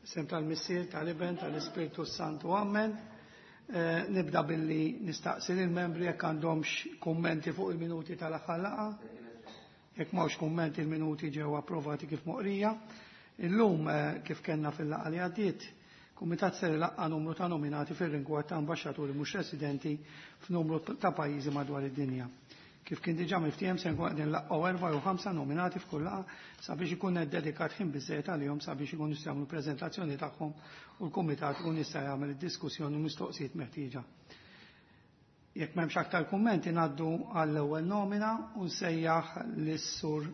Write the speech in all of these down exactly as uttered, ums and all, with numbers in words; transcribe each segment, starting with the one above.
Sem tal-Missier, tal-Iben, tal-Ispiritu Santu Amen. Nibda billi nistaqsi il-membri jekk għandhomx kummenti fuq il-minuti tal-aħħar laqa. Jekk m'hawnx kummenti il-minuti ġew approvati kif moqrija. Illum kif kellna fil-laqa li għaddiet, Kumitat ser laqqa numru ta' nominati fir-rigward ta' ambaxxaturi mhux residenti f'numru ta' pajjiżi madwar id-dinja. Kif kien diġà miftijem se nkun qegħdin laqgħu erba' jew ħamsa nominati f'kull laqgħa sabiex ikun dedikat ħin biżżejjed għalihom sabiex ikun jistgħu jagħmlu preżentazzjoni tagħhom u l-kumitat ikun jista' jagħmel id-diskussjoni u mistoqsijiet meħtieġa. Jekk m'hemmx aktar kummenti ngħaddu għall-ewwel nomina u nsejjaħ lis-sur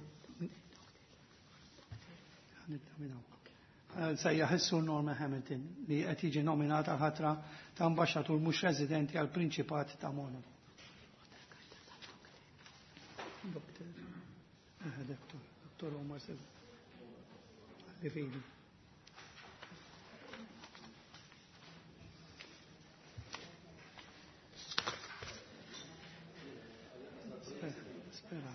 nsejjaħ is-sur Norma Hamilton li qed jiġi nominata ħatra ta' ambaxxatur mhux residenti għall-Prinċipat ta' Monaco. Doktor, eh, doktor, doktor Omar Seb. Lividi. Spera, spera.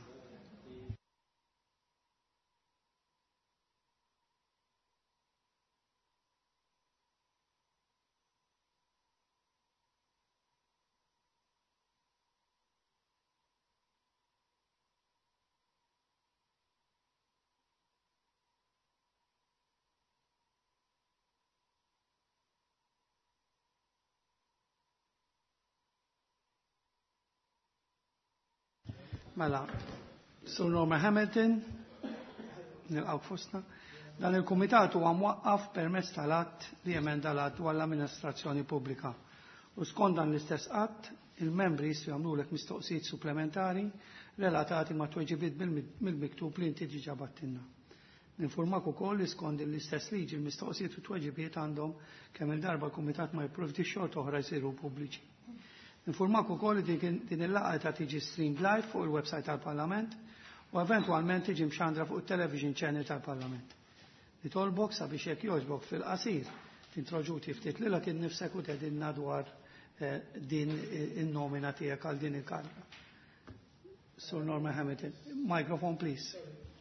Mela, Sur Norma Hamilton, nilqaw fostna, dan il-Kumitat huwa mwaqqaf permezz tal-att li emenda l-att dwar l-amministrazzjoni pubblika. U skont dan l-istess att, il-membri jistgħu jagħmlulek mistoqsijiet supplementari relatati ma' tweġibiet mill-miktub li inti ġiġa battinna. Ninfurmak ukoll li skont l-istess liġi l-mistoqsijiet u tweġibiet għandhom kemm il-darba l-Kumitat ma jipprovdi xogħol oħra jsiru pubbliċi. Informak ukoll li din il-laqgħa ta' tiġi streamed live fuq il-website tal-Parlament u eventwalment tiġi mxandra fuq it-television channel tal-Parlament. Nitolbok sabiex jekk jogħġbok fil-qasir tintroġuti ftit lilek innifsek u tgħidilna dwar din in-nomina tiegħek għal din il-karga. Sur Norma Hamilton, microphone please.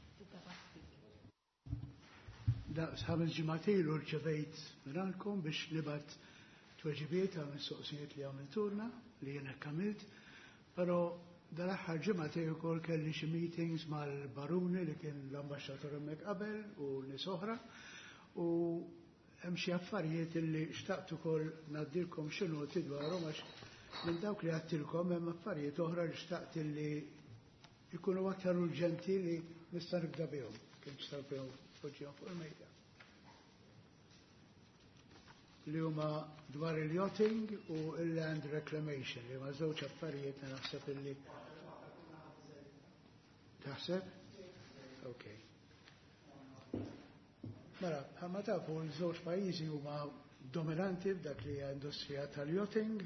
Da sħab il-ġimgħatejlu rċevejt minankom biex nibgħat tweġibiet għal mistoqsijiet li għamilturna li jena kamilt, pero dal-aħħar ġimgħatej ukoll kelli xi meetings mal-Baruni li kien l-ambaxxatur hemmhekk qabel u nies oħra u hemm xi affarijiet li xtaqt ukoll ngħaddilkom x'inhu dwarhom għax minn dawk li għattilkom hemm affarijiet oħra li xtaqt li jkunu aktar urġenti li nista' nibda bihom. Kien nista' bihom poġġihom fuq il-mejda. Li huma dwar il-yachting u il-land reclamation li huma żewġ affarijiet li naħseb illi taħseb? Ok. Mela, ħamma tafu l-żewġ pajjiżi huma dominanti f'dak li hija industrija tal-yachting.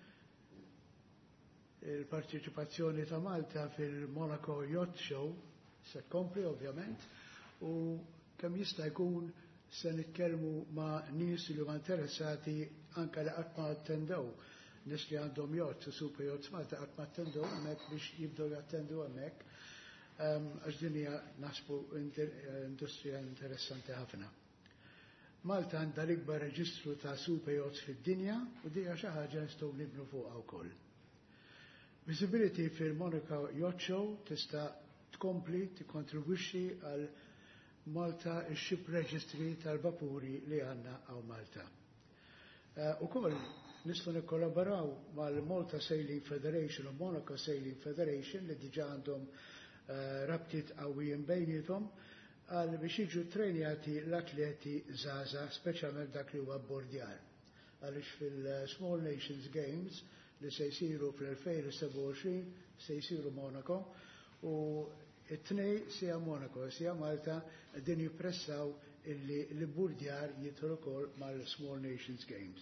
Il-partiċipazzjoni ta' Malta fil-Monaco Yacht Show se tkompli ovvjament u kemm jista' jkun se nitkellmu ma' nies li huma interessati anke li qatt ma attendew, nies li għandhom yachts u super yachts Malta qatt ma attendew hemmhekk biex jibdew jattendu hemmhekk għax din hija naħsbu industrija interessanti ħafna. Malta għandha l-ikbar reġistru ta' super yachts fid-dinja u dija xi ħaġa nistgħu nibnu fuqha wkoll. Visibility fil-Monaco Yacht Show tista' tkompli tikkontribwixxi għal Malta il-ship registry tal-vapuri li għanna għaw Malta. U koll nistgħu nikkollaboraw mal-Malta Sailing Federation u Monaco Sailing Federation li diġà għandhom rabtiet qawwijin bejnietom għal biex jiġu trejnjati l-atleti żgħażagħ speċjalment dak li huwa bordjar. Għaliex fil-Small Nations Games li se jsiru fl-elfejn u seba' u għoxrin se jsiru Monaco u it-tnej sija Monaco, sija Malta din jippressaw illi l-burdjar jidħol ukoll mal-Small Nations Games.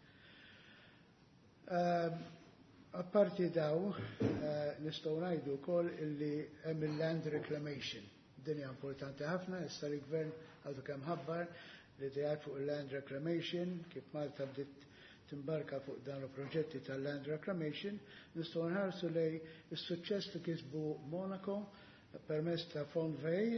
Apparti daw, nistgħu ngħidu wkoll illi hemm il-land reclamation. Din hija importanti ħafna, issa l-Gvern għadu kemm ħabbar li dejat fuq il-land reclamation, kif Malta bdiet timbarka fuq dan il-proġetti tal-land reclamation, nistgħu nħarsu lej is-suċċess li kisbu Monaco permezz ta' Fond Vej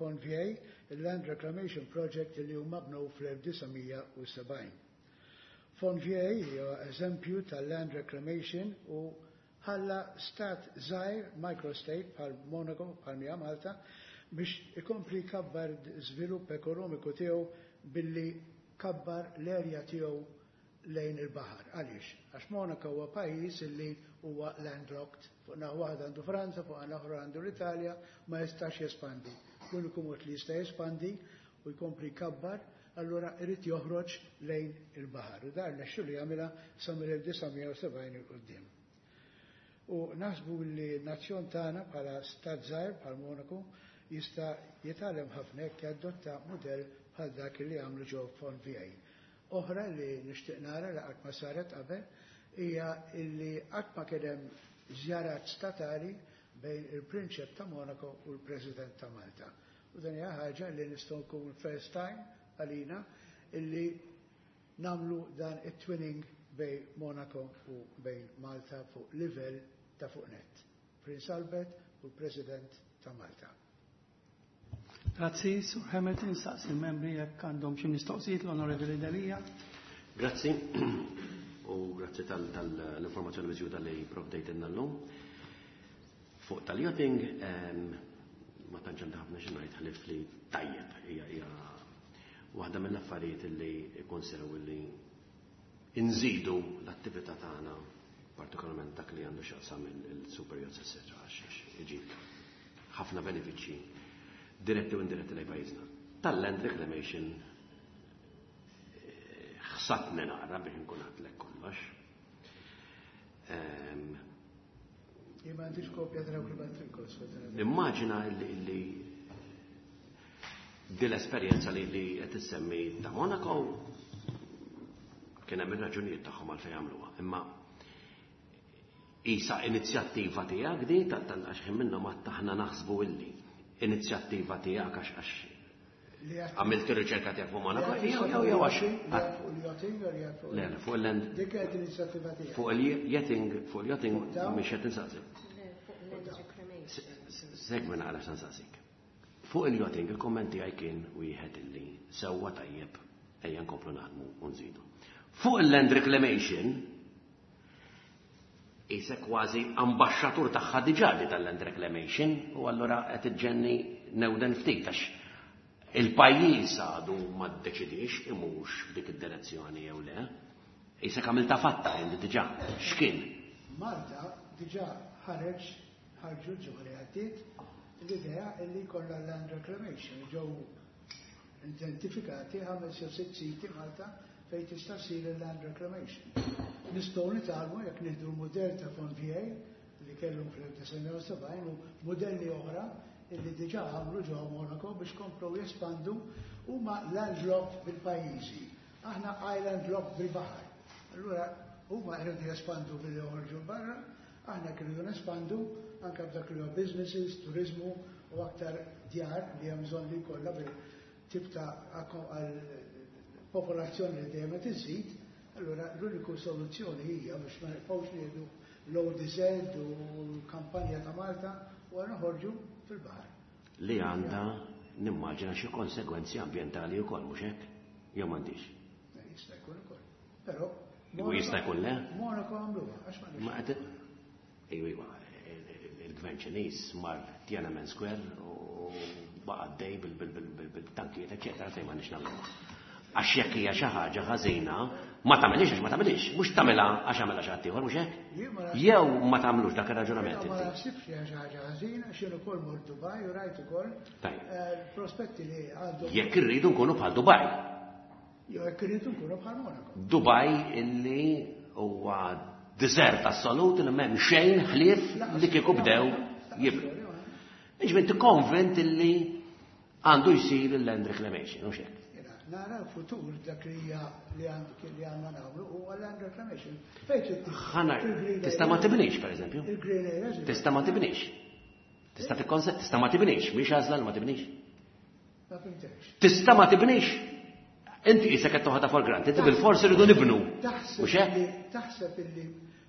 Fond V A, il-Land Reclamation Project li huma mabnew fl-elf tisa' u sebgħin. Fond V A huwa eżempju tal-Land Reclamation u ħalla stat żgħir microstate bħal Monaco bħal mija Malta biex ikompli kabbar żvilupp ekonomiku tiegħu billi kabbar l-erja tiegħu lejn il-baħar. Għaliex? Għax Monaco huwa pajjiż li huwa landlocked, fuq naħa waħda għandu Franza, fuq naħa oħra għandu l-Italja, ma jistax jespandi. L-uniku mod li jista' jespandi u jkompli kabbar, allura irid joħroġ lejn il-baħar. U dar nexxu li jagħmilha sa mill-elf tisa' u sebgħin il qudiem. U naħsbu li n-nazzjon tagħna bħala stat żgħir bħal Monaco jista' jitgħallem ħafna jekk jadotta mudell bħal dak li għamlu ġew Fond V A. Oħra li nixtieq nara li qatt ma saret qabel hija li qatt ma kien hemm żjarat statali bejn il-Prinċep ta' Monaco u l-President ta' Malta. U dan hija ħaġa li nistgħu nkun first time għalina illi nagħmlu dan it-twinning bejn Monaco u bejn Malta fuq livell ta' fuq net. Prince Albert u l-President ta' Malta. Grazzi, Sur Hamilton, saqs il-membri jekk għandhom xi mistoqsijiet l-Onorevoli Delija. Grazzi, u grazzi tal-informazzjoni miżjuda li provdejtilna llum. Fuq tal-yachting, ma tantx għandi ħafna xi ngħid ħlif li tajjeb hija waħda mill-affarijiet li jkunsew li inżidu l-attività tagħna, partikolarment dak li għandu x'aqsam il-super yachts eċetera għax iġib ħafna benefiċċji diretti u indiretti lejn pajjiżna. Tal-land reclamation ħsatni naqra biex inkun għadlek kollox. Jien m'għandix kopja tal-matrikols. Immaġina li din l-esperjenza li qed issemmi ta' Monaco kien hemm ir-raġunijiet tagħhom għalfejn jagħmluha. Imma isa inizjattiva tiegħek di għax minnhom qatt aħna naħsbu illi inizjattiva tiegħek għax għax għamilt ir-riċerka tiegħek fuq Monaco jew jew għax le le fuq il-land dik kienet inizjattiva tiegħek. Fuq il-yachting fuq il-yachting mhix qed insaqsik. Segwi naqra x'ansaqsik. Fuq il-yachting il-kumment tiegħi kien wieħed illi sewwa tajjeb ejja nkomplu naħdmu u nżidu. Fuq il-land reclamation isa kważi ambasċatur tagħha diġà li tal-land reclamation u allura qed iġġenni newden ftit għax il-pajjiż għadu ma ddeċidix imux f'dik id-direzzjoni jew le. Isa kamilta fatta inti diġà x'kien? Malta diġà ħareġ ħarġu ġimgħa li għaddiet l-idea li jkollha land reclamation ġew identifikati ħames jew sitt siti Malta fejn tista' ssir il-land reclamation. Nistgħu nitgħallmu jekk nieħdu l-mudell ta' Fond V A li kellhom fl-elf tisa' u sebgħin u modelli oħra li diġà għamlu ġewwa Monaco biex komplew jespandu huma landlocked bil-pajjiżi. Aħna island locked bil-baħar. Allura huma jridu jespandu billi joħorġu barra, aħna rridu nespandu anke f'dak li huwa businesses, turizmu u aktar djar li hemm bżonn li jkollha bil-tip ta' popolazzjoni li dejjem qed iżid, allura l-uniku soluzzjoni hija biex ma nibqgħux ngħidu low diesel u kampanja ta' Malta u noħorġu fil-baħar. Li għandha nimmaġina xi konsegwenzi ambjentali wkoll mhux hekk? Jew m'għandix? Jista' jkun ukoll. Però u jista' jkun le? Monaco għamluha għax ma Ejwa, il-Gvern Ċiniż mar Tiananmen Square u baqa' dej bil-tankiet eċetera fejn ma nix nagħmluha. Għax jekk hija xi ħaġa ħażina, ma tagħmilix għax ma tagħmilix, mhux tagħmilha għax għamilha xi ħadd ieħor mhux hekk? Jew ma tagħmlux dak ir-raġunament. Ma naħsibx li xi ħaġa ħażina għax jien ukoll mort Dubai u rajt ukoll prospetti li għandhom. Jekk irridu nkunu bħal Dubai. Jew jekk irridu nkunu bħal Monaco. Dubai illi huwa desert assolut li m'hemm xejn ħlief li kieku bdew jibru. Mhix bint konvent illi għandu jsir il-land reclamation mhux hekk. Nara futur dak li għandna nagħmlu huwa land reclamation. Ħana tista' ma tibniex pereżempju. Tista' ma tibniex. Tista' tikkonsept tista' ma tibniex, mhix għażla ma tibniex. Tista' ma tibniex. Inti qisek qed toħodha for granted, bil-forsi rridu nibnu. Mhux hekk? Taħseb illi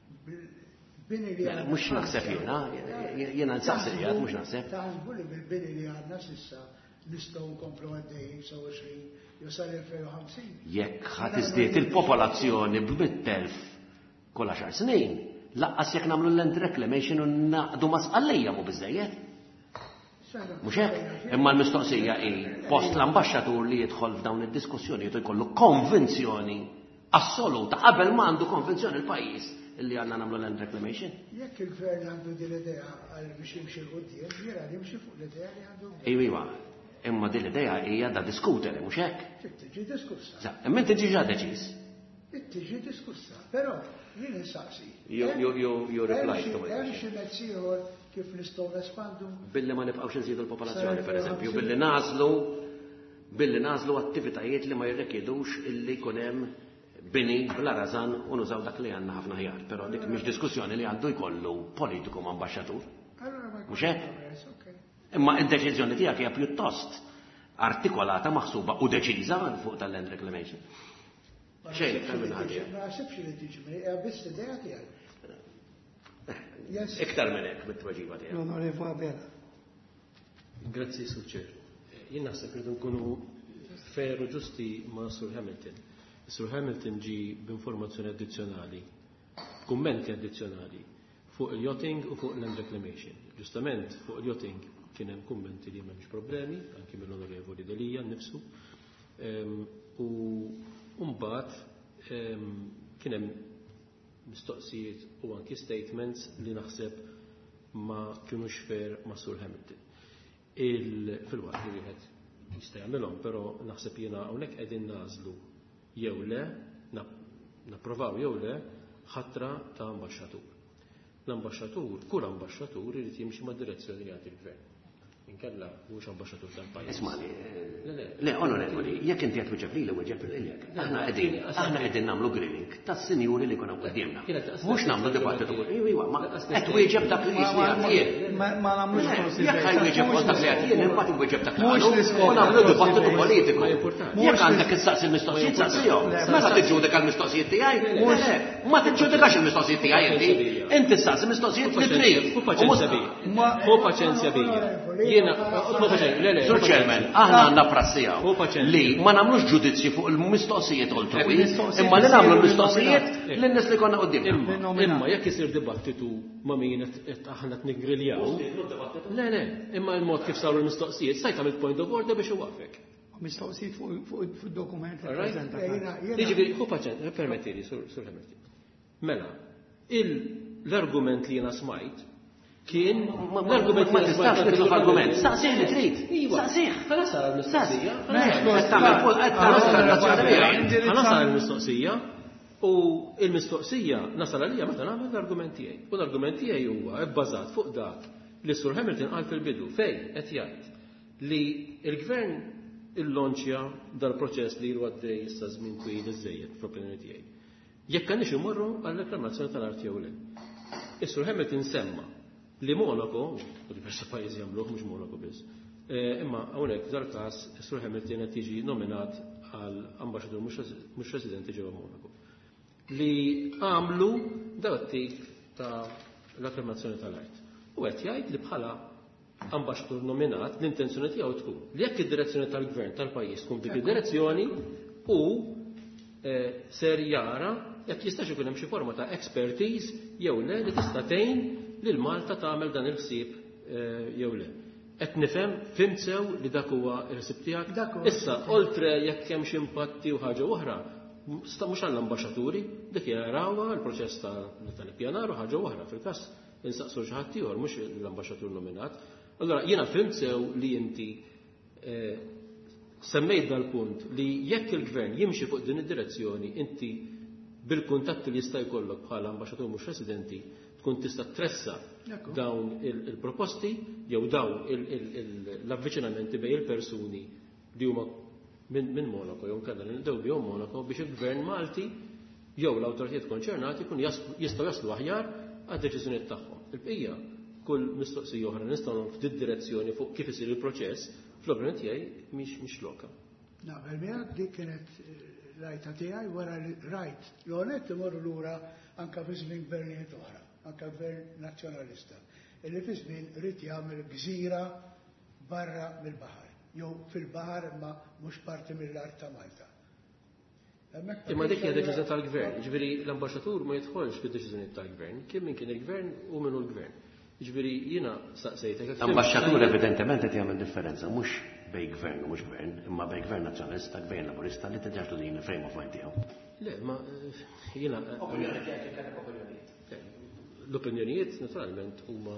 bini li għandna. Mhux naħseb jiena, jiena nsaqsi qiegħed mhux naħseb. Taħsbu li bil-bini li għandna s'issa nistgħu nkomplu għaddejjin sa għoxrin jew sal-elfejn u ħamsin. Jekk ħadd iżdied il-popolazzjoni b'mitt elf kull għaxar snin, laqqas jekk nagħmlu land reclamation u naqdu masqallija mhu biżejjed. Mhux hekk, imma l-mistoqsija hi post l-ambaxxatur li jidħol f'dawn id-diskussjoni jrid jkollu konvinzjoni assoluta qabel ma għandu konvinzjoni l-pajjiż illi għandna nagħmlu land reclamation. Jekk il-gvern għandu din l-idea għal biex jimxi l-qudiem, jiena jimxi fuq l-idea li għandu. Iva, imma din l-idea hija da diskuteri mhux hekk. Tiġi diskussa. Imma inti ġi ġa deċiż. Tiġi diskussa, però jien insaqsi. You replied to it. Hemm xi mezz ieħor kif nistgħu nespandu. Billi ma nibqgħux inżidu l-popolazzjoni pereżempju, billi nażlu billi nażlu attivitajiet li ma jirrekjedux illi jkun hemm bini bla razan u nużaw dak li għandna ħafna ħjar, però dik mhix diskussjoni li għandu jkollu politiku ma' ambaxxatur. Mhux hekk? Imma d-deċiżjoni tiegħek hija pjuttost artikolata maħsuba u deċiża fuq tal-land reclamation. Xejn iktar minn ħaġa. Ma ħsibx li tiġi minn hija biss idea tiegħek. Iktar minn hekk bit-tweġiba tiegħek. L-Onorevoli Abela. Grazzi, Sur Chair. Jien naħseb irridu nkunu fair u ġusti ma' Sur Hamilton. Sur Hamilton ġi b'informazzjoni addizzjonali, kummenti addizzjonali fuq il-yachting u fuq land reclamation. Ġustament fuq il-yachting kien hemm kummenti li m'hemmx problemi, anke mill-Onorevoli Delija nnifsu. U mbagħad kien hemm mistoqsijiet u anki statements li naħseb ma kienux fair ma' Sur Hamilton. Fil-waqt li wieħed jista' jagħmilhom, però naħseb jiena hawnhekk qegħdin nażlu jew le, napprovaw jew le, ħatra ta' ambaxxatur. L-ambaxxatur, kull ambaxxatur irid jimxi mad-direzzjoni li għandi l-gvern. Inkella mhux ambaxxatur tal-pajjiż. Ismani, le, onorevoli, jekk inti qed weġeb lili weġeb lilek. Aħna qegħdin, aħna qegħdin nagħmlu greening tas-sinjuri li jkunu qudiemna. Mhux nagħmlu dibattitu. Iwa, ma qed weġeb dak li jisni Ma nagħmlux jekk ħaj weġeb wol dak li għatien, imbagħad weġeb dak li u nagħmlu dibattitu politiku. Jekk għandek issaqsi l-mistoqsijiet saqsihom. Meta tiġġudika l-mistoqsijiet tiegħi, ma tiġġudikax il-mistoqsijiet tiegħi inti. Inti issaqsi mistoqsijiet li trid. Hu paċenzja bija. Hu paċenzja bija. Sur Chairman, aħna għandna prassijaw li ma nagħmlux ġudizzji fuq il-mistoqsijiet oltruwi, imma li nagħmlu l-mistoqsijiet lin-nies li konna quddiem. Imma jekk isir dibattitu ma' min qed aħna tniggriljaw. Le, le, imma l-mod kif saru l-mistoqsijiet sajt għamil point of order biex iwaqfek. Mistoqsijiet fuq id-dokument li ppreżenta. Jiġifieri, hu paċent, permettili, Sur Hamilton. Mela, l-argument li jiena smajt kien l-argument ma tistax nitlu f'argument. Saqsih li trid. Saqsih. Ħala sar l-mistoqsija. Ħala sar l-mistoqsija u l-mistoqsija nasal għalija meta nagħmel l-argument tiegħi. U l-argument tiegħi huwa bbażat fuq dak li Sur Hamilton qal fil-bidu fejn qed jgħid li l-gvern illonċja dal-proċess li jlu għaddej issa żmien twil iżejjed fl-opinjoni tiegħi. Jekk għandix imorru għall-reklamazzjoni tal-art jew le. Is-Sur Hamilton semma li Monaco, u diversi pajjiżi jagħmluh mhux Monaco biss, imma hawnhekk dal-każ is-Sur Hamilton qed jiġi nominat għal ambaxxatur mhux residenti ġewwa Monaco. Li għamlu dak tip ta' l-akklamazzjoni tal-art. U qed jgħid li bħala ambaxxatur nominat l-intenzjoni tiegħu tkun li jekk id-direzzjoni tal-gvern tal-pajjiż tkun dik id-direzzjoni u ser jara jekk jistax ikun hemm xi forma ta' expertise jew le li tista' tgħin lil Malta tagħmel dan il-ħsieb jew le. Qed nifhem fimt sew li dak huwa l-ħsieb tiegħek. Issa oltre jekk hemm xi impatti u ħaġa oħra, mhux għall-ambaxxaturi, dik jarawha l-proċess tal-ippjanar u ħaġa oħra fil-każ insaqsu xi ħadd ieħor mhux l-ambaxxatur nominat. Allora jiena fimt sew li inti semmejt dal-punt li jekk il-gvern jimxi fuq din id-direzzjoni inti bil-kuntatti li jista' jkollok bħala ambaxxatur mhux residenti tkun tista' tressa dawn il-proposti jew dawn l-avviċinamenti bejn il-persuni li huma minn Monaco jew kellha nildew bihom Monaco biex il-gvern Malti jew l-awtoritajiet konċernati kun jistgħu jaslu aħjar għad-deċiżjonijiet tagħhom. Il-bqija kull mistoqsija oħra nistgħu f'din direzzjoni fuq kif isir il-proċess fl-opinjoni tiegħi mhix loka. Naqbel miegħek dik kienet rajta tiegħi wara li rajt li onet imorru lura anke fi żmien gvernijiet oħra, anke gvern nazzjonalista, illi fi żmien rid jagħmel gżira barra mill-baħar. jew fil-baħar imma mhux parti mill-art ta' Malta. Imma dik hija deċiżjoni tal-gvern, ġifieri l-ambaxxatur ma jidħolx fid-deċiżjonijiet tal-gvern, kien min kien il-gvern u minnu l-gvern. Ġifieri jiena staqsejtek. L-ambaxxatur evidentement qed jagħmel differenza mhux bej gvern u mhux gvern, imma bej gvern nazzjonalista, gvern laburista li tiġaġlu din il-frame of mind tiegħu. Le, ma jiena l-opinjonijiet naturalment huma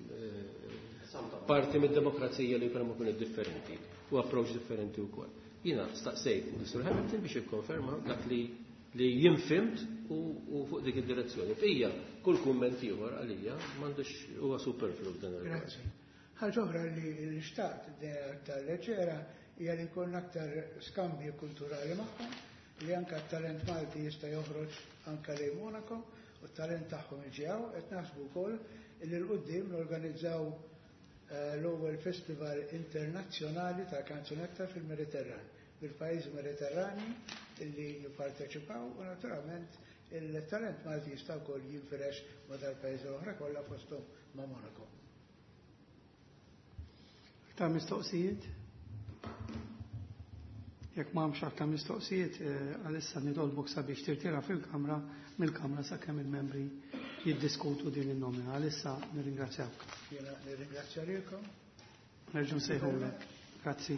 parti mid-demokrazija li jkun hemm opinjoni differenti u approach differenti wkoll. Jiena staqsejt Sur Hamilton biex jikkonferma dak li li jinfimt u fuq dik id-direzzjoni. Fija kull kumment ieħor għalija m'għandux huwa superflu dan il-każ. Grazzi. Ħaġa oħra li nixtaqt tal-leġera hija li jkun aktar skambji kulturali magħhom li anke t-talent Malti jista' joħroġ anke lejn Monaco u t-talent tagħhom iġew qed naħsbu wkoll li l-qudiem norganizzaw l-ewwel festival internazzjonali ta' kanzunetta fil-Mediterran, bil-pajjiżi Mediterrani illi jipparteċipaw u naturalment il-talent Malti jista' wkoll jinfirex ma' dal-pajjiżi oħra kollha fosthom ma' Monaco. Ta' mistoqsijiet? Jekk m'hemmx aktar mistoqsijiet, għalissa nitolbok sabiex tirtira fil-kamra mill-kamra sakemm il-membri jiddiskutu din il-nomina. Għalissa nirringrazzjawk. Jiena nirringrazzja lilkom. Nerġgħu nsejħulek. Grazzi.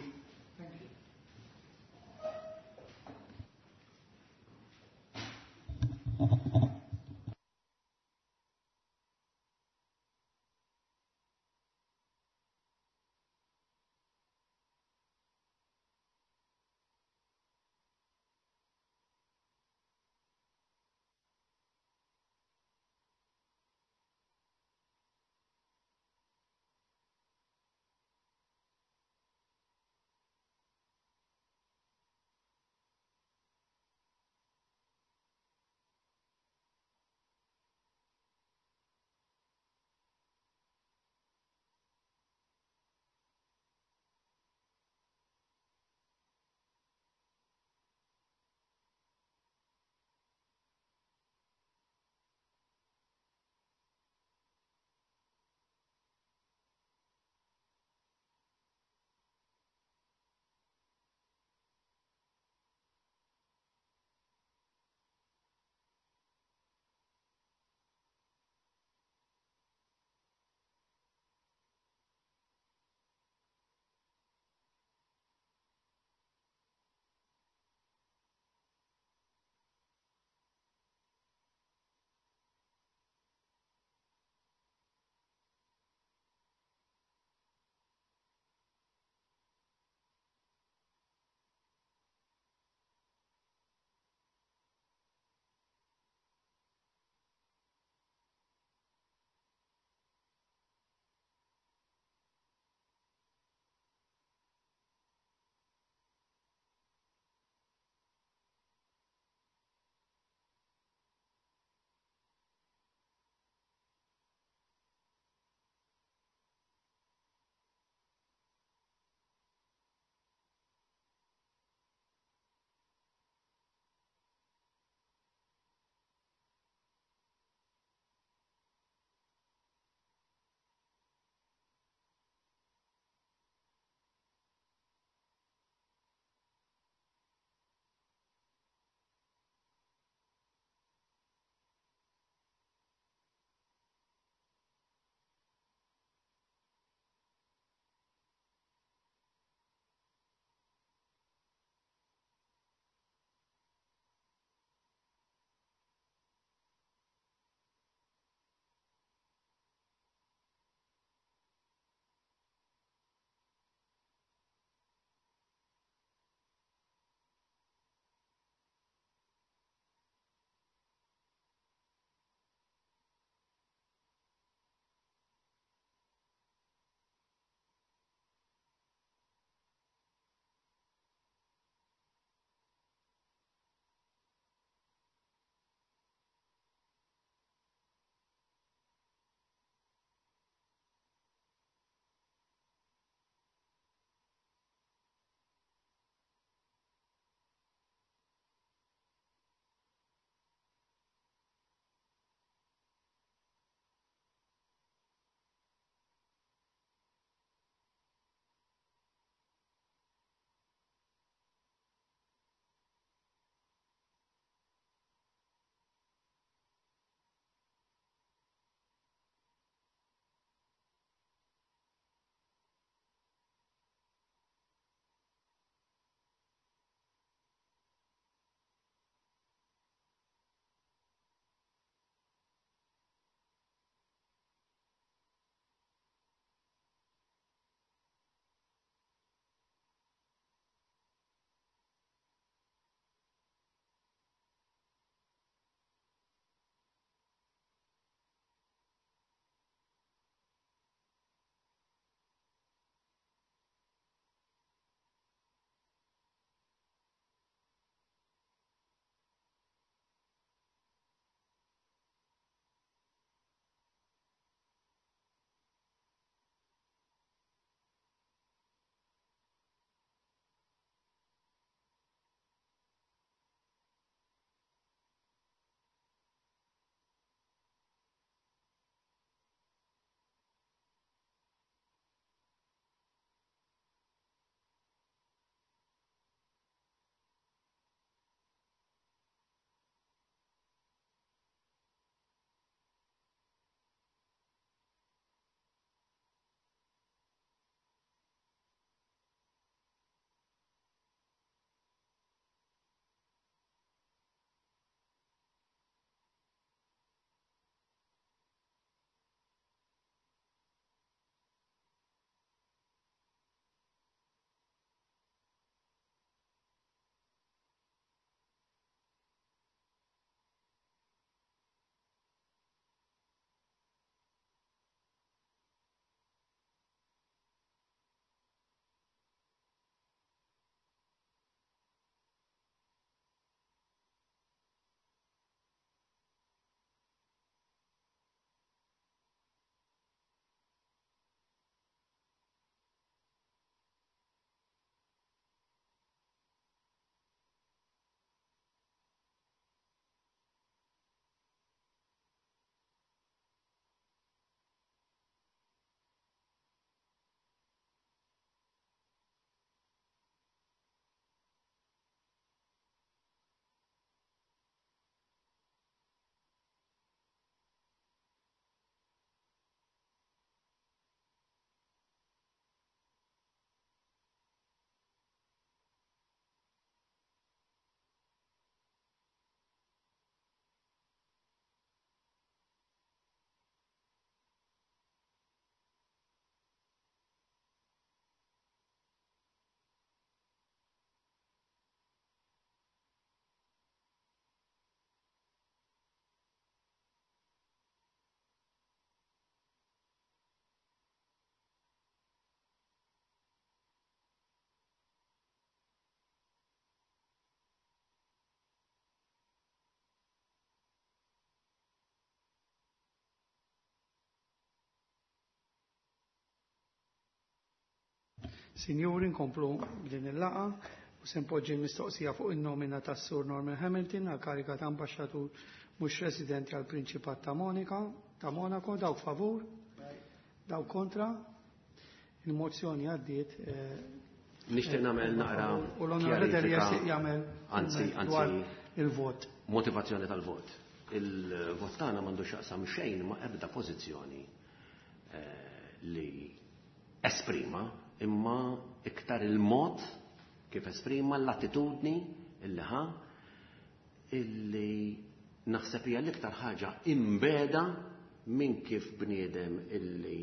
Sinjuri, nkomplu din il-laqa u se npoġġi l-mistoqsija fuq in-nomina tas-Sur Norman Hamilton għal karika ta' ambaxxatur mhux residenti għall Prinċipat ta' Monika ta' Monaco, dawk favur, dawk kontra. Il-mozzjoni għaddiet. Nixtieq nagħmel naqra u l-onorevoli jagħmel anzi dwar anzi il-vot. Motivazzjoni tal-vot. Il-vot tagħna m'għandux x'aqsam xejn ma' ebda pożizzjoni li esprima imma iktar il-mod kif esprima l-attitudni illi ħa illi naħseb hija l-iktar ħaġa imbeda minn kif bniedem illi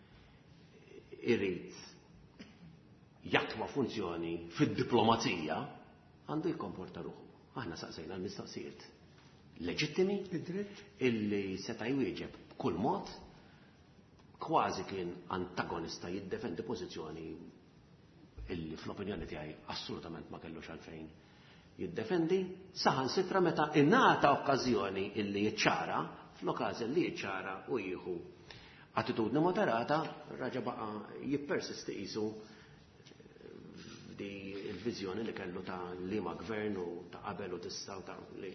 irid jatma funzjoni fid-diplomazija għandu jikkomporta ruħu. Aħna saqsejna l-mistoqsijiet leġittimi illi seta' jwieġeb b'kull mod kważi kien antagonista jiddefendi pożizzjoni illi fl-opinjoni tiegħi assolutament ma kellux għalfejn jiddefendi saħan sitra meta ingħata okkażjoni illi jiċċara fl-okkażjoni li jiċċara u jieħu attitudni moderata raġa baqa jippersisti qisu f'di l-viżjoni li kellu ta' liema gvern u ta' qabel u tista' ta' li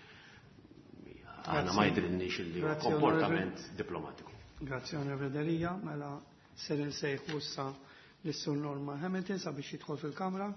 aħna ma jidrilniex illi komportament diplomatiku. Grazie onorevole Delija, mela ser insejħu issa l-Sur Norman Hamilton sabiex jidħol fil-Kamra.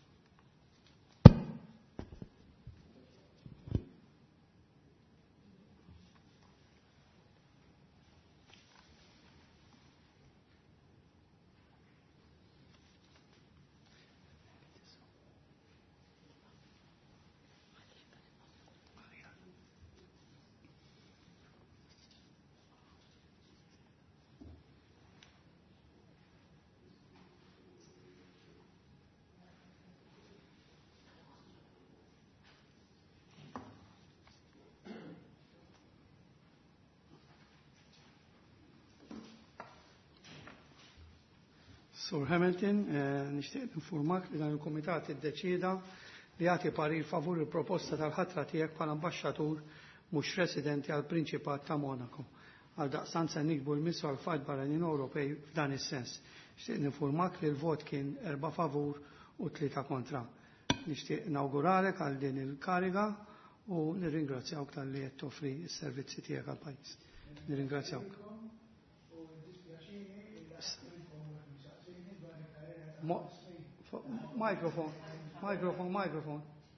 Sur Hamilton, nixtieq informak li dan il-Kumitat iddeċieda li jagħti parir favur il-proposta tal-ħatra tiegħek bħala ambaxxatur mhux residenti għall Prinċipat ta' Monaco. Għal daqstant se nikbu l-missu għal fatt barranin Ewropej f'dan is-sens. Nixtieq ninformak li l-vot kien erba' favur u tlieta kontra. Nixtieq nawguralek għal din il-kariga u nirringrazzjawk tal-li qed toffri s-servizzi tiegħek għall-pajjiż. Nirringrazzjawk. Mikrofon, mikrofon, mikrofon.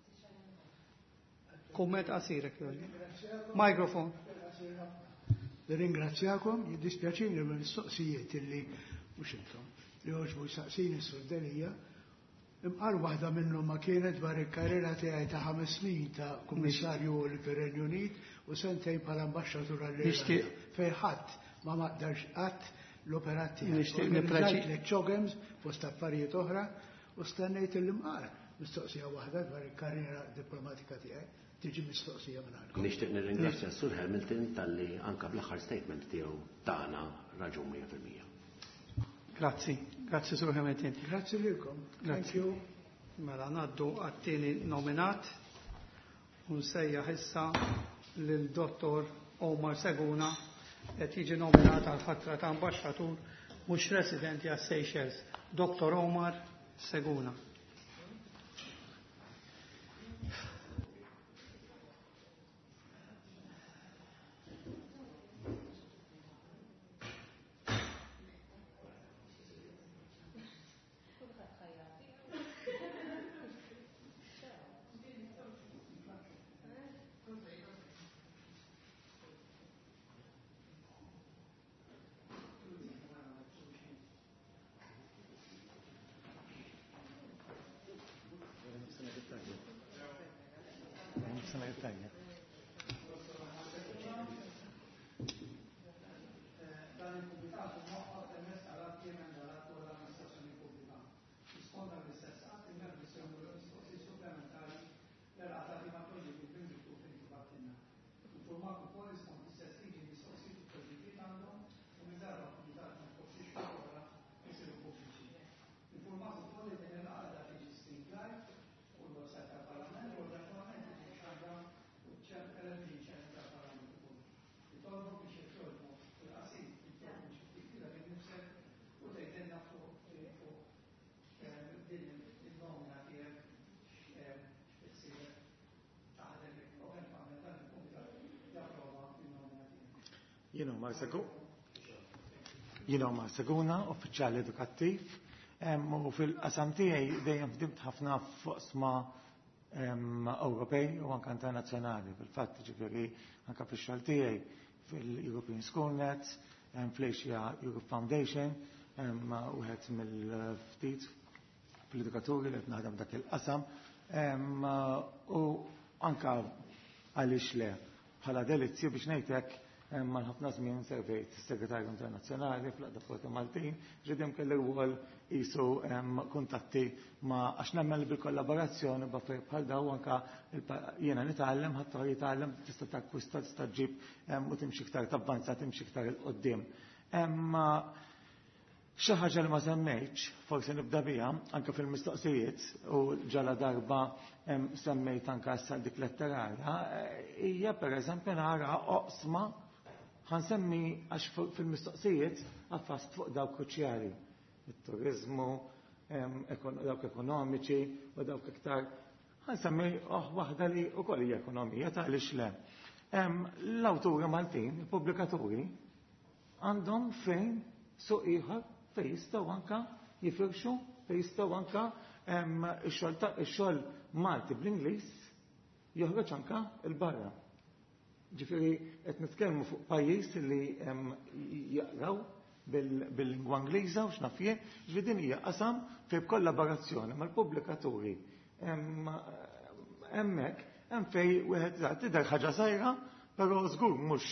Kumment qasirek jolli. Mikrofon. Ringrazzjakom, jiddispjaċini l-mistoqsijiet illi mhux intom li oġbu saqsini s-surdelija. Imqar waħda minnhom ma kienet dwar il-karriera tiegħi ta' ħames snin ta' kummissarju l-Renju Unit u sentejn bħala ambaxxatur għall-Irlanda fejn ħadd ma maqdarx qatt l-operat tiegħi. Nixtieq ċogems fost affarijiet oħra u stennejt il-imqar mistoqsija waħda dwar il-karriera diplomatika tiegħi tiġi mistoqsija minn għalkom. Nixtieq nirringrazzja Sur Hamilton talli anke bl-aħħar statement tiegħu tagħna raġun mija fil-mija. Grazzi, grazzi Sur Hamilton. Grazzi lilkom. Thank you. Mela ngħaddu għat-tieni nominat u nsejjaħ issa lil-Dottor Omar Seguna qed jiġi nominat għal ħatra ta' ambaxxatur mhux residenti għas Seychelles. Doktor Omar Seguna. Jiena Omar Saguna, jiena Omar Saguna, uffiċjali edukattiv, u fil-qasam tiegħi dejjem fdimt ħafna foqsma Ewropej u anke internazzjonali. Fil-fatt ġifieri anke fix-xogħol tiegħi fil-European Schoolnet, fl-Asia Europe Foundation, wieħed mill-ftit fl-edukaturi li qed naħdem dak il-qasam, u anke għaliex le bħala delizzju biex ngħidlek mal ħafna żmien servejt segretarju internazzjonali fl-Aqda Maltin, ġidem kelli wkoll qisu kuntatti ma' għax nemmen li bil-kollaborazzjoni b'affarijiet bħal dawn anke jiena nitgħallem ħadd jitgħallem tista' takkwista tista' ġġib u timxi iktar tavvanza timxi iktar il qudiem. Xi ħaġa li ma semmejtx, forsi nibda biha anke fil-mistoqsijiet u ġala darba semmejt anke issa dik letterarja, hija pereżempju nara oqsma ħansemmi għax fil-mistoqsijiet għaffast fuq dawk kruċjali. Il-turizmu, dawk ekonomiċi u dawk iktar. Ħansemmi waħda li wkoll hija ekonomija taqlix le. L-awturi Maltin, il-pubblikaturi, għandhom fejn suq ieħor fejn jistgħu anke jifirxu, fejn jistgħu anke ix-xogħol Malti bl-Ingliż joħroġ anke il-barra. Ġifieri qed nitkellmu fuq pajjiż li jaqraw bil-lingwa Ingliża u x'naf jien, ġifieri din hija qasam fi kollaborazzjoni mal-pubblikaturi. Hemmhekk hemm fejn wieħed tidher ħaġa żgħira, però żgur mhux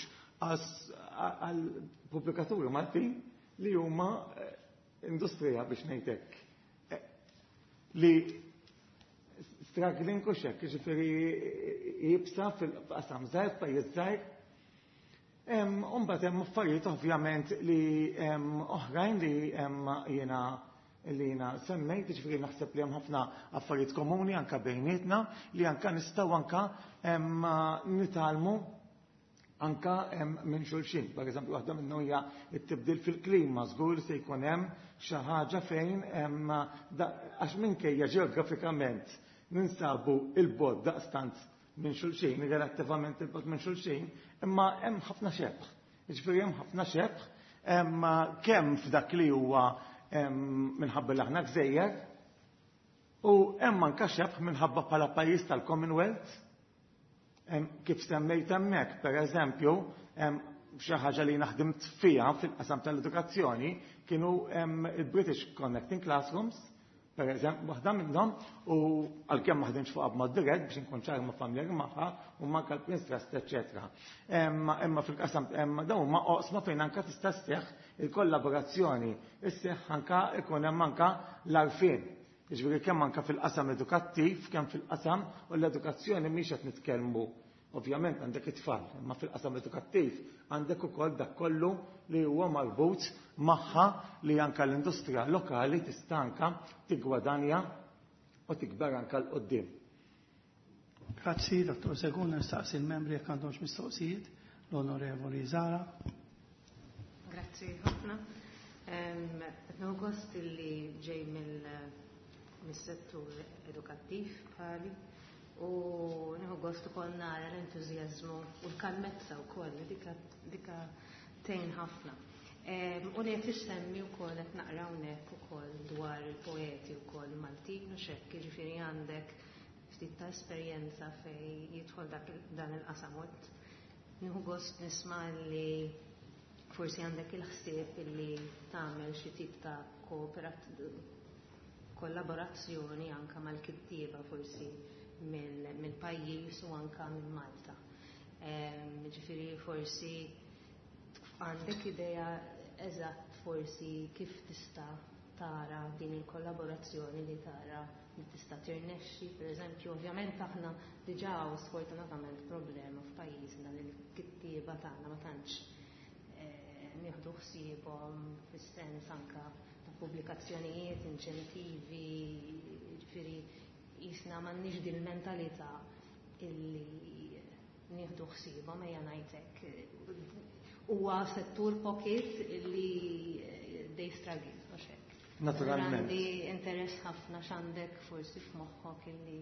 għall-pubblikaturi Maltin li huma industrija biex ngħidlek li struggling u xekk, ġifieri jibsa fil-qasam żgħir, pajjiż żgħir. Imbagħad hemm affarijiet ovvjament li oħrajn li jiena li jiena semmejt, ġifieri naħseb li hemm ħafna affarijiet komuni anke bejnietna li anke nistgħu anke nitgħallmu anke minn xulxin. Pereżempju waħda minnhom hija t-tibdil fil-klima, żgur li se jkun hemm xi ħaġa fejn għax minkejja ġeografikament ninsabu il-bod daqstant minn xulxin, relattivament il-bod minn xulxin, imma hemm ħafna xebħ. Jiġifieri hemm ħafna xebħ, kemm f'dak li huwa minħabba li aħna gżejjer, u hemm anke xebħ minħabba bħala pajjiż tal-Commonwealth. Kif semmejt hemmhekk, pereżempju, xi ħaġa li naħdimt fiha fil-qasam tal-edukazzjoni kienu il-British Connecting Classrooms, per eżempju, waħda minnhom u għalkemm ma ħdimx fuqha b'mod dirett biex inkun ċar ma' familjari magħha u ma' kal-Pinterest, eċetera. Imma fil-qasam dawn huma oqsma fejn anke tista' sseħħ il-kollaborazzjoni, isseħħ anke ikun hemm anke l-għarfien. Jiġifieri kemm anke fil-qasam edukattiv, kemm fil-qasam u l-edukazzjoni mhix qed nitkellmu. Ovvjament għandek it-tfal, imma fil-qasam edukattiv għandek ukoll dak kollu li huwa marbut magħha li anke l-industrija lokali tista' anke tiggwadanja u tikber anke l qudiem. Grazzi, Dottor Saguna, nistaqsi l-membri jekk għandhomx mistoqsijiet, l-Onorevoli Zara. Grazzi ħafna. Qed gost li ġej mill-settur edukattiv bħali. U nieħu gost ukoll nara l-entużjażmu u l-kalmezza wkoll dika tgħin ħafna. U li qed issemmi wkoll qed naqra hawnhekk ukoll dwar il-poeti wkoll Maltin u xekk, jiġifieri għandek ftit ta' esperjenza fejn jidħol dan il-qasam. Nieħu gost nisma' li forsi għandek il-ħsieb li tagħmel xi tip ta' kollaborazzjoni anke mal-kittieba forsi mill-pajjiż u anke minn Malta. Ġifieri forsi għandek idea eżatt forsi kif tista' tara din il-kollaborazzjoni li tara li tista' tirnexxi, pereżempju, ovvjament aħna diġà u sfortunatament problema f'pajjiżna li l-kittieba tagħna ma tantx nieħdu ħsiebhom fis-sens anke ta' pubblikazzjonijiet, inċentivi, ġifieri jisna m'għandniex din il-mentalità illi nieħdu ħsiebhom ejja ngħidlek. Huwa settur pocket illi they struggle għax hekk. Naturalment. Għandi interess ħafna x'għandek forsi f'moħħok illi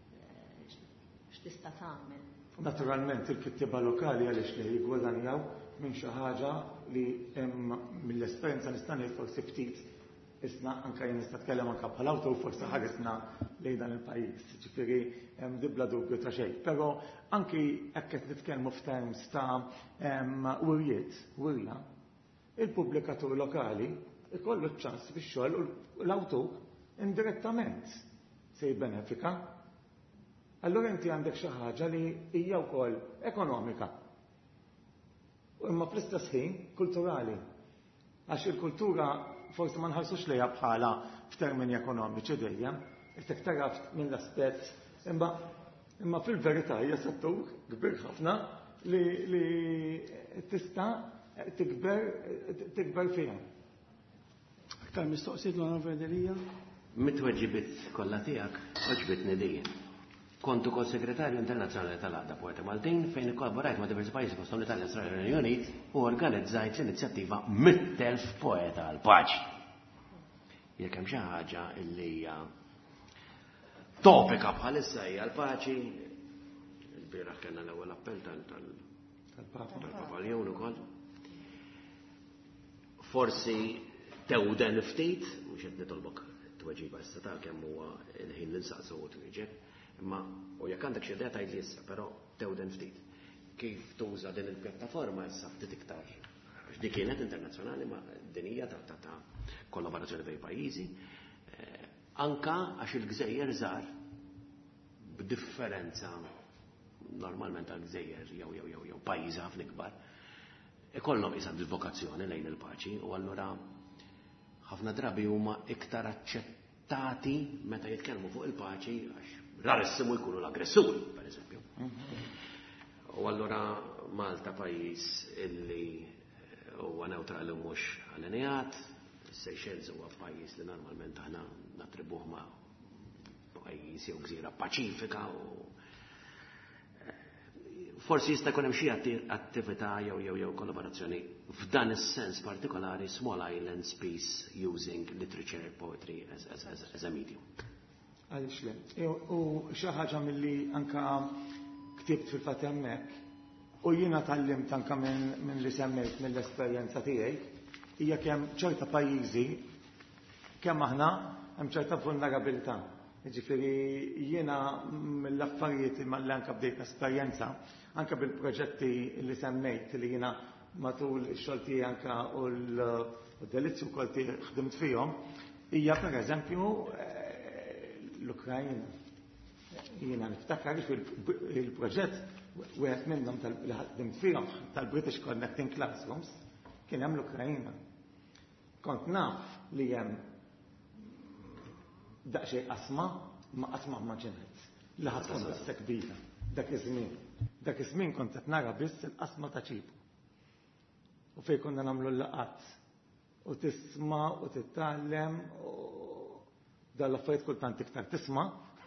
x'tista' tagħmel. Naturalment il-kittieba lokali għaliex li jiggwadanjaw minn xi ħaġa li mill-esperjenza nista' ngħid forsi ftit isna anke jien nista' tkellem anke bħala awtur forsi ħaresna lejn dan il-pajjiż. Ġifieri hemm dibla dubju ta' xejn. Però anki hekk qed nitkellmu f'terms ta' wirjiet, wirja, il-pubblikatur lokali ikollu ċans bix-xogħol u l-awtur indirettament se jibbenefika. Allura inti għandek xi ħaġa li hija wkoll ekonomika. Imma fl-istess ħin kulturali. Għax il-kultura forsi ma nħarsux lejha bħala f'termini ekonomiċi dejjem, istek taraf minn l-aspett, imma imma fil-verità hija settur kbir ħafna li li tista' tikber tikber fiha. Aktar mistoqsijiet l-Onorevoli. Mit-tweġibiet kollha tiegħek oġbitni din. Kontu kol segretarju internazzjonali tal-Għadda Poeta Maltin fejn ikkollaborajt ma' diversi pajjiżi fosthom l-Italja, Israel u Renju Unit u organizzajt l-inizjattiva mit-telf poeta għal paċi. Jekk hemm xi ħaġa li hija topika bħalissa hija l-paċi, il-bieraħ kellna l-ewwel appell tal-Papa Leon ukoll. Forsi tewden ftit, mhux qed nitolbok tweġiba issa ta' kemm huwa l-ħin li nsaqsu u twieġeb. Imma, u jekk għandek xi idea tgħidli issa, però tewden ftit. Kif tuża din il-pjattaforma issa ftit iktar. Dik kienet internazzjonali ma' din hija ta' ta' kollaborazzjoni bejn pajjiżi. Anka għax il-Gżejjer żgħar b'differenza normalment għall-Gżejjer jew jew jew jew pajjiżi ħafna ikbar, ikollhom isa il-vokazzjoni lejn il-paċi u allura ħafna drabi huma iktar aċċettati meta jitkellmu fuq il-paċi għax rarissimu jkunu l-aggressuri, per eżempju. U allura Malta pajjiż illi huwa neutrali mhux allineat, Seychelles huwa pajjiż li normalment aħna natribuh ma' pajjiż jew gżira paċifika u forsi jista' jkun hemm xi attività jew jew jew kollaborazzjoni f'dan is-sens partikolari Small Islands Peace using literature poetry as, as, as, as a medium. Għalix le. U xi ħaġa milli anka ktibt fil-fatt hemmhekk u jiena tallimt anka minn li semmejt mill-esperjenza tiegħi hija kemm ċerta pajjiżi kemm aħna hemm ċerta vulnerabilità. Jiġifieri jiena mill-affarijiet li anke bdejt esperjenza anke bil-proġetti li semmejt li jiena matul ix-xogħol tiegħi anke u l-delizzi wkoll tiegħi ħdimt fihom hija pereżempju l-Ukrajna. Jiena niftakar il-proġett wieħed minnhom li ħdimt fihom tal-British Connecting Classrooms kien hemm l-Ukrajna. Kont naf li hemm daqsxejn qasma ma qasma ma ġenet. Li ħadd tkun daqsa kbira dak iż-żmien. Dak iż-żmien kont qed nara biss il-qasma ta' Ċipru. U fejn konna nagħmlu l-laqat u tisma' u titgħallem dal-affarijiet kultant iktar tisma'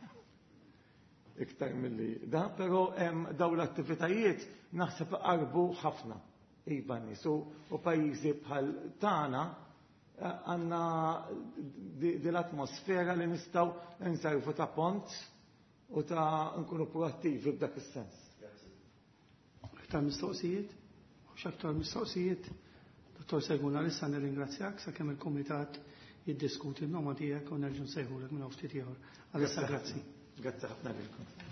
iktar milli da, però hemm dawn l-attivitajiet naħseb qarbu ħafna iva nies u pajjiżi bħal tagħna għandna din l-atmosfera li nistgħu nsarfu ta' pont u ta' nkunu proattivi b'dak is-sens. Aktar mistoqsijiet? Mhux aktar mistoqsijiet? Dottor Seguna, issa nirringrazzjak sakemm il-Kumitat jiddiskuti n-noma tiegħek u nerġgħu nsejħulek minn hawn ftit ieħor. Għalissa grazzi. Grazzi ħafna lilkom.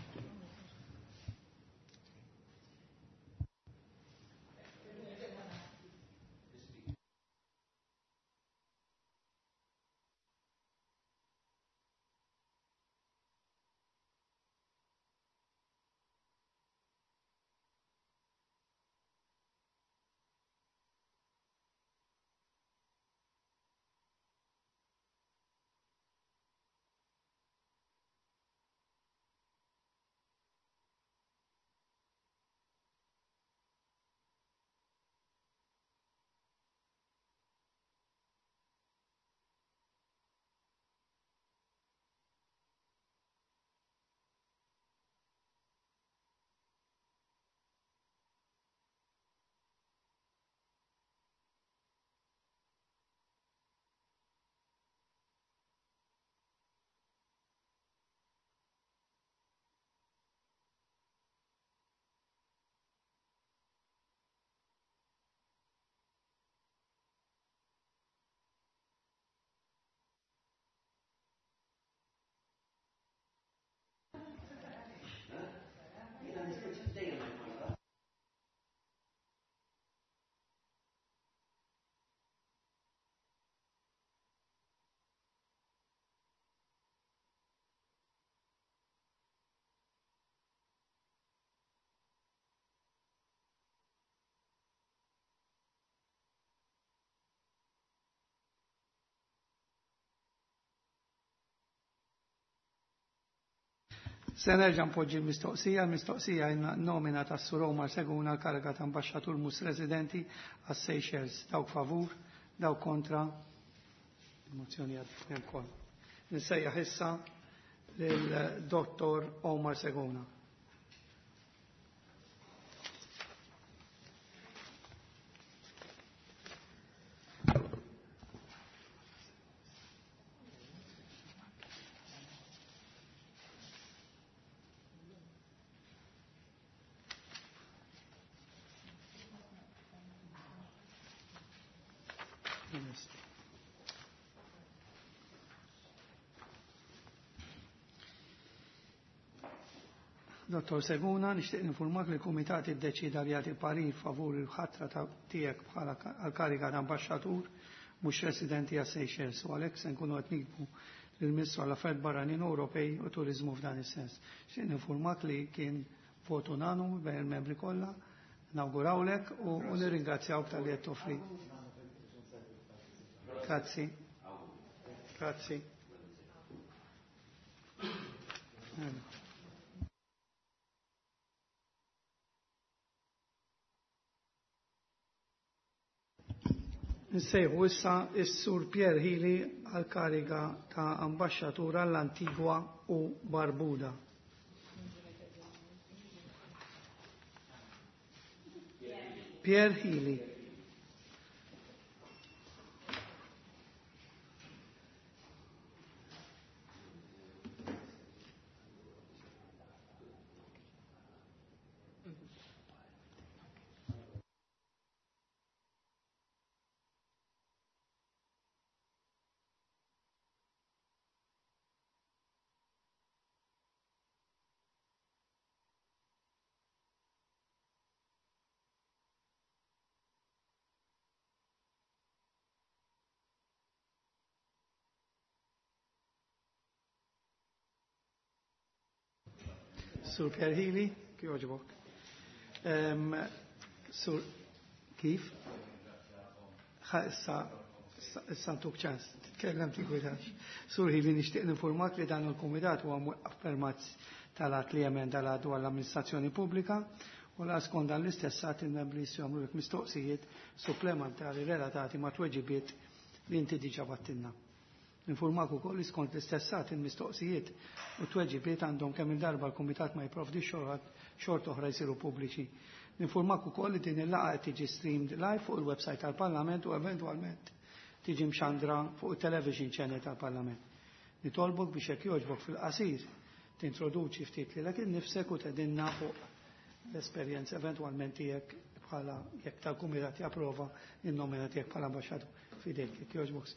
Se nerġa' npoġġi l-mistoqsija, l-mistoqsija hija nomina ta' Sur Omar Seguna l-kariga ta' ambaxxatur mhux residenti għas-Seychelles. Dawk favur, dawk kontra. Il-mozzjoni għaddiet wkoll. Nsejjaħ issa lill-Dottor Omar Seguna. Dottor Seguna, nixtieq informak li l-Kumitat iddeċida li jagħti parir favur il-ħatra tiegħek bħala għall-kariga ta' ambaxxatur mhux residenti għas Seychelles u għalhekk se nkunu qed nikbu lill-Ministru għall-Affarijiet Barranin Ewropej u Turiżmu f'dan is-sens. Nixtieq informak li kien vot unanimu bejn il-membri kollha, nawgurawlek u nirringrazzjawk tal-li qed toffri. Grazzi. Grazzi. Nsejħu issa is-Sur Pierre Healy għal-kariga ta' ambaxxatur għall-Antigua u Barbuda. Pierre Healy. Sur Pierre Healy, kjoġbok. Sur, kif? Issa, issa ntuk ċans, titkellem tikwitax. Sur Healy, nixtieq ninformak li dan il-Kumitat huwa mweqqaf permezz tal-att li jemenda l-għadu għall-amministrazzjoni pubblika u la skont dan l-istess għat il-membri jagħmlu mistoqsijiet supplementari relatati ma' tweġibiet li inti diġà battilna. Informak ukoll li skont l-istess għat il-mistoqsijiet u tweġibiet għandhom kemm il-darba l-Kumitat ma jipprovdi xort oħra jsiru pubbliċi. Informak ukoll li din il-laqgħa qed tiġi streamed live fuq il-website tal-Parlament u eventwalment tiġi mxandra fuq il-television channel tal-Parlament. Nitolbok biex hekk jogħġbok fil-qasir tintroduċi ftit lilek innifsek u tedinna fuq l-esperjenza eventwalment tiegħek bħala jekk tal-Kumitat japprova in-nomina tiegħek bħala ambaxxatur f'idejk jekk jogħġbok.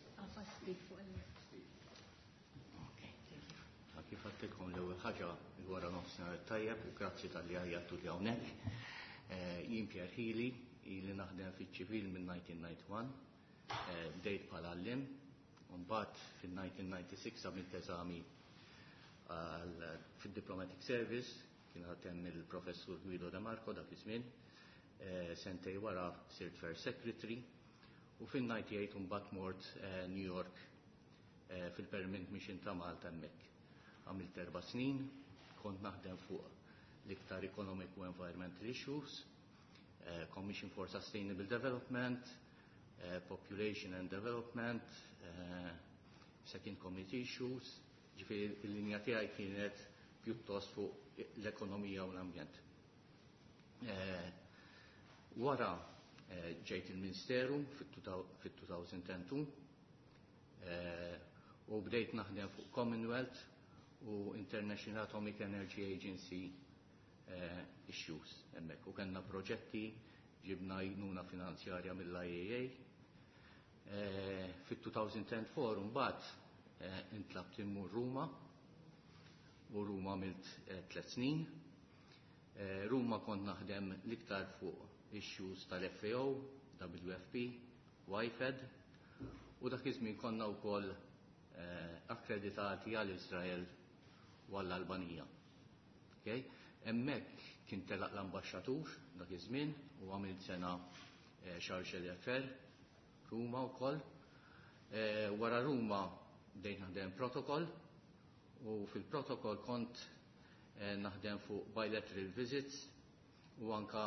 Kif għattilkom l-ewwel ħaġa wara nofsinhar tajjeb u grazzi tal-li għajjattu li hawnhekk. Jien Pierre Healy, ili naħdem fiċ-ċivil minn nineteen ninety-one, bdejt bħala għallim, u mbagħad fin-nineteen ninety-six għamilt eżami fid-Diplomatic Service, kien ħatem il-Professur Guido De Marco dak iż-żmien, sentej wara sirt First Secretary, u fin-ninety-eight mbagħad mort New York fil-Permanent Mission ta' Malta hemmhekk. Għamilt erba' snin, kont naħdem fuq l-iktar economic u environmental issues, uh, Commission for Sustainable Development, uh, Population and Development, uh, Second Committee Issues, ġifieri l-linja tiegħi kienet pjuttost fuq l-ekonomija u l-ambjent. Uh, wara uh, ġejt il-Ministeru fit-two thousand two uh, u bdejt naħdem fuq Commonwealth u International Atomic Energy Agency uh, issues hemmhekk. U kellna proġetti ġibna jnuna finanzjarja mill-I A A. Uh, Fit-two thousand four mbagħad uh, intlabt immur Ruma u Ruma għamilt uh, tliet snin. Uh, Ruma kont naħdem l-iktar fuq issues tal-F A O, W F P, Y F E D u dak iż-żmien konna wkoll uh, akkreditati għall-Iżrael u għall-Albanija. Okay? Hemmhekk kien telaq l-ambaxxatur dak iż-żmien u għamilt sena eh, Charles Defer, Ruma wkoll. Eh, wara Ruma bdejt naħdem protokoll u fil-protokoll kont naħdem fuq bilateral visits u anka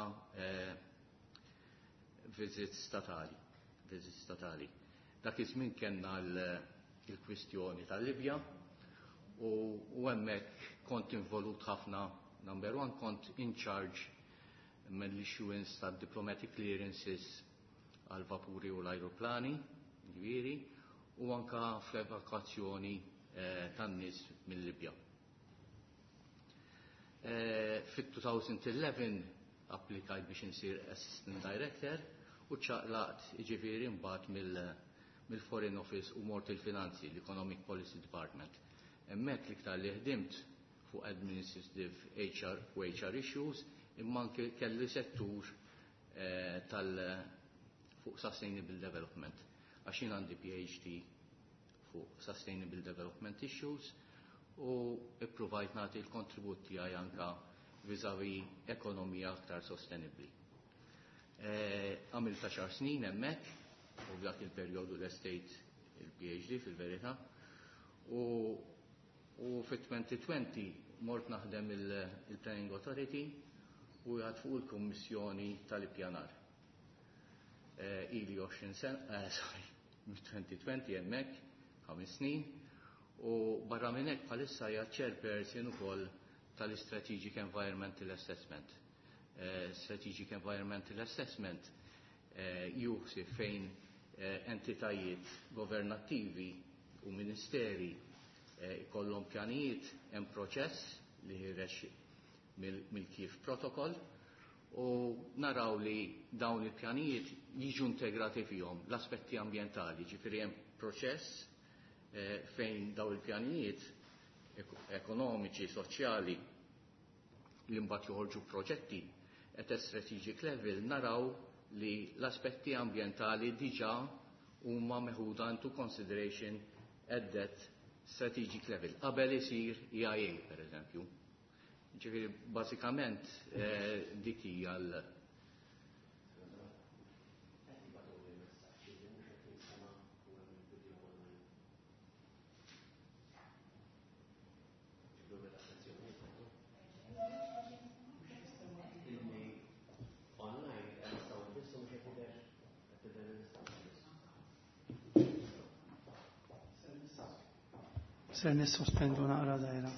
visits statali. Visits statali. Dak iż-żmien kellna l-kwistjoni tal-Libja u hemmhekk kont involut ħafna. Number one, kont in charge mill-issuance ta' diplomatic clearances għal vapuri u l-ajruplani, ġifieri, u anka fl-evakuazzjoni tan-nies mill-Libja. Fit-twenty eleven applikajt biex insir Assistant Director u ċaqlaqt ġifieri mbagħad mill-Foreign Office u mort il-Finanzi, l-Economic Policy Department. Hemmhekk l-iktar li ħdimt fuq administrative H R u H R issues imma anke kelli settur tal fuq Sustainable Development. Għax jien għandi P H D fuq Sustainable Development Issues u ippruvajt nagħti l-kontribut tiegħi anke vis-à-vis ekonomija aktar sostenibbli. Għamilt ta' xar snin hemmhekk u dak il-perjodu l-estate il-P H D fil-verità u u fit-twenty twenty mort naħdem il-Planning Authority u għad fuq il-Kommissjoni tal-Ippjanar. Ili għoxrin sena, sorry, twenty twenty hemmhekk ħames snin u barra minn hekk bħalissa hija chairperson ukoll tal-Strategic Environmental Assessment. Strategic Environmental Assessment juħsib fejn entitajiet governattivi u ministeri ikollhom pjanijiet hemm proċess li ħirex mill-kif protokoll u naraw li dawn il-pjanijiet jiġu integrati fihom l-aspetti ambjentali, ġifieri hemm proċess fejn dawn il-pjanijiet ekonomiċi, soċjali li mbagħad joħorġu proġetti at a strategic level naraw li l-aspetti ambjentali diġà huma meħuda into consideration at that strategic level. Qabel isir E I A, per eżempju. Ġifieri bażikament dik hija l Se nissospendu naqra dajra.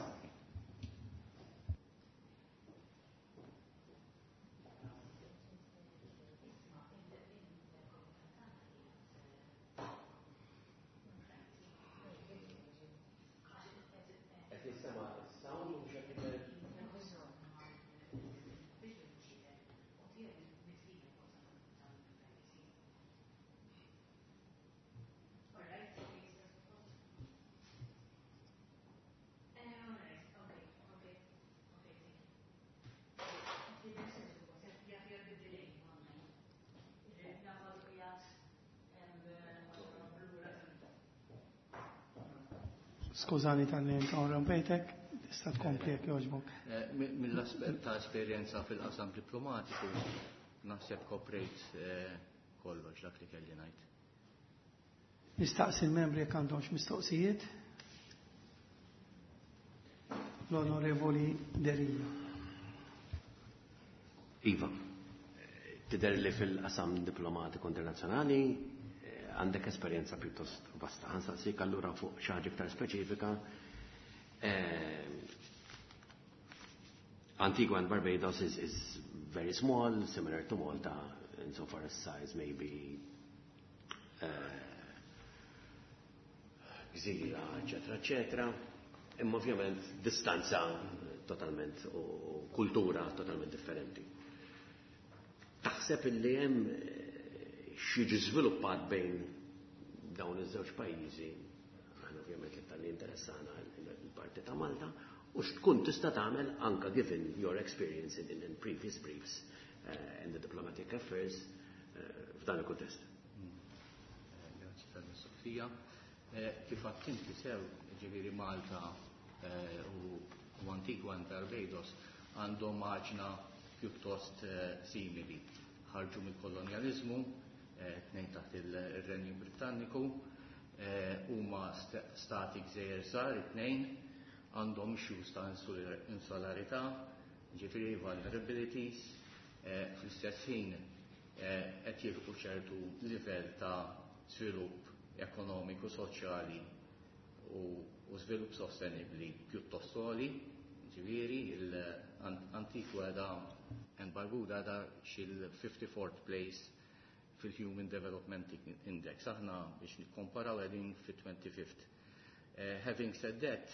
Skużani tal-li nrompejtek, tista' tkompli jekk jogħġbok. Mill-aspett ta' esperjenza fil-qasam diplomatiku naħseb koprejt kollox dak li kelli ngħid. Nistaqsi l-membri jekk għandhomx mistoqsijiet. L-Onorevoli Derillo. Iva, tidher li fil-qasam diplomatiku internazzjonali għandek esperjenza pjuttost vasta. Nsaqsik allura fuq xi ħaġa iktar speċifika. Antigua and Barbados is, is very small, similar to Malta, insofar as size maybe gżira, eccetera, eccetera. Imma ovvjament distanza totalment u kultura totalment differenti. Taħseb illi hemm xi żviluppat bejn dawn iż-żewġ pajjiżi, aħna ovvjament li li interessana l-parti ta' Malta, u x'tkun tista' tagħmel anke given your experience in, in previous briefs uh, in the diplomatic affairs f'dan il-kuntest. Grazzi tal-Sofija. Kif qatt inti sew, ġifieri Malta u Antigua and Barbados għandhom maġna pjuttost simili. Ħarġu mill-kolonjaliżmu, tnejn taħt il-Renju Britanniku, huma stati gżejjer żgħar it-tnejn għandhom issues ta' insularità, ġifieri vulnerabilities, fl-istess ħin qed jilħqu ċertu livell ta' żvilupp ekonomiku, soċjali u żvilupp sostenibbli pjuttost għoli, ġifieri l-Antigua and Barbuda da xil-fifty-fourth place fil-Human Development Index. Aħna biex nikkomparaw għedin fit-twenty-fifth. Uh, having said that,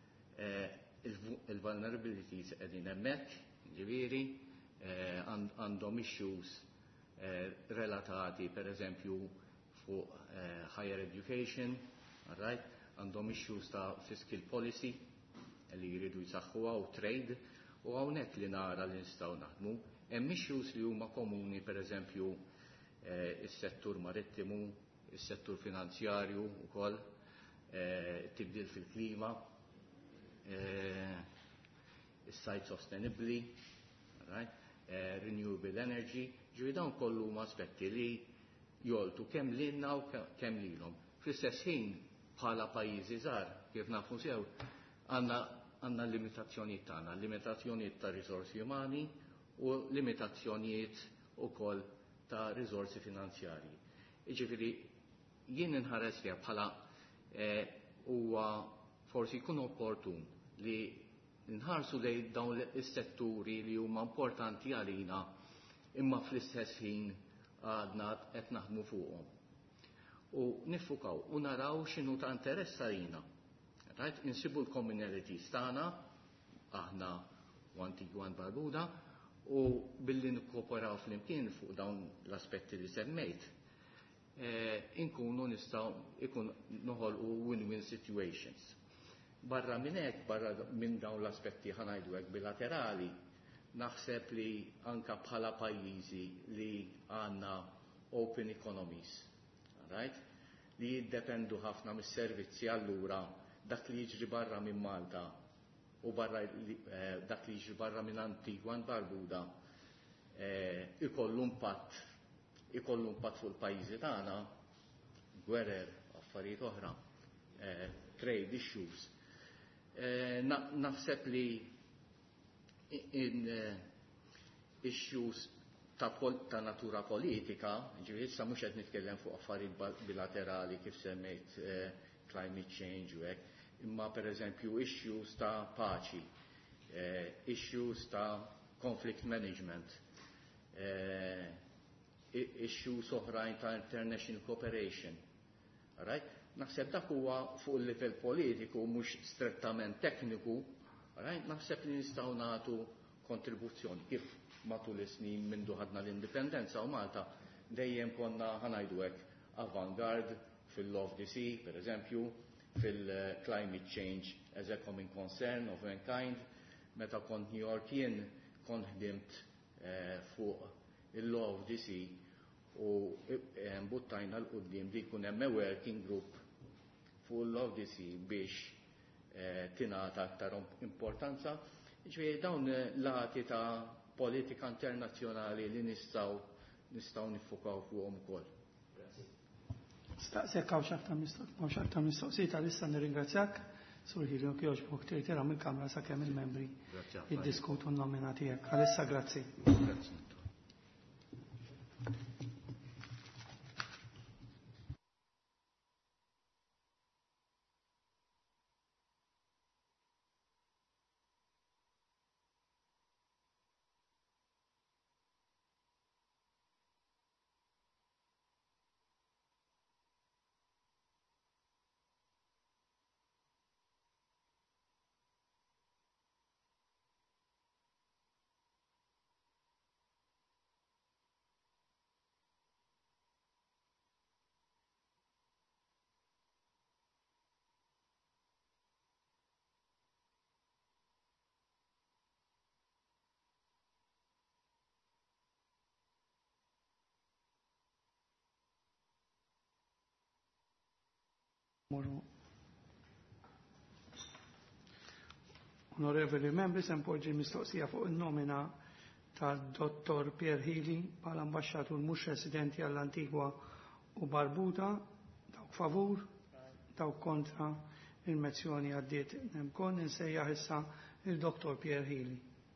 il-vulnerabilities uh, għedin emmek, ġiviri, għandhom uh, issues uh, relatati, per eżempju, fuq uh, higher education, right? Għandhom issues ta' fiscal policy, li jridu jisaxħuha u trade, u hawnhekk li nara li nistgħu naħdmu. Hemm issues li huma komuni, per eżempju, uh, is-settur marittimu, is-settur finanzjarju wkoll, uh, tibdil fil-klima, uh, is-sajt sostenibbli, right? uh, renewable energy, ġivi dawn kollu huma aspetti li joltu kemm lilna u kemm lilhom. Fl-istess ħin bħala pajjiżi żgħar, kif nafu sew, għandna għandna limitazzjonijiet tagħna, limitazzjonijiet ta' risorsi umani u limitazzjonijiet ukoll ta' risorsi finanzjarji. Jiġifieri jien inħares li bħala huwa forsi jkun opportun li nħarsu lejn dawn is-setturi li huma importanti għalina imma fl-istess ħin għadna qed naħdmu fuqhom. U nifukaw u naraw x'inhu ta' interess għalina. Right? Insibu l-communalities tagħna, aħna u Antigua and Barbuda, u billi nikkooperaw fl-imkien fuq dawn l-aspetti li semmejt, eh, inkunu nistgħu ikun noħolqu win-win situations. Barra minn hekk, barra minn dawn l-aspetti ħanajdu hekk bilaterali, naħseb li anka bħala pajjiżi li għandna open economies, right? Li jiddependu ħafna mis-servizzi allura dak li jiġri barra minn Malta u barra eh, dak li jiġri barra minn Antigua and Barbuda eh, ikollu impatt ikollu impatt fuq il-pajjiżi tagħna, gwerer, affarijiet oħra, eh, trade issues. Eh, na, naħseb li in uh, issues ta', pol ta natura politika, ġifieri issa mhux qed nitkellem fuq affarijiet bilaterali kif semmejt uh, climate change u hekk, imma per eżempju issues ta' paċi, uh, issues ta' conflict management, uh, issues oħrajn ta' international cooperation. Right? Naħseb dak huwa fuq il-livell politiku mhux strettament tekniku, right? Naħseb li nistgħu nagħtu kontribuzzjoni kif matul is-snin minn ħadna l-indipendenza u Malta dejjem konna ħanajdu hekk avant-garde fil-Law of the Sea, per eżempju, fil-climate change as a common concern of mankind. Meta kont New York jien kont ħdimt eh, fuq il-Law of the Sea u mbuttajna l-qudiem li jkun hemm working group fuq il-Law of the Sea biex eh, tingħata aktar importanza. Ġifieri dawn lati ta' politika internazzjonali li nistgħu nistgħu nifukaw fuqhom ukoll. Staqsek għaw xafta mistoqsijiet għalissa nirringrazzjak sur ħilju kjoġbok tirtira mill-Kamra sakemm il-membri jiddiskutu n-nomina tiegħek. Għalissa grazzi. Grazzi. Onorevoli membri, se npoġġi mistoqsija fuq il-nomina ta' dottor Pierre Healy bħala ambasċatur mhux residenti għall-Antigua u Barbuda, dawk favur, dawk kontra, il-mezzjoni għaddiet nemkon insejjaħ issa il-Doktor Pierre Healy.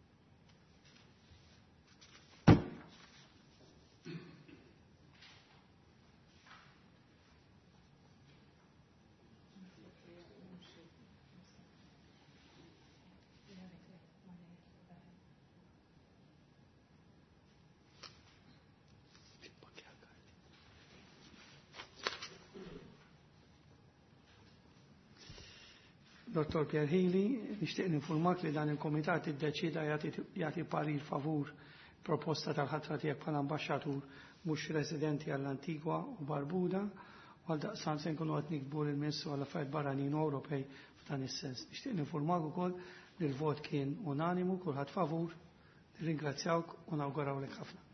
Doktor Pierre Healy, nixtieq ninformak li dan il-Komitat iddeċida jagħti parir favur proposta tal-ħatra tiegħek bħala ambaxxatur mhux residenti għall-Antigwa u Barbuda, għal daqsan se nkunu qed nikbu lill-Ministru għall-Affarijiet Barranin Ewropej f'dan is-sens. Nixtieq ninformak ukoll li l-vot kien unanimu, kulħadd favur, nirringrazzjawk u nawgurawlek ħafna.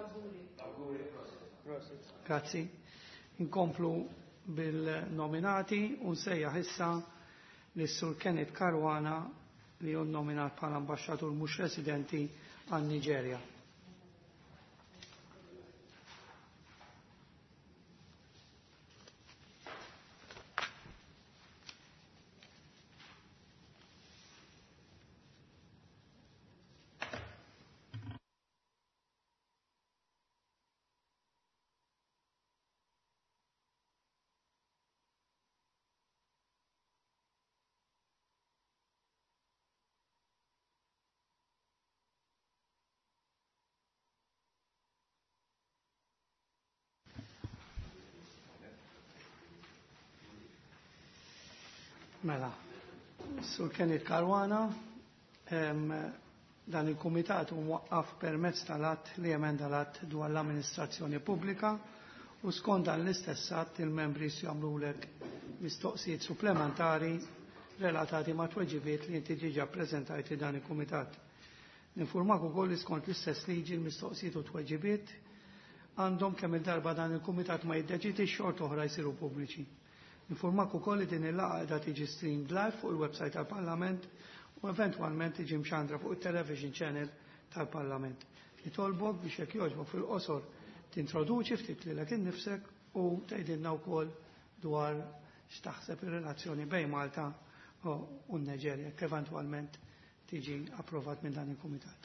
Grazzi. Inkomplu bil-nominati u nsejjaħ issa l-Sur Kenneth Caruana li hu nominat bħala ambaxxatur mhux residenti għan Niġerja. Mela, Sur Kenneth Caruana, dan il-Kumitat mwaqqaf permezz tal-att li emenda l-att dwar l-amministrazzjoni pubblika u skont dan l-istess att il-membri jagħmlulek mistoqsijiet supplementari relatati ma' tweġibiet li inti ġiġa ppreżentajti dan il-Kumitat. Ninfurmak ukoll li skont l-istess liġi l-mistoqsijiet u tweġibiet għandhom kemm il-darba dan il-Kumitat ma jiddeċidi xort oħra jsiru pubbliċi. Informak ukoll li din il-laqgħa qiegħda tiġi streamed live fuq il-website tal-Parlament u eventwalment tiġi mxandra fuq it-television channel tal-Parlament. Nitolbok biex jekk jogħġbok fil-qosor tintroduċi ftit lilek innifsek u tgħidilna wkoll dwar x'taħseb ir-relazzjoni bejn Malta u n-Niġerja jekk eventwalment tiġi approvat minn dan il-Kumitat.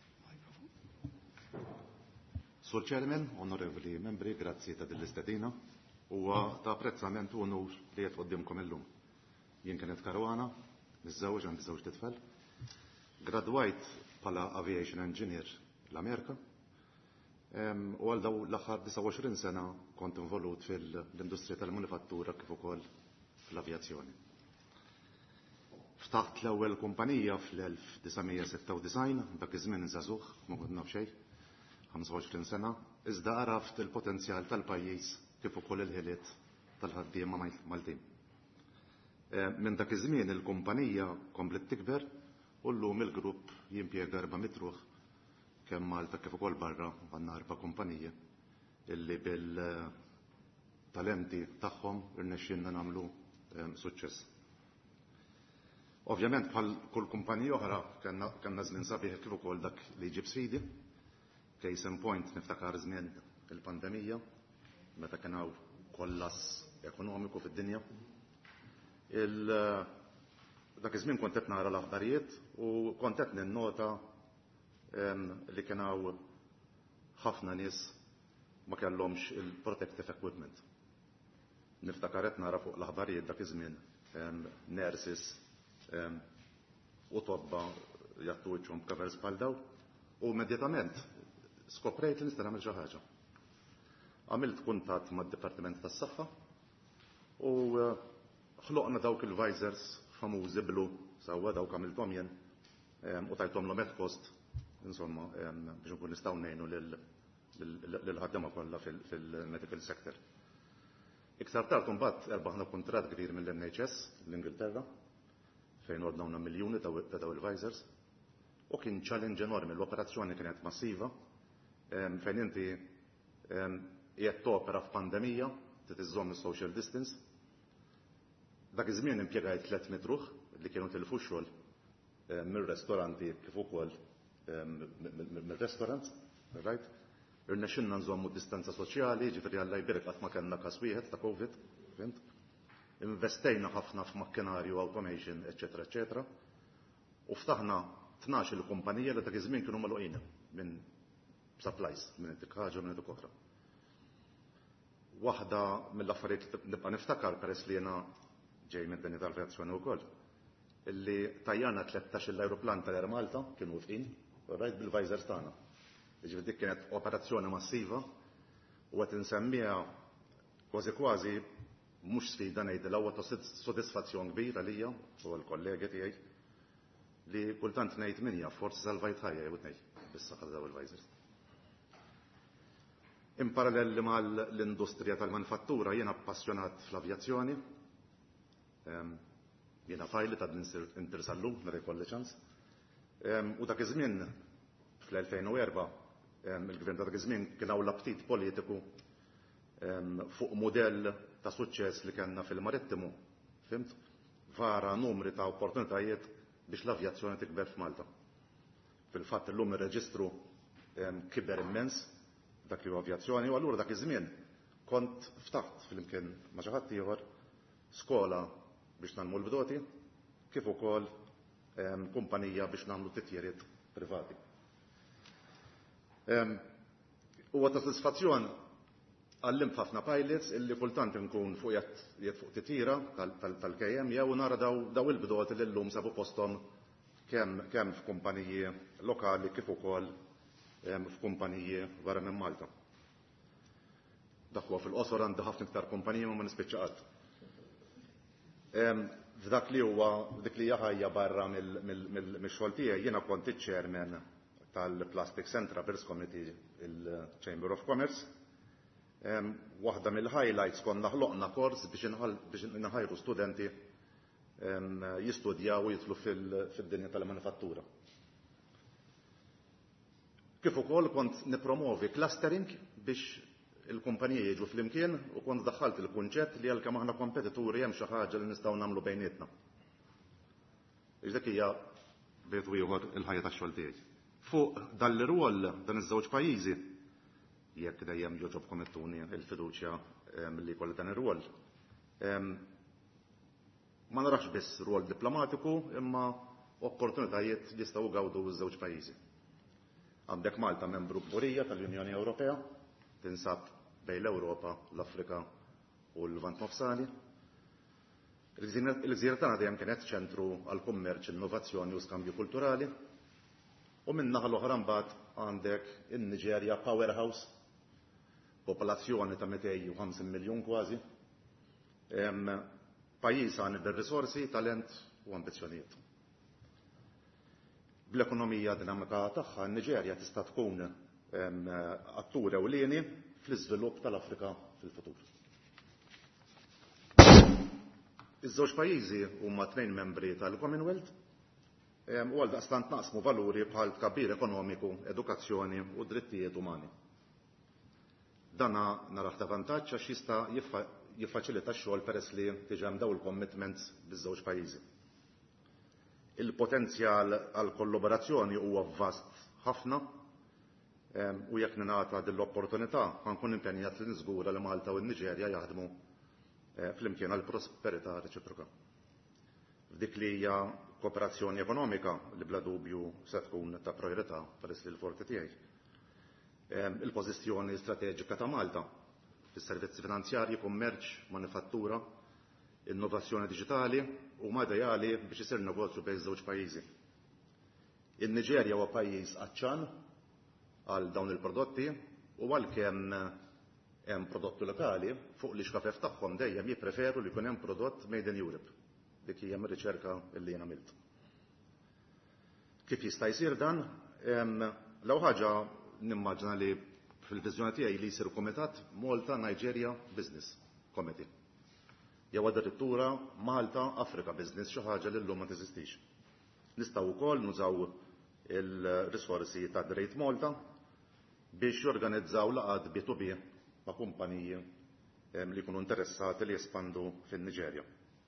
Sur Chairman, onorevoli membri, grazzi ta' din l-istedina. Huwa ta' apprezzament u onur li qed qudiemkom illum. Jien Kenneth Caruana, niżżewweġ għandi żewġ titfel, gradwajt bħala aviation engineer l-Amerika u għal daw l-aħħar disa' u għoxrin sena kont involut fil-industrija tal-manifattura kif ukoll fl-avjazzjoni. Ftaħt l-ewwel kumpanija fl-elf disajn sitta u disajn, dak iż-żmien żagħżugħ ma kont naf xejn, ħamsa u għoxrin sena, iżda għaraft il-potenzjal tal-pajjiż kif ukoll il-ħiliet tal-ħaddiema Maltin. Minn dak iż-żmien il-kumpanija komplet tikber u llum il-grupp jimpjega erba' mitruħ kemm Malta kif ukoll barra għandna erba' kumpaniji illi bil-talenti tagħhom irnexxielna nagħmlu suċċess. Ovvjament bħal kull kumpanija oħra kellna żmien sabiħ kif ukoll dak li jġib sfidi. Case in point niftakar żmien il-pandemija meta kien hawn kollass ekonomiku fid-dinja. Dak iż-żmien kont qed nara l-aħbarijiet u kont qed ninnota li kien hawn ħafna nies ma kellhomx il-protective equipment. Niftakar qed nara fuq l-aħbarijiet dak iż-żmien nurses u tobba jagħtu wiċċhom b'covers bħal dawn u immedjatament skoprejt li nista' nagħmel xi ħaġa. Għamilt kuntatt mad-Dipartiment tas-Saħħa u ħloqna dawk il-visors famużi blu sewwa dawk għamilthom jien u tajthomlhom head cost insomma biex nkun nistgħu ngħinu lill-ħaddiema kollha fil-medical sector. Iktar tard imbagħad erbaħna kuntratt kbir mill-N H S l-Ingilterra fejn ordnawna miljuni ta' daw il-visors u kien challenge enormi, l-operazzjoni kienet massiva fejn inti qiegħed topera f'pandemija trid iżżomm is-social distance. Dak iż-żmien impjegajt tliet mitruħ li kienu tilfu x-xogħol mir-restoranti kif ukoll mir-restaurants, right? Irnexxinna nżommu distanza soċjali, ġifieri Alla jbierek qatt ma kellna każ wieħed ta' COVID, fimt? investejna ħafna f'makkinarju, automation, eċetera, eċetera. U ftaħna tnax il-kumpanija li dak iż-żmien kienu magħluqin minn supplies, minn dik ħaġa minn dik oħra. Waħda mill-affarijiet li nibqa' niftakar peress li jiena ġej minn dinja tal-avjazzjoni wkoll, illi tajjana tlettax l-ajruplan tal-Air Malta kienu wafqin, rajt bil-visors tagħna. Jiġifieri dik kienet operazzjoni massiva u qed insemmiha kważi kważi mhux sfida ngħidilha huwa sodisfazzjon kbira lija u l-kollegi tiegħi li kultant ngħid min jaf forsi salvajt ħajja jew ngħid bis-saħħa daw il-visors. In parallel mal-industrija tal-manifattura jiena appassjonat fl-avjazzjoni. Jiena pilot għad nintersallu meta jkolli ċans. U dak iż-żmien fl-elfejn u erba' il-gvern ta' dak iż-żmien kien hawn l-aptit politiku fuq mudell ta' suċċess li kellna fil-marittimu, fimt? Vara numri ta' opportunitajiet biex l-avjazzjoni tikber f'Malta. Fil-fatt illum ir-reġistru kiber immens dak li hu avjazzjoni u allura dak iż-żmien kont ftaħt flimkien ma' xi ħadd ieħor skola biex nagħmlu l-bdoti kif ukoll kumpanija biex nagħmlu titjiriet privati. Huwa ta' sodisfazzjon għallimt ħafna pilots illi kultant inkun fuq jett fuq titjira tal-K M jew nara daw il-bdoti li llum sabu posthom kemm f'kumpaniji lokali kif ukoll f'kumpaniji barra minn Malta. Dak huwa fil-qosor għandi ħafna iktar kumpaniji ma nispiċċa qatt. F'dak li huwa dik li hija ħajja barra mill-xogħol tiegħi jiena kont iċ-chairman tal-Plastic Centra Affairs Committee il-Chamber of Commerce. Waħda mill-highlights konna ħloqna kors biex inħajru studenti jistudjaw u jidħlu fid-dinja tal-manifattura. Kif ukoll kont nippromovi clustering biex il-kumpaniji jiġu flimkien u kont daħħalt il-kunċett li għalkemm aħna kompetituri hemm xi ħaġa li nistgħu nagħmlu bejnietna. Dik hija bejt ieħor il-ħajja tax-xogħol tiegħi. Fuq dan l-irwol dan iż-żewġ pajjiżi jekk dejjem jogħġobkom ittuni il-fiduċja li jkolli dan ir-rwol. Ma narax biss rwol diplomatiku imma opportunitajiet li jistgħu gawdu ż-żewġ pajjiżi. Għandek Malta membru kburija tal-Unjoni Ewropea, tinsab bejn l-Ewropa, l-Afrika u l-Lvant Nofsani. Il-gżira tagħna dejjem kienet ċentru għal kummerċ, innovazzjoni u skambju kulturali. U minn naħa l-oħra mbagħad għandek in-Niġerja powerhouse, popolazzjoni ta' mئتين وخمسين miljun kważi. Pajjiż għandi bir-risorsi, talent u ambizzjonijiet. Bl-ekonomija dinamika tagħha n-Niġerja tista' tkun attur ewlieni fl-iżvilupp tal-Afrika fil-futur. Iż-żewġ pajjiżi huma tnejn membri tal-Commonwealth u għaldaqstant naqsmu valuri bħal tkabbir ekonomiku, edukazzjoni u drittijiet umani. Dana naraħ ta' vantaġġ għax jista' jiffaċilita x-xogħol peress li tiġi hemm dawn il-commitments biż-żewġ pajjiżi. Il-potenzjal għal kollaborazzjoni huwa vast ħafna u jekk ningħata din l-opportunità ħankun impenjat li niżgura li Malta u n-Niġerja jaħdmu flimkien għal prosperità reċiproka. F'dik li hija kooperazzjoni ekonomika li bla dubju se tkun ta' priorità peress li l-forti tiegħi. Il-pożizzjoni strateġika ta' Malta fis-servizzi finanzjarji, kummerċ, manifattura, innovazzjoni diġitali huma ideali biex isir negozju bejn żewġ pajjiżi. In-Niġerja huwa pajjiż aċċan għal dawn il-prodotti u għalkemm hemm prodotti lokali fuq l-ixkafef tagħhom dejjem jippreferu li jkun hemm prodott made in Europe. Dik hija mir-riċerka li jien għamilt. Kif jista' jsir dan? L-ewwel ħaġa nimmaġna li fil-viżjoni tiegħi li jsir kumitat Malta Nigeria Business Committee. Jew addirittura Malta Africa Business xi ħaġa li llum ma teżistix. Nistgħu wkoll nużaw il-risorsi ta' Drejt Malta biex jorganizzaw laqgħat B to B ma' kumpaniji li jkunu interessati li jespandu fin-Niġerja.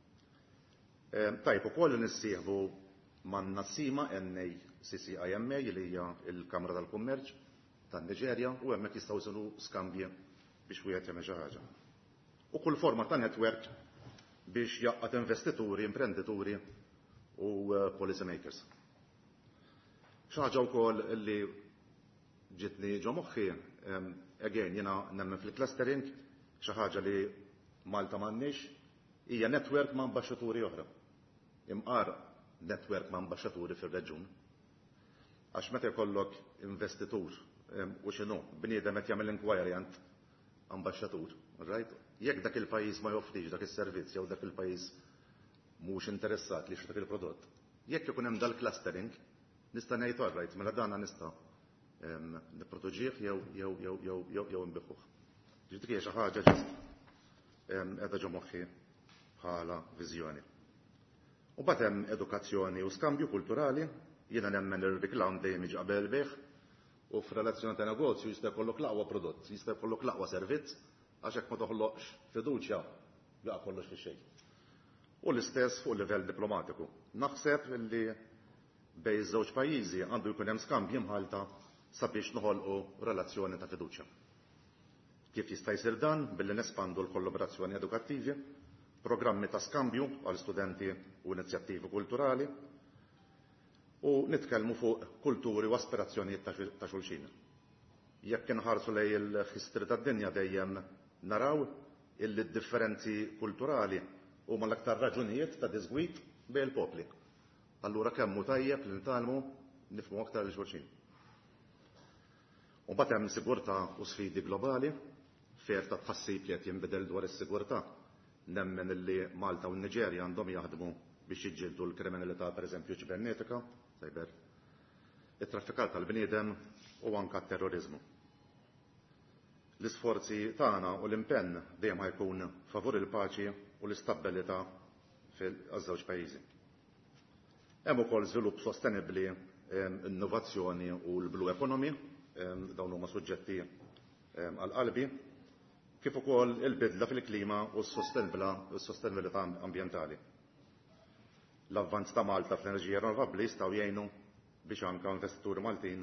Tajb ukoll nissieħbu man-Nassima N A C C I M A li hija l-Kamra tal-Kummerċ tan-Niġerja u hemmhekk jistgħu jsiru skambji biex wieħed jagħmel xi ħaġa. U kull forma ta' netwerk biex jaqqat investituri, imprenditori u policy makers. Xaġa wkoll li ġitni ġo moħħi, again, jiena nemmen fil-clustering, xi ħaġa li Malta m'għandniex, hija netwerk ma' ambaxxaturi oħra. Imqar netwerk ma' ambaxxaturi fir-reġjun. Għax meta jkollok investitur u x'inhu bniedem qed jagħmel inquiry għand ambaxxatur, right? Jekk dak il-pajjiż ma joffrix dak is-servizz jew dak il-pajjiż mhux interessat li jixtri il-prodott, jekk ikun hemm dal-clustering, nista' ngħid all right, mela dan nista' nipproduġih jew jew jew jew jew jew nbiħuh. Ġifieri hija xi ħaġa ġust qiegħda ġo moħħi bħala viżjoni. U bagħad hemm edukazzjoni u skambju kulturali, jiena nemmen ir-riklam dejjem jiġi qabel il-beħ u f'relazzjoni ta' negozju jista' jkollok l-aqwa prodott, jista' jkollok l-aqwa servizz għax hekk ma toħloqx fiduċja jaqa' kollox fix-xejn. U l-istess fuq livell diplomatiku. Naħseb li bejn żewġ pajjiżi għandu jkun hemm skambji mħalta sabiex noħolqu relazzjoni ta' fiduċja. Kif jista' jsir dan billi nespandu l-kollaborazzjoni edukattivi, programmi ta' skambju għal studenti u inizjattivi kulturali u nitkellmu fuq kulturi u aspirazzjonijiet ta' xulxin. Jekk inħarsu lej il-ħistri tad-dinja dejjem naraw illi d-differenzi kulturali huma l-aktar raġunijiet ta' disgwit bejn il-popli. Allura kemm hu tajjeb li nitalmu nifhmu aktar il xulxin. U bagħad hemm sigurtà u sfidi globali, fer ta' tħassib li qed jinbidel dwar is-sigurtà. Nemmen illi Malta u n-Niġerja għandhom jaħdmu biex jiġġieldu l-kriminalità pereżempju ċibernetika, cyber, it-traffikar tal-bniedem u anke t-terrorizmu. L-isforzi tagħna u l-impenn dejjem ħajkun favur il-paċi u l-istabbilità fil-żewġ pajjiżi. Hemm ukoll żvilupp sostenibbli, innovazzjoni u l-blue economy, dawn huma suġġetti għal qalbi, kif ukoll il-bidla fil-klima u s-sostenibilità ambjentali. L-avvanz ta' Malta fl-enerġija rinnovabbli jistgħu jgħinu biex anke investituri Maltin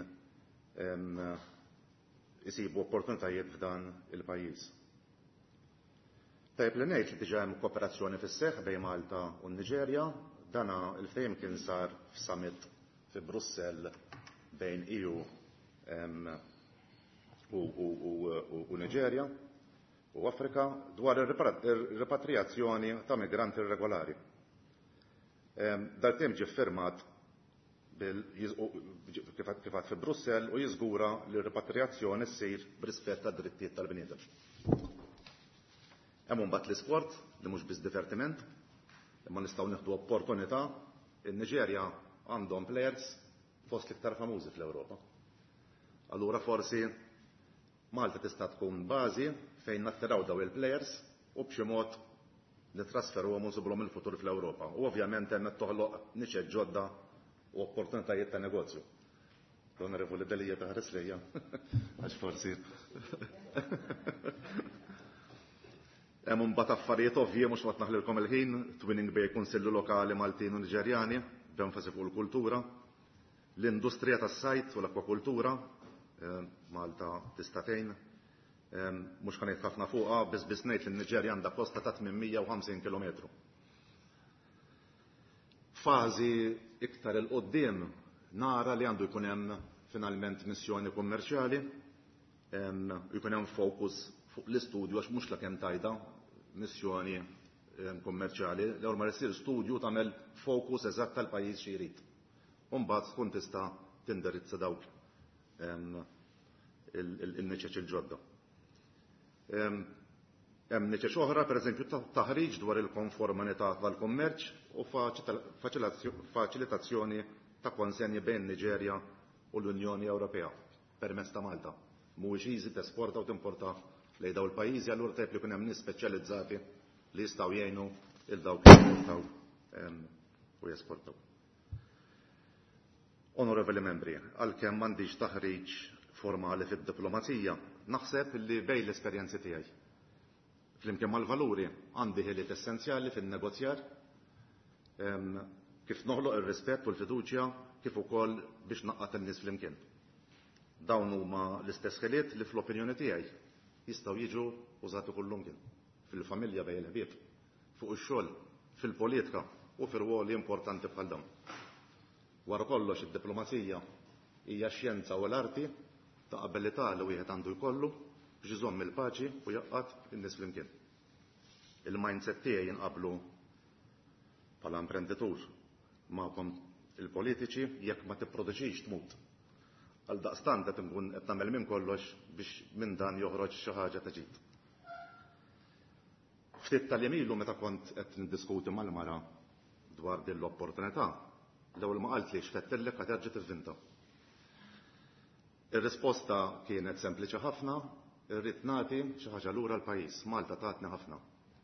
isibu opportunitajiet f'dan il-pajjiż. Tajjeb li ngħid li diġà hemm kooperazzjoni fis-seħħ bejn Malta u n-Niġerja, dana il-ftehim kien sar f'summit fi Brussell bejn E U u Niġerja u Afrika dwar ir-repatrijazzjoni ta' migranti irregolari. Dal-tim ġie firmat kif għad fi Brussell u jiżgura li r-repatrijazzjoni ssir b'rispett tad-drittijiet tal-bniedem. Hemm imbagħad l-isport li mhux biss divertiment, imma nistgħu nieħdu opportunità. In-Niġerja għandhom plejers fost l-iktar famużi fl-Ewropa. Allura forsi Malta tista' tkun bażi fejn nattiraw daw il-plejers u b'xi mod nitrasferuhom u nsibulhom il-futur fl-Ewropa. U ovvjament hemm qed toħloq niċċeġ ġodda u opportunitajiet ta' negozju. L-Onorevoli Delija taħres lejja għax forsi. Hemm imbagħad affarijiet ovvji mhux qed naħlilkom il-ħin, twinning bejn kunsilli lokali Maltin u Niġerjani b'enfasi fuq il-kultura, l-industrija tas-sajt u l-akwakultura, Malta tista' tgħin, mhux ħanejt ħafna fuqha, biss biss ngħid li n-Niġerja għandha kosta ta' tminmija u ħamsin kilometru. Fażi iktar il qudiem nara li għandu jkun hemm finalment missjoni kummerċjali, jkun hemm fokus fuq l-istudju għax mhux kemm tajda missjoni kummerċjali, l ma jsir studju tagħmel fokus eżatt tal-pajjiż xi jrid. U mbagħad tkun tista' tindirizza dawk il-niċeċ il-ġodda. Hemm niċeċ oħra, pereżempju taħriġ dwar il-konformità tal-kummerċ u faċilitazzjoni ta' konsenji bejn Niġerja u l-Unjoni Ewropea permezz ta' Malta. Mhuwiex easy tesporta u timporta lejn dawn il-pajjiżi, allura tajb li jkun hemm nies speċjalizzati li jistgħu jgħinu il dawk li jesportaw u jesportaw. Onorevoli membri, għalkemm m'għandix taħriġ formali fid-diplomazija, naħseb li bejn l-esperjenzi tiegħi flimkien mal-valuri għandi ħiliet essenzjali fin-negozjar kif noħloq ir-rispett u l-fiduċja kif ukoll biex naqqat in-nies flimkien. Dawn huma l-istess ħiliet li fl-opinjoni tiegħi jistgħu jiġu użati kullum kien fil-familja bejn il-ħbieb, fuq ix-xogħol fil-politika u fir-ruoli importanti bħal dawn. Wara kollox id-diplomazija hija x-xjenza u l-arti ta' abilità li wieħed għandu jkollu biex iżomm il-paċi u jaqqad in-nies flimkien. Il-mindset tiegħi jinqablu bħala imprenditur magħkom il-politiċi jekk ma tipproduċix tmut. Għal daqstant qed nkun qed nagħmel minn kollox biex minn dan joħroġ xi ħaġa ta' ġid. Ftit tal-jemilu meta kont qed niddiskuti mal-mara dwar din l-opportunità, l-ewwel ma qaltlix fettilek qed terġa' tivvinta. Ir-risposta kienet sempliċi ħafna, irrid nagħti xi ħaġa lura l-pajjiż, Malta tatni ħafna.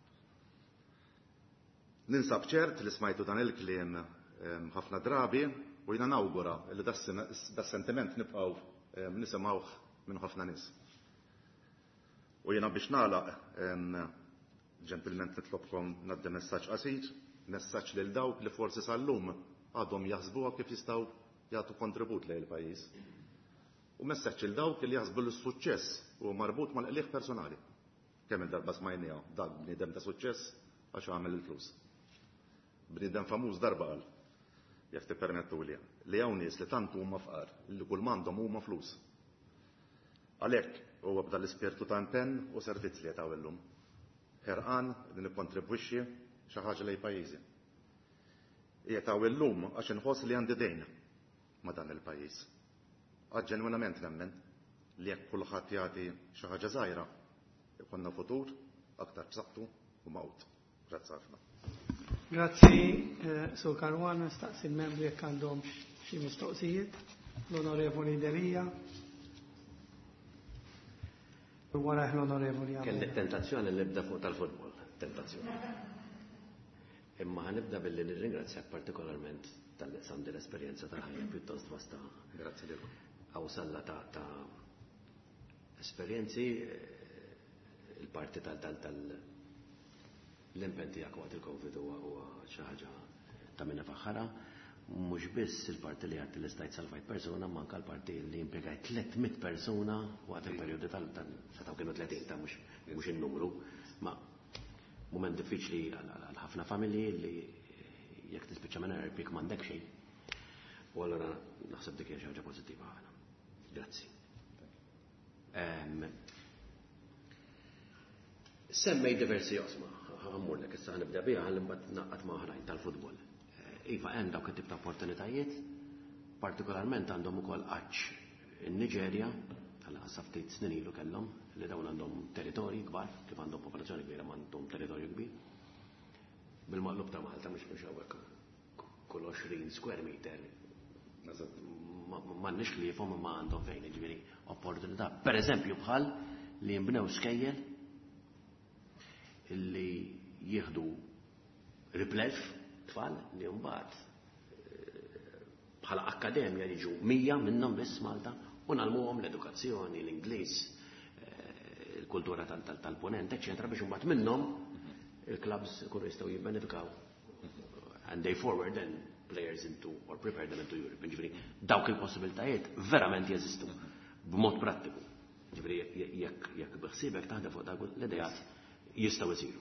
Ninsab ċert li smajtu dan il-kliem ħafna drabi u jiena nawgura li das-sentiment nibqgħu nisimgħuh minn ħafna nies. U jiena biex nagħlaq ġentilment nitlobkom ngħaddi messaġġ qasir, messaġġ lil dawk li forsi sal-lum għadhom jaħsbuha kif jistgħu jagħtu kontribut lejn il-pajjiż. U messaġġ il dawk li jaħsbu l-suċċess u marbut mal-qliq personali. Kemm il-darba smajnija dak bniedem ta' suċċess għax għamel il-flus. Bniedem famuż darba qal, jekk tippermettuli, li hawn nies li tant huma fqar, li kull m'għandhom huma flus. Għalhekk huwa bda l-ispirtu ta' impenn u servizz li jagħtaw illum. Ħerqan li nikkontribwixxi xi ħaġa lejn pajjiżi. Jagħtaw illum għax inħoss li għandi dejn ma' dan il-pajjiż. Għad ġenwinament nemmen li jekk kulħadd jagħti xi ħaġa żgħira ikollna futur aktar b'saħħtu u mawt. Grazzi ħafna. Grazzi, Sur Karwan, nistaqsi l-membri jekk għandhom xi mistoqsijiet. L-Onorevoli Delija. Wara l-Onorevoli Għamel. Kelli tentazzjoni li nibda fuq tal-futbol, tentazzjoni. Imma ħanibda billi nirringrazzjak partikolarment tal-qsam dell-esperjenza tal-ħajja pjuttost vasta. Grazzi lilkom. Awsalla ta' ta' esperjenzi il-parti tal l-impen tiegħek waqt il-Covid huwa xi ħaġa ta' minna faħħara, mhux biss il-parti li għadti l-istajt salvajt persuna, ma anke l-parti li impjegajt tlietmit persuna waqt il-perjodu tal-setaw kienu tletin ta' mhux in-numru, ma mument diffiċli għal ħafna familji li jekk tispiċċa minn erbik m'għandek xejn. U allura naħseb dik hija xi ħaġa pożittiva ħafna. Grazzi. Semmej diversi osma, għammurlek issa nibda biha ħalli mbagħad naqqat ma' oħrajn tal-futbol. Iva hemm dawk it-tip ta' opportunitajiet, partikolarment għandhom ukoll qaċċ in-Niġerja, għal ftit snin ilu kellhom li dawn għandhom territorji kbar, kif għandhom popolazzjoni kbira m'għandhom territorju kbir. Bil-maqlub ta' Malta mhux mhux hawnhekk kull għoxrin square meter. M'għandniex li jifhom ma għandhom fejn jiġifieri opportunità. Pereżempju bħal li jinbnew skejjel illi jieħdu riplef tfal li mbagħad bħala akkademja jiġu mija minnhom biss Malta u nagħlmuhom l-edukazzjoni, l-Ingliż, il-kultura tal-ponent, eċetera, biex imbagħad minnhom il-clubs ikunu jistgħu jibbenefikaw and they forward then players into or prepare them into Europe. Ġifieri dawk il-possibilitajiet verament jeżistu b'mod prattiku. Ġifieri jekk jekk biħsiebek taħdem fuq dak l-idejat jistgħu jsiru.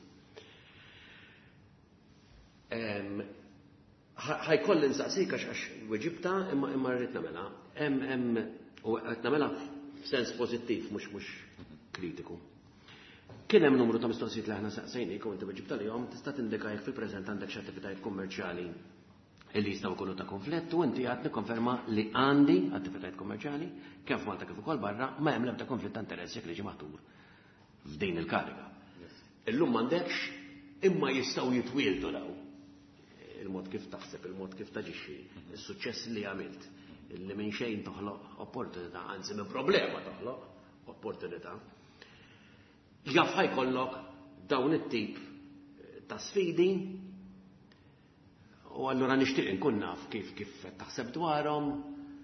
Ħajkolli nsaqsik għax weġibta imma imma rrid nagħmilha. Hemm hemm u qed nagħmilha f'sens pożittiv mhux mhux kritiku. Kien hemm numru ta' mistoqsijiet li aħna saqsejnik u inti weġibta lihom tista' tindika jekk fil-preżent għandek xi attivitajiet kummerċjali li jistgħu jkunu ta' konflett u inti qed nikkonferma li għandi attivitajiet kummerċjali kemm f'Malta kif ukoll barra ma hemm l-ebda konflitt ta' interess jekk liġi maħtur f'din il-kariga. Illum m'għandekx imma jistgħu jitwieldu daw. Il-mod kif taħseb, il-mod kif taġixxi, is-suċċess li għamilt, li minn xejn toħloq opportunità, anzi minn problema toħloq opportunità. Jaf ħajkollok dawn it-tip ta' sfidi u allura nixtieq inkun naf kif kif taħseb dwarhom,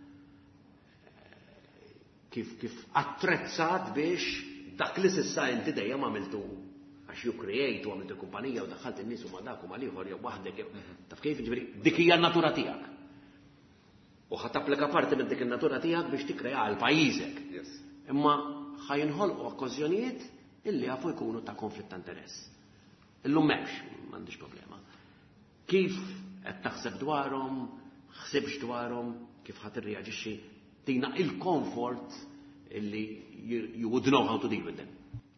kif kif attrezzat biex dak li s'issa inti dejjem għamiltu għax you create u għamilt il-kumpanija u daħħalt in-nies u ma dak u ma liħor jew waħdek taf kif jiġifieri dik hija n-natura tiegħek. U ħadd applika parti minn dik in-natura tiegħek biex tikkrea għal pajjiżek. Imma ħajinħolqu okkożjonijiet illi jafu jkunu ta' konflitt ta' interess. Illum m'hemmx, m'għandix problema. Kif qed taħseb dwarhom, ħsibx dwarhom, kif ħadd irreaġixxi tina il-comfort illi you would know how to deal with them.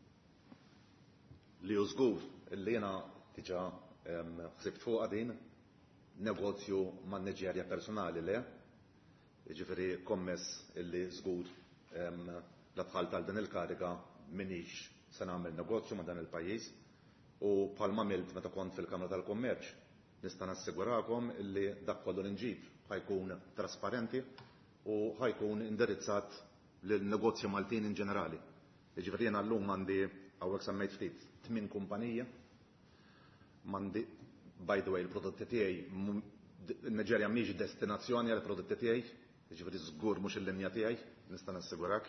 Li hu żgur illi jiena diġà ħsibt fuqha din negozju man-Niġerja personali le, jiġifieri kommess illi żgur la dħalt għal din il-kariga minix se nagħmel negozju ma' dan il-pajjiż u bħalma għamilt meta kont fil-Kamra tal-Kummerċ nista' nassigurakom illi dak kollu li nġib ħajkun trasparenti u ħajkun indirizzat lil negozju Maltin in ġenerali. Jiġifieri jiena llum m'għandi hawnhekk semmejt ftit tmien kumpanija m'għandi by the way il-prodotti tiegħi in-Niġerja mhix destinazzjoni għall prodotti tiegħi, jiġifieri żgur mhux il-linja tiegħi, nista' nassigurak.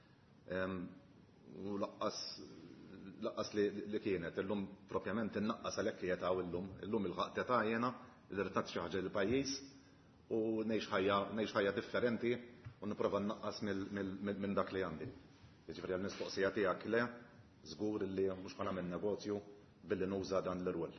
U laqqas laqqas li kienet illum propjament innaqqas għalhekk qiegħed hawn illum. Illum il-ħaqta ta' jiena li rtat xi ħaġa lill-pajjiż u ngħix ħajja ngħix ħajja differenti u nipprova nnaqqas minn dak li għandi. Jiġifieri għall-mistoqsija tiegħek le żgur li mhux ħa nagħmel negozju billi nuża dan l-irwel.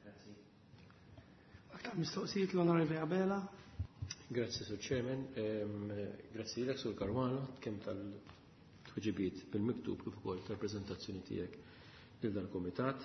Aktar mistoqsijiet l-Onorevoli Abela. Grazzi, Sur Chairman. Grazzi lilek, Sur Caruana, kemm tal-tweġibiet bil-miktub kif ukoll tal-preżentazzjoni tiegħek lil dan il-Kumitat.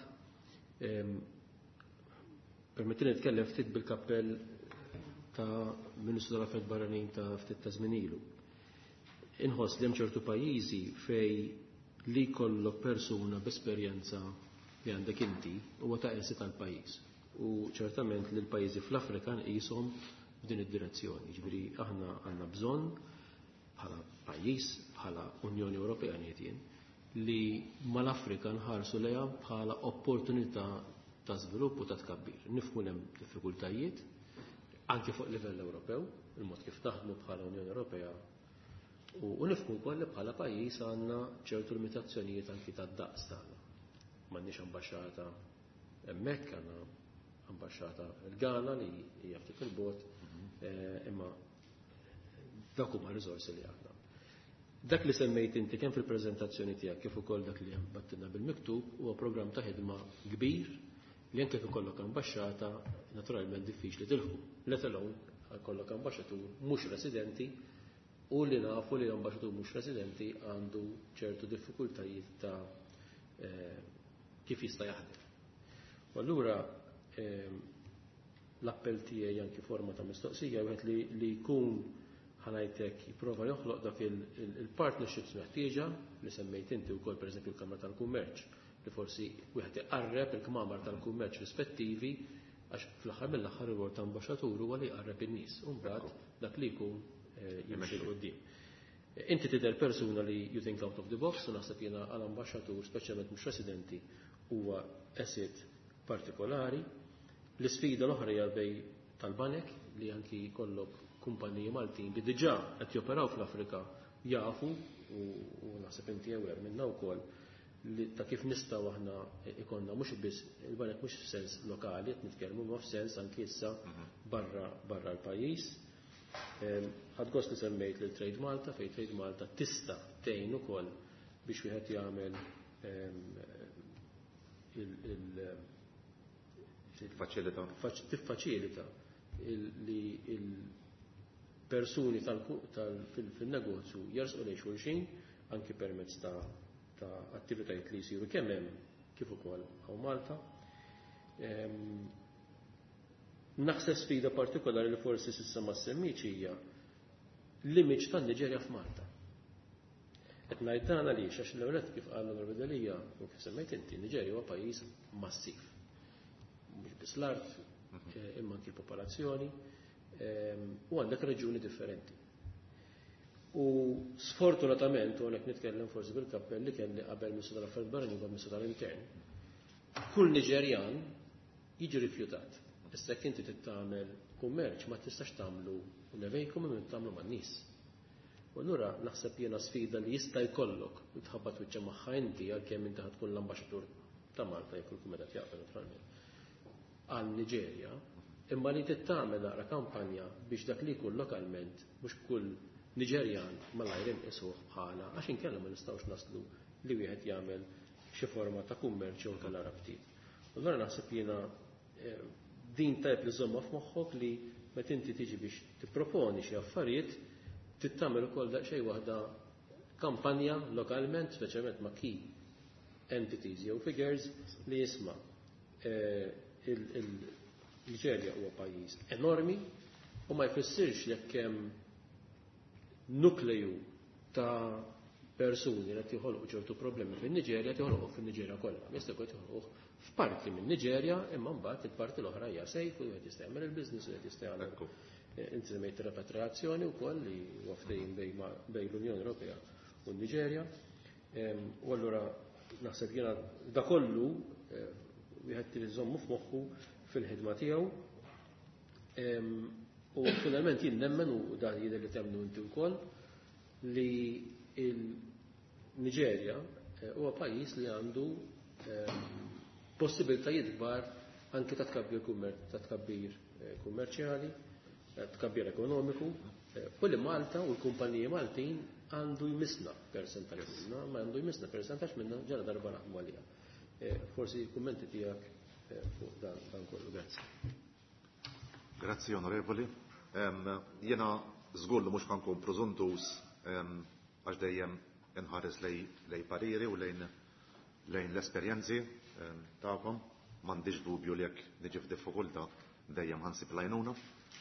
Permettili nitkellem ftit bil-kappell ta' Ministru tal-Affarijiet Barranin ta' ftit ta' żmien ilu. Inħoss li hemm ċertu pajjiżi fej li jkollok persuna b'esperjenza li għandek inti huwa ta' qesi tal-pajjiż. U ċertament li l-pajjiżi fl-Afrika nqishom f'din id-direzzjoni. Ġifieri aħna għandna bżonn bħala pajjiż, bħala Unjoni Ewropea jien li mal-Afrika nħarsu lejha bħala opportunità ta' żvilupp u ta' tkabbir. Nifhmu hemm diffikultajiet anke fuq livell Ewropew, il-mod kif naħdmu bħala Unjoni Ewropea u nifhmu wkoll li bħala pajjiż għandna ċertu limitazzjonijiet anke tad-daqs tagħna. M'għandniex ambaxxata hemmhekk, għandna ambaxxata l-Ghana li hija ftit il-bot, imma dak huma riżorsi li għandna. Dak li semmejt inti kemm fil-preżentazzjoni tiegħek kif ukoll dak li hemm battilna bil-miktub huwa programm ta' ħidma kbir li anke kif ikollok ambaxxata naturalment diffiċli tilħu. Let alone ikollok ambaxxatur mhux residenti u li nafu li l-ambaxxatur mhux residenti għandu ċertu diffikultajiet ta' kif jista' jaħdem. U allura l-appell tiegħi anke forma ta' mistoqsija wieħed li jkun ħanajtek jipprova joħloq dak il-partnerships meħtieġa li semmejt inti wkoll pereżempju l-Kamra tal-Kummerċ li forsi wieħed iqarreb il-kmamar tal-kummerċ rispettivi għax fl-aħħar mill-aħħar ir-rwol ta' ambaxxatur huwa li jqarreb in-nies u mbagħad dak li jkun jimxi l quddiem. Inti tidher persuna li you think out of the box u naħseb jiena għall-ambaxxatur speċjalment mhux residenti huwa asset partikolari. L-isfida l-oħra hija bej tal-banek li anki jkollok kumpaniji Maltin li diġà qed joperaw fl-Afrika jafu u naħseb inti aware minnha wkoll li ta' kif nistgħu aħna ikonna mhux biss il-banek mhux f'sens lokali qed nitkellmu ma f'sens anke issa barra barra l-pajjiż. Ħadd gost li semmejt lil Trade Malta fejn Trade Malta tista' tgħin ukoll biex wieħed jagħmel Tiffaċilita. Tiffaċilita li il-persuni fil-negozju jersqu lejn xulxin anke permezz ta' attivitajiet li jsiru kemm hemm kif ukoll hawn Malta. Naħseb sfida partikolari li forsi s'issa ma semmitx hija l-image tan-Niġerja f'Malta. Qed ngħid dan għaliex għax l-ewwel kif qal l-Onorevoli u kif semmejt inti, Niġerja huwa pajjiż massiv. Mhux biss l-art, imma anke l-popolazzjoni u għandek reġjuni differenti. U sfortunatament, u għonek nitkellem forsi bil-kappell li kelli qabel Ministru tal-Affarijiet Barranin u Ministru tal-Intern, kull Niġerjan jiġi rifjutat. Issa jekk inti tagħmel kummerċ ma tistax tagħmlu levejkum imma tagħmlu man-nies. U allura naħseb jiena sfida li jista' jkollok u tħabbat wiċċa magħha inti għalkemm inti ħad tkun l-ambaxxatur ta' Malta jekk il-kumitat jaqbel naturalment għal Niġerja, imma li tittamel naqra kampanja biex dak li jkun lokalment mhux kull Niġerjan malajr inqisuh bħala għax inkella ma nistgħux naslu li wieħed jagħmel xi forma ta' kummerċ jew tal rabtiet. Allora naħseb jiena din tajb li żomma f'moħħok li meta inti tiġi biex tipproponi xi affarijiet tittamel ukoll daqsxejn waħda kampanja lokalment, speċjalment ma' key entities jew figures li jisma' il-Niġerja huwa pajjiż enormi u ma jfissirx jekk hemm nukleju ta' persuni li joħolqu ċertu problemi fin-Niġerja joħolqu fin-Niġerja kollha. Jista' jkun joħolqu f'parti minn Niġerja imma mbagħad il-parti l-oħra hija sejf u wieħed jista' jagħmel il-business u wieħed jista' jagħmel inti semmejt repatriazzjoni wkoll li huwa ftehim bejn l-Unjoni Ewropea u n-Niġerja. U allura naħseb jiena da kollu wieħed iżommu f'moħħu fil-ħidma tiegħu. U finalment jien nemmen u dan jidher li temnu inti wkoll li il-Niġerja huwa pajjiż li għandu possibiltajiet kbar anke ta' tkabbir ta' tkabbir kummerċjali, ta' tkabbir ekonomiku, u li Malta u l-kumpaniji Maltin għandu jmissna percentaġġ minna, ma għandu jmissna percentaġġ minna ġara darba naħdmu għalija. Forsi l-kummenti tiegħek fuq dan kollu. Grazzi. Grazzi, onorevoli. Jena żgur li mhux ħankun preżuntus għax dejjem inħares lej pariri u lejn l-esperjenzi tagħkom. M'għandix dubju li jekk niġi f'diffikultà dejjem ħansib lajnuna.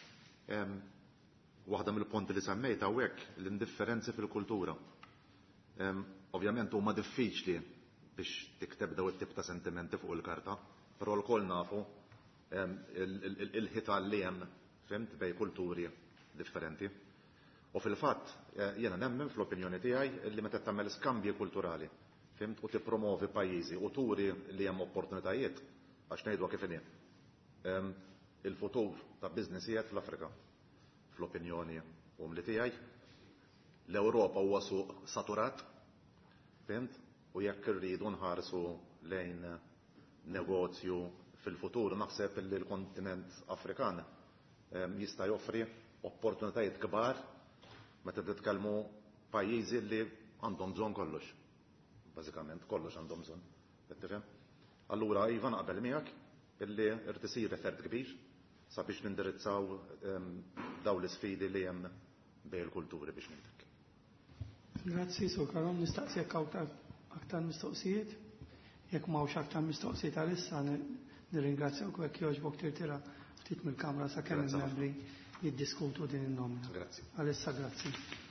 Waħda mill-punti li semmejt hawnhekk l-indifferenzi fil-kultura. Ovvjament huma diffiċli biex tikteb daw it-tip ta' sentimenti fuq il-karta, però l-koll nafu il-ħita li hemm fimt bej kulturi differenti. U fil-fatt jiena nemmen fl-opinjoni tiegħi li meta tagħmel skambji kulturali fimt u tippromovi pajjiżi u turi li hemm opportunitajiet għax ngħidwa kif inhi. Il-futur ta' biżnissijiet fl-Afrika fl-opinjoni umli tiegħi l-Ewropa huwa suq saturat fimt u jekk irridu nħarsu lejn negozju fil-futur naħseb li l-kontinent Afrikan jista' joffri opportunitajiet kbar meta titkellmu pajjiżi li għandhom bżonn kollox. Bażikament kollox għandhom bżonn. Tifhem? Allura iva naqbel miegħek illi irid isir effert kbir sabiex nindirizzaw dawn l-isfidi li hemm bejn il-kulturi biex ngħidlek. Grazzi, Sur Karom, nistaqsi jekk aktar mistoqsijiet. Jekk m'hawnx aktar mistoqsijiet għalissa nirringrazzjawk jekk jogħġbok tirtira ftit mill-Kamra sakemm il-membri jiddiskutu din in-nomina. Grazzi. Għalissa grazzi.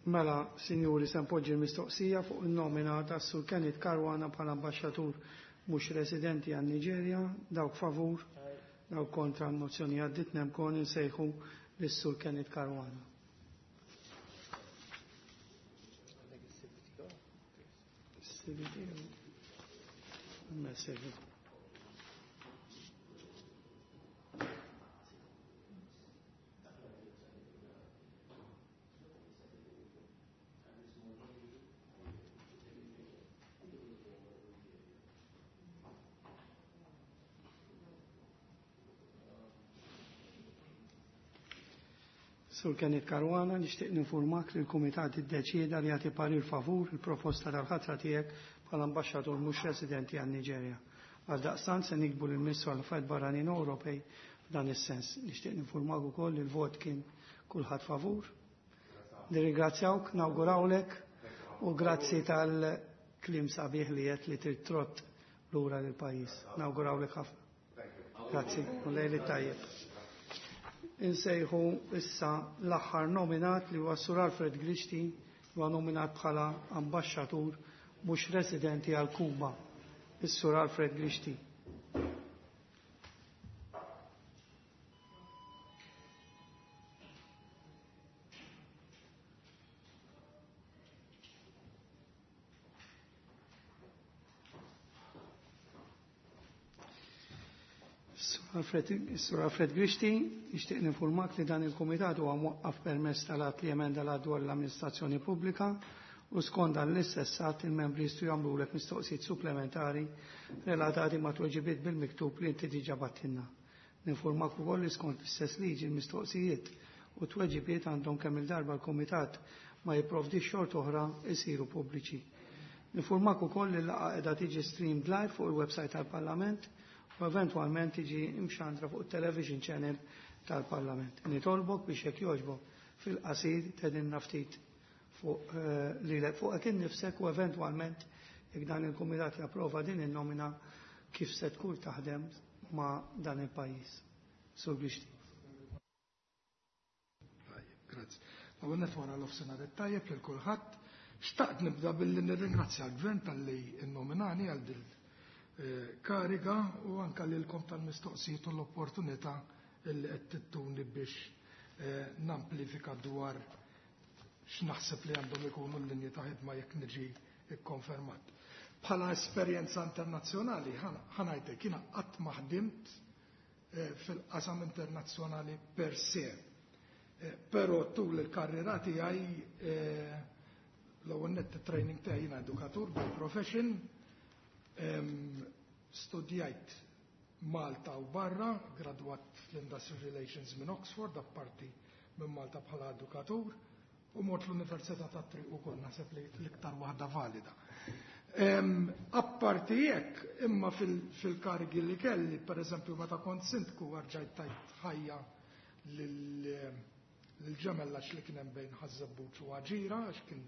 Mela, sinjuri, se npoġġi l-mistoqsija fuq il-nomina ta' Sur Kenneth Caruana bħala ambasċatur mhux residenti għan Niġerja, dawk favur, dawk kontra l-mozzjoni għaddit nemkon insejħu lis-Sur Kenneth Caruana. Sur Kenneth Caruana, nixtieq ninformak li l-Kumitat iddeċieda li jagħti parir favur il-proposta tal-ħatra tiegħek bħala ambaxxatur mhux residenti għan Niġerja. Għal daqstant se nikbu lill-Ministru għall-Affarijiet Barranin Ewropej f'dan is-sens. Nixtieq ninformak ukoll li l-vot kien kulħadd favur. Nirringrazzjawk, nawgurawlek u grazzi tal-klim sabiħ li qed li trid trott lura lill-pajjiż. Nawgurawlek ħafna. Grazzi, u lejli tajjeb. Insejħu issa l-aħħar nominat li huwa Sur Alfred Grishti huwa nominat bħala ambasċatur mhux residenti għal Kuba. Is-Sur Alfred Grishti. Sur Alfred Grishti, jixtieq ninformak li dan il-Kumitat huwa mwaqqaf permezz tal-att li emenda l dwar l-amministrazzjoni pubblika u skont dan l-istess att il-membri jistgħu jagħmlulek mistoqsijiet supplementari relatati ma' tweġibiet bil-miktub li inti diġà battilna. Ninformak ukoll li skont l-istess liġi l-mistoqsijiet u tweġibiet għandhom kemm il-darba l-Kumitat ma jipprovdix xort oħra jsiru pubbliċi. Ninformak ukoll li l-laqgħa qiegħda tiġi streamed live fuq il-website tal-Parlament u eventwalment tiġi imxandra fuq il-television channel tal-Parlament. Nitolbok biex jekk jogħġbok fil-qasir tedinna ftit fuq li fuq hekk innifsek u eventwalment jekk dan il-Kumitat japprova din in-nomina kif se tkun taħdem ma' dan il-pajjiż. Sur Grishti. Grazzi. Għu netwara l-ofsenar it-tajjeb lil kulħadd. Xtaqt nibda billi nirringrazzja l-Gvern tal-li innominani għal din kariga u anka lilkom tal-mistoqsijiet u l-opportunità li qed tittuni biex namplifika dwar x'naħseb li għandhom ikunu l-linji ta' ħidma jekk niġi ikkonfermat. Bħala esperjenza internazzjonali ħanajtek jiena qatt ma ħdimt fil-qasam internazzjonali per se. Però tul il-karriera tiegħi l-ewwel net training tiegħi jiena edukatur bil-profession. Studjajt Malta u barra, gradwat fl-Industrial Relations minn Oxford, apparti minn Malta bħala edukatur, u mort l-Università ta' Triq ukoll naħseb li l-iktar waħda valida. Apparti jekk, imma fil-karigi li kelli, per eżempju meta kont sindku ġajt tajt ħajja l-ġemellax li kien hemm bejn Ħażabbuċ u Aġira, għax kien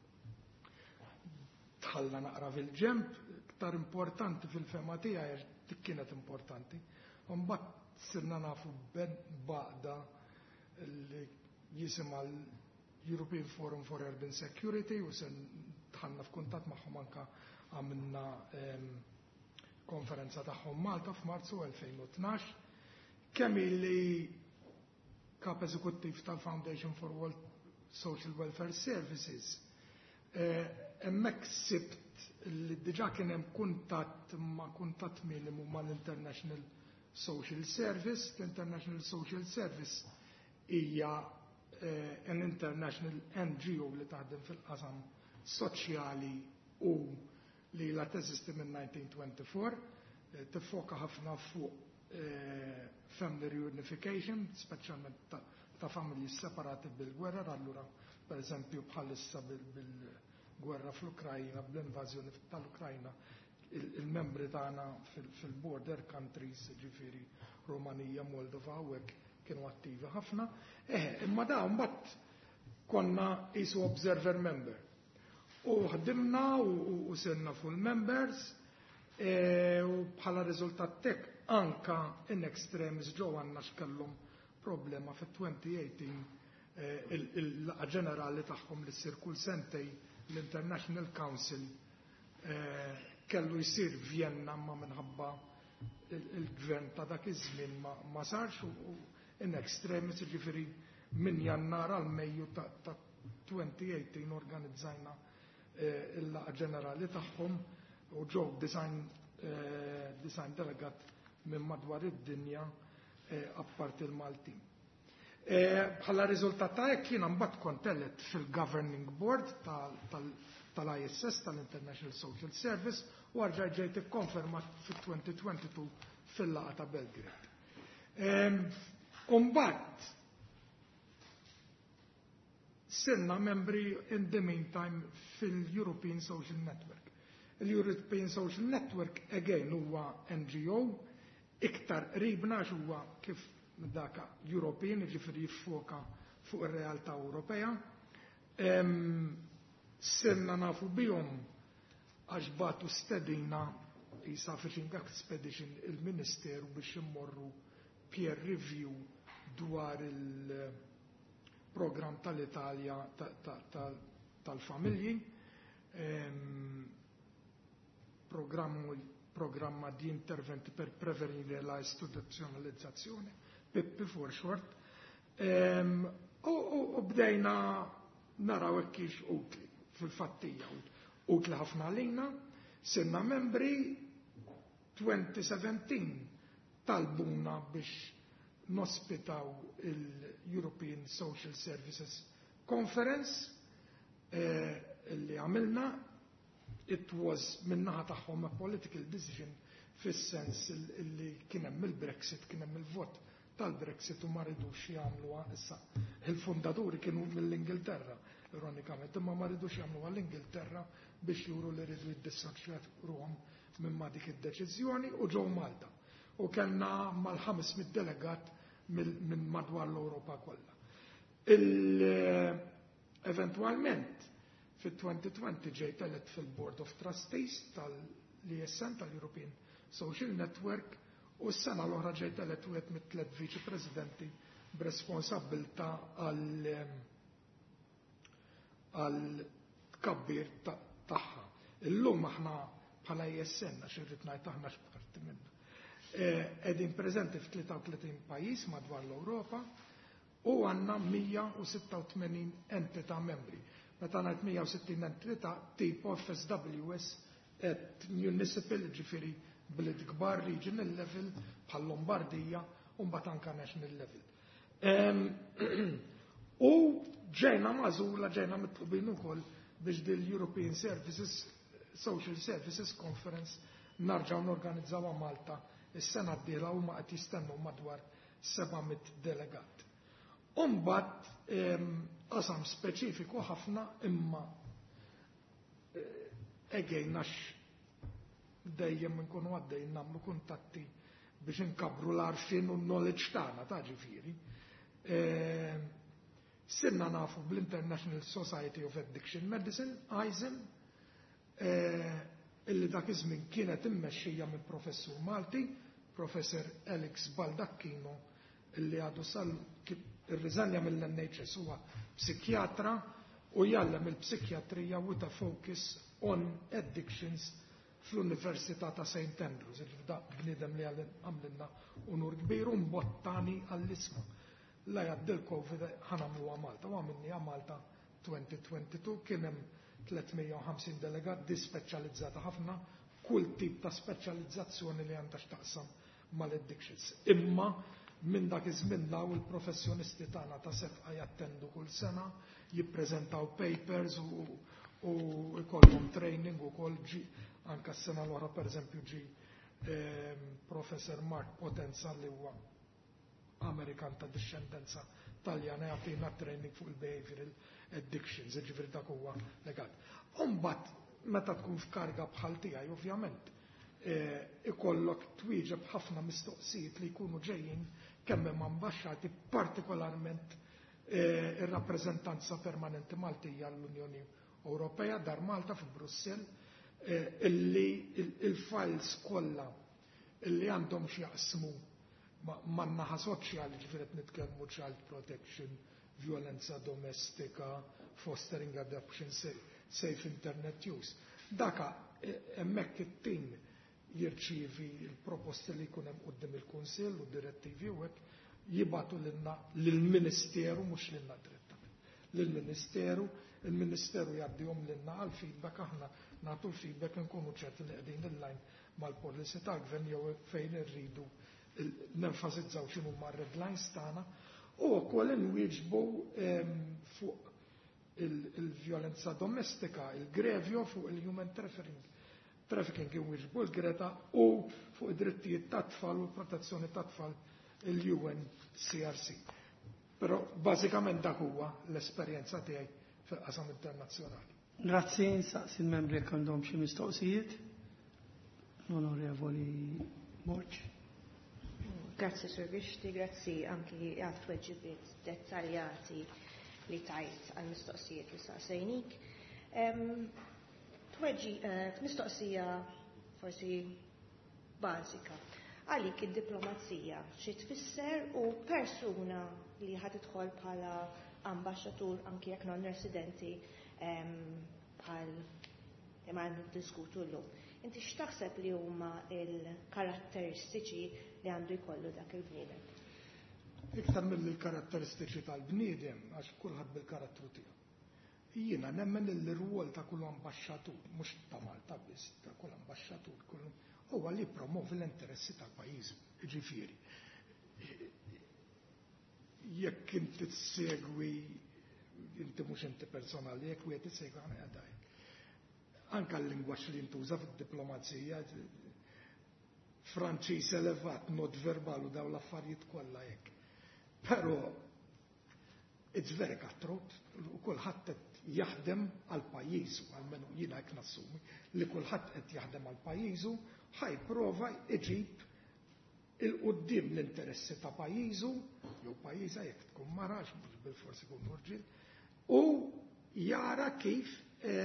tħalla naqra fil-ġemp, iktar importanti fil-fema tiegħi dik kienet importanti. Mbagħad sirna nafu ben baqda li jisimha l-European Forum for Urban Security u se tħanna f'kuntatt magħhom anke għamilna konferenza tagħhom Malta f'Marzu elfejn u tnax. Kemm li kap eżekuttiv tal-Foundation for World Social Welfare Services hemmhekk sibt li diġà kien hemm kuntatt ma' kuntatt minimu mal-International Social Service. L-International Social Service hija an international N G O li taħdem fil-qasam soċjali u li la teżisti minn nineteen twenty-four, tiffoka ħafna fuq family reunification, speċjalment ta' familji separati bil-gwerra, allura per eżempju bħalissa bil-gwerra fl-Ukrajna, bl-invażjoni tal-Ukrajna, il-membri tagħna fil-border countries, ġifieri Rumanija, Moldova, u hekk kienu attivi ħafna. Eh, imma da mbagħad konna isu observer member. U ħdimna u sirna full members u bħala riżultat tek anka in extremis ġew għandna x'kellhom problema fit-twenty eighteen il-laqa ġenerali tagħhom li ssir kull sentej l-International Council kellu jsir Vienna ma minħabba il-gvern ta' dak iż-żmien ma sarx u in extremis ġifieri minn Jannar għal Mejju ta' twenty eighteen organizzajna il-laqa ġenerali tagħhom u ġew design design delegat minn madwar id-dinja apparti il-Maltin. Bħala riżultat ta' hekk jiena mbagħad kont elett fil-Governing Board tal-I S S tal-International Social Service u għarġa ġejt ikkonfermat fit-twenty twenty-two fil-laqgħa ta' Belgrade. U mbagħad sirna membri in the meantime fil-European Social Network. Il-European Social Network again huwa N G O iktar qribna għax huwa kif daka European, ġifieri jiffoka fuq ir-realtà Ewropea. Sirna nafu bihom għax batu stedina jisa fishing expedition il-Ministeru biex immorru peer review dwar il-programm tal-Italja tal-familji, programma di interventi per prevenire la istituzzjonalizzazione, P I P for short, u bdejna naraw kif utli fil-fattija utli ħafna għalina, sirna membri twenty seventeen talbuna biex nospitaw il-European Social Services Conference li għamilna. It was minnaħa tagħhom a political decision fis-sens li kien hemm il-Brexit, kien hemm il-vot tal-Brexit u ma rridux jagħmluha issa. Il-fundaturi kienu mill-Ingilterra, ironikament, imma ma rridux jagħmluha l-Ingilterra biex juru li rridu jiddisoċjaw ruhom minn ma dik id-deċiżjoni u ġew Malta. U kellna mal-ħames mid-delegat minn madwar l-Ewropa kollha. Eventualment fit-twenty twenty ġejt elett fil-Board of Trustees tal-I S N tal-European Social Network u s-sena l-oħra ġejt elett wieħed mit-tliet viċi presidenti b'responsabilta għal tkabbir tagħha. Illum aħna bħala I S N għax irrid ngħid aħna x'parti minna. Qegħdin preżenti f'tlieta pajjiż madwar l-Ewropa u għandna one hundred eighty-six entità membri. Meta ngħid one hundred sixty entità tipo F S W S at municipal ġifieri bliet kbar regional level bħal Lombardija u mbagħad anke national level. U ġejna magħżula ġejna mitlubin ukoll biex dil-European Services Social Services Conference narġgħu norganizzawha Malta is-sena d-dieħla huma qed jistennew madwar seven hundred delegat. U mbagħad qasam speċifiku ħafna imma again għax dejjem nkunu għaddejn nagħmlu kuntatti biex inkabru l-għarfien u n-knowledge tagħna ta' ġifieri. Sirna nafu bl-International Society of Addiction Medicine, I S A M, illi dak iż-żmien kienet immexxija minn professur Malti, Professor Alex Baldacchino, illi għadu sal irriżanja mill-N H S huwa psikjatra u jallem il-psikjatrija with a focus on addictions fl-Università ta' Saint Andrews, il-fda bniedem li għamlinna unur kbir u mbottani għall-isma. La jgħaddi l-Covid ħanamlu għa Malta, u għamilni għa Malta twenty twenty-two kienem three hundred fifty delegat dispeċjalizzata ħafna, kull tip ta' speċjalizzazzjoni li għandha x'taqsam mal-addictions. Imma minn dak iż-żmien daw il-professjonisti tagħna ta' sefqa jattendu kull sena, jippreżentaw papers u u ikollhom training ukoll ġi anke s-sena l-oħra pereżempju ġi Professor Mark Potenza li huwa Amerikan ta' discendenza Taljana jagħtina training fuq il-behavioral addictions, ġifieri dak huwa legat. U mbagħad meta tkun f'karga bħal tiegħi ovvjament ikollok twieġeb ħafna mistoqsijiet li jkunu ġejjin kemm hemm ambaxxati partikolarment ir-rappreżentanza permanenti Maltija l-Unjoni Ewropea dar Malta fi Brussell illi il-files kollha illi għandhom x'jaqsmu man-naħa soċjali ġifieri nitkellmu child protection, violenza domestika, fostering adoption, safe internet use. Daka hemmhekk it-tim jirċievi l-proposti li jkun hemm quddiem il-Kunsill u direttivi u hekk jibatu lill-Ministeru mhux lilna direttament. Lill-Ministeru, il-Ministeru jgħaddihom lilna għal feedback aħna nagħtu l-feedback nkunu ċerti li qegħdin il-lajn mal-policy tal-gvern jew fejn irridu nenfasizzaw x'inhu mar-red lines tagħna u wkoll inwieġbu fuq il-vjolenza domestika, il-grevjo fuq il-human trafficking, trafficking inwieġbu l-Greta u fuq id-drittijiet tat-tfal u l-protezzjoni tat-tfal il-U N C R C. Però bażikament dak huwa l-esperjenza tiegħi fil-qasam internazzjonali. Grazzi, nsaqsi il-membri jekk għandhom xi mistoqsijiet. Onorevoli Borġ. Grazzi Sur Bixti, grazzi anki għal tweġibiet dettaljati li tajt għal mistoqsijiet li saqsejnik. Tweġi, mistoqsija forsi bażika. Għalik id-diplomazija xi tfisser u persuna li ħad tidħol bħala ambasċatur anki jekk non residenti bħal imma diskutu llum. Inti x'taħseb li huma l-karatteristiċi li għandu jkollu dak il-bniedem? Iktar mill-karatteristiċi tal-bniedem għax kulħadd bil-karattru tiegħu. Jiena nemmen il-rwol ta' kull ambaxxatur, mhux ta' Malta biss, ta' kull ambaxxatur kull huwa li promovi l-interessi tal-pajjiż. Ġifieri. Jekk inti tsegwi inti mhux inti personali, jekk wieħed isegwi għana għadaj. Anka l-lingwaġġ li ntuża fid-diplomazija Franċiż elevat, not verbal u daw l-affarijiet kollha hekk. Però it's very cutthroat u kulħadd qed jaħdem għal pajjiżu, għalmenu jiena hekk nassumi li kulħadd qed jaħdem għal pajjiżu ħajprova iġib il-qudiem l-interessi ta' pajjiżu jew pajjiża jekk tkun marax mhux bil-forsi tkun urġiel u jara kif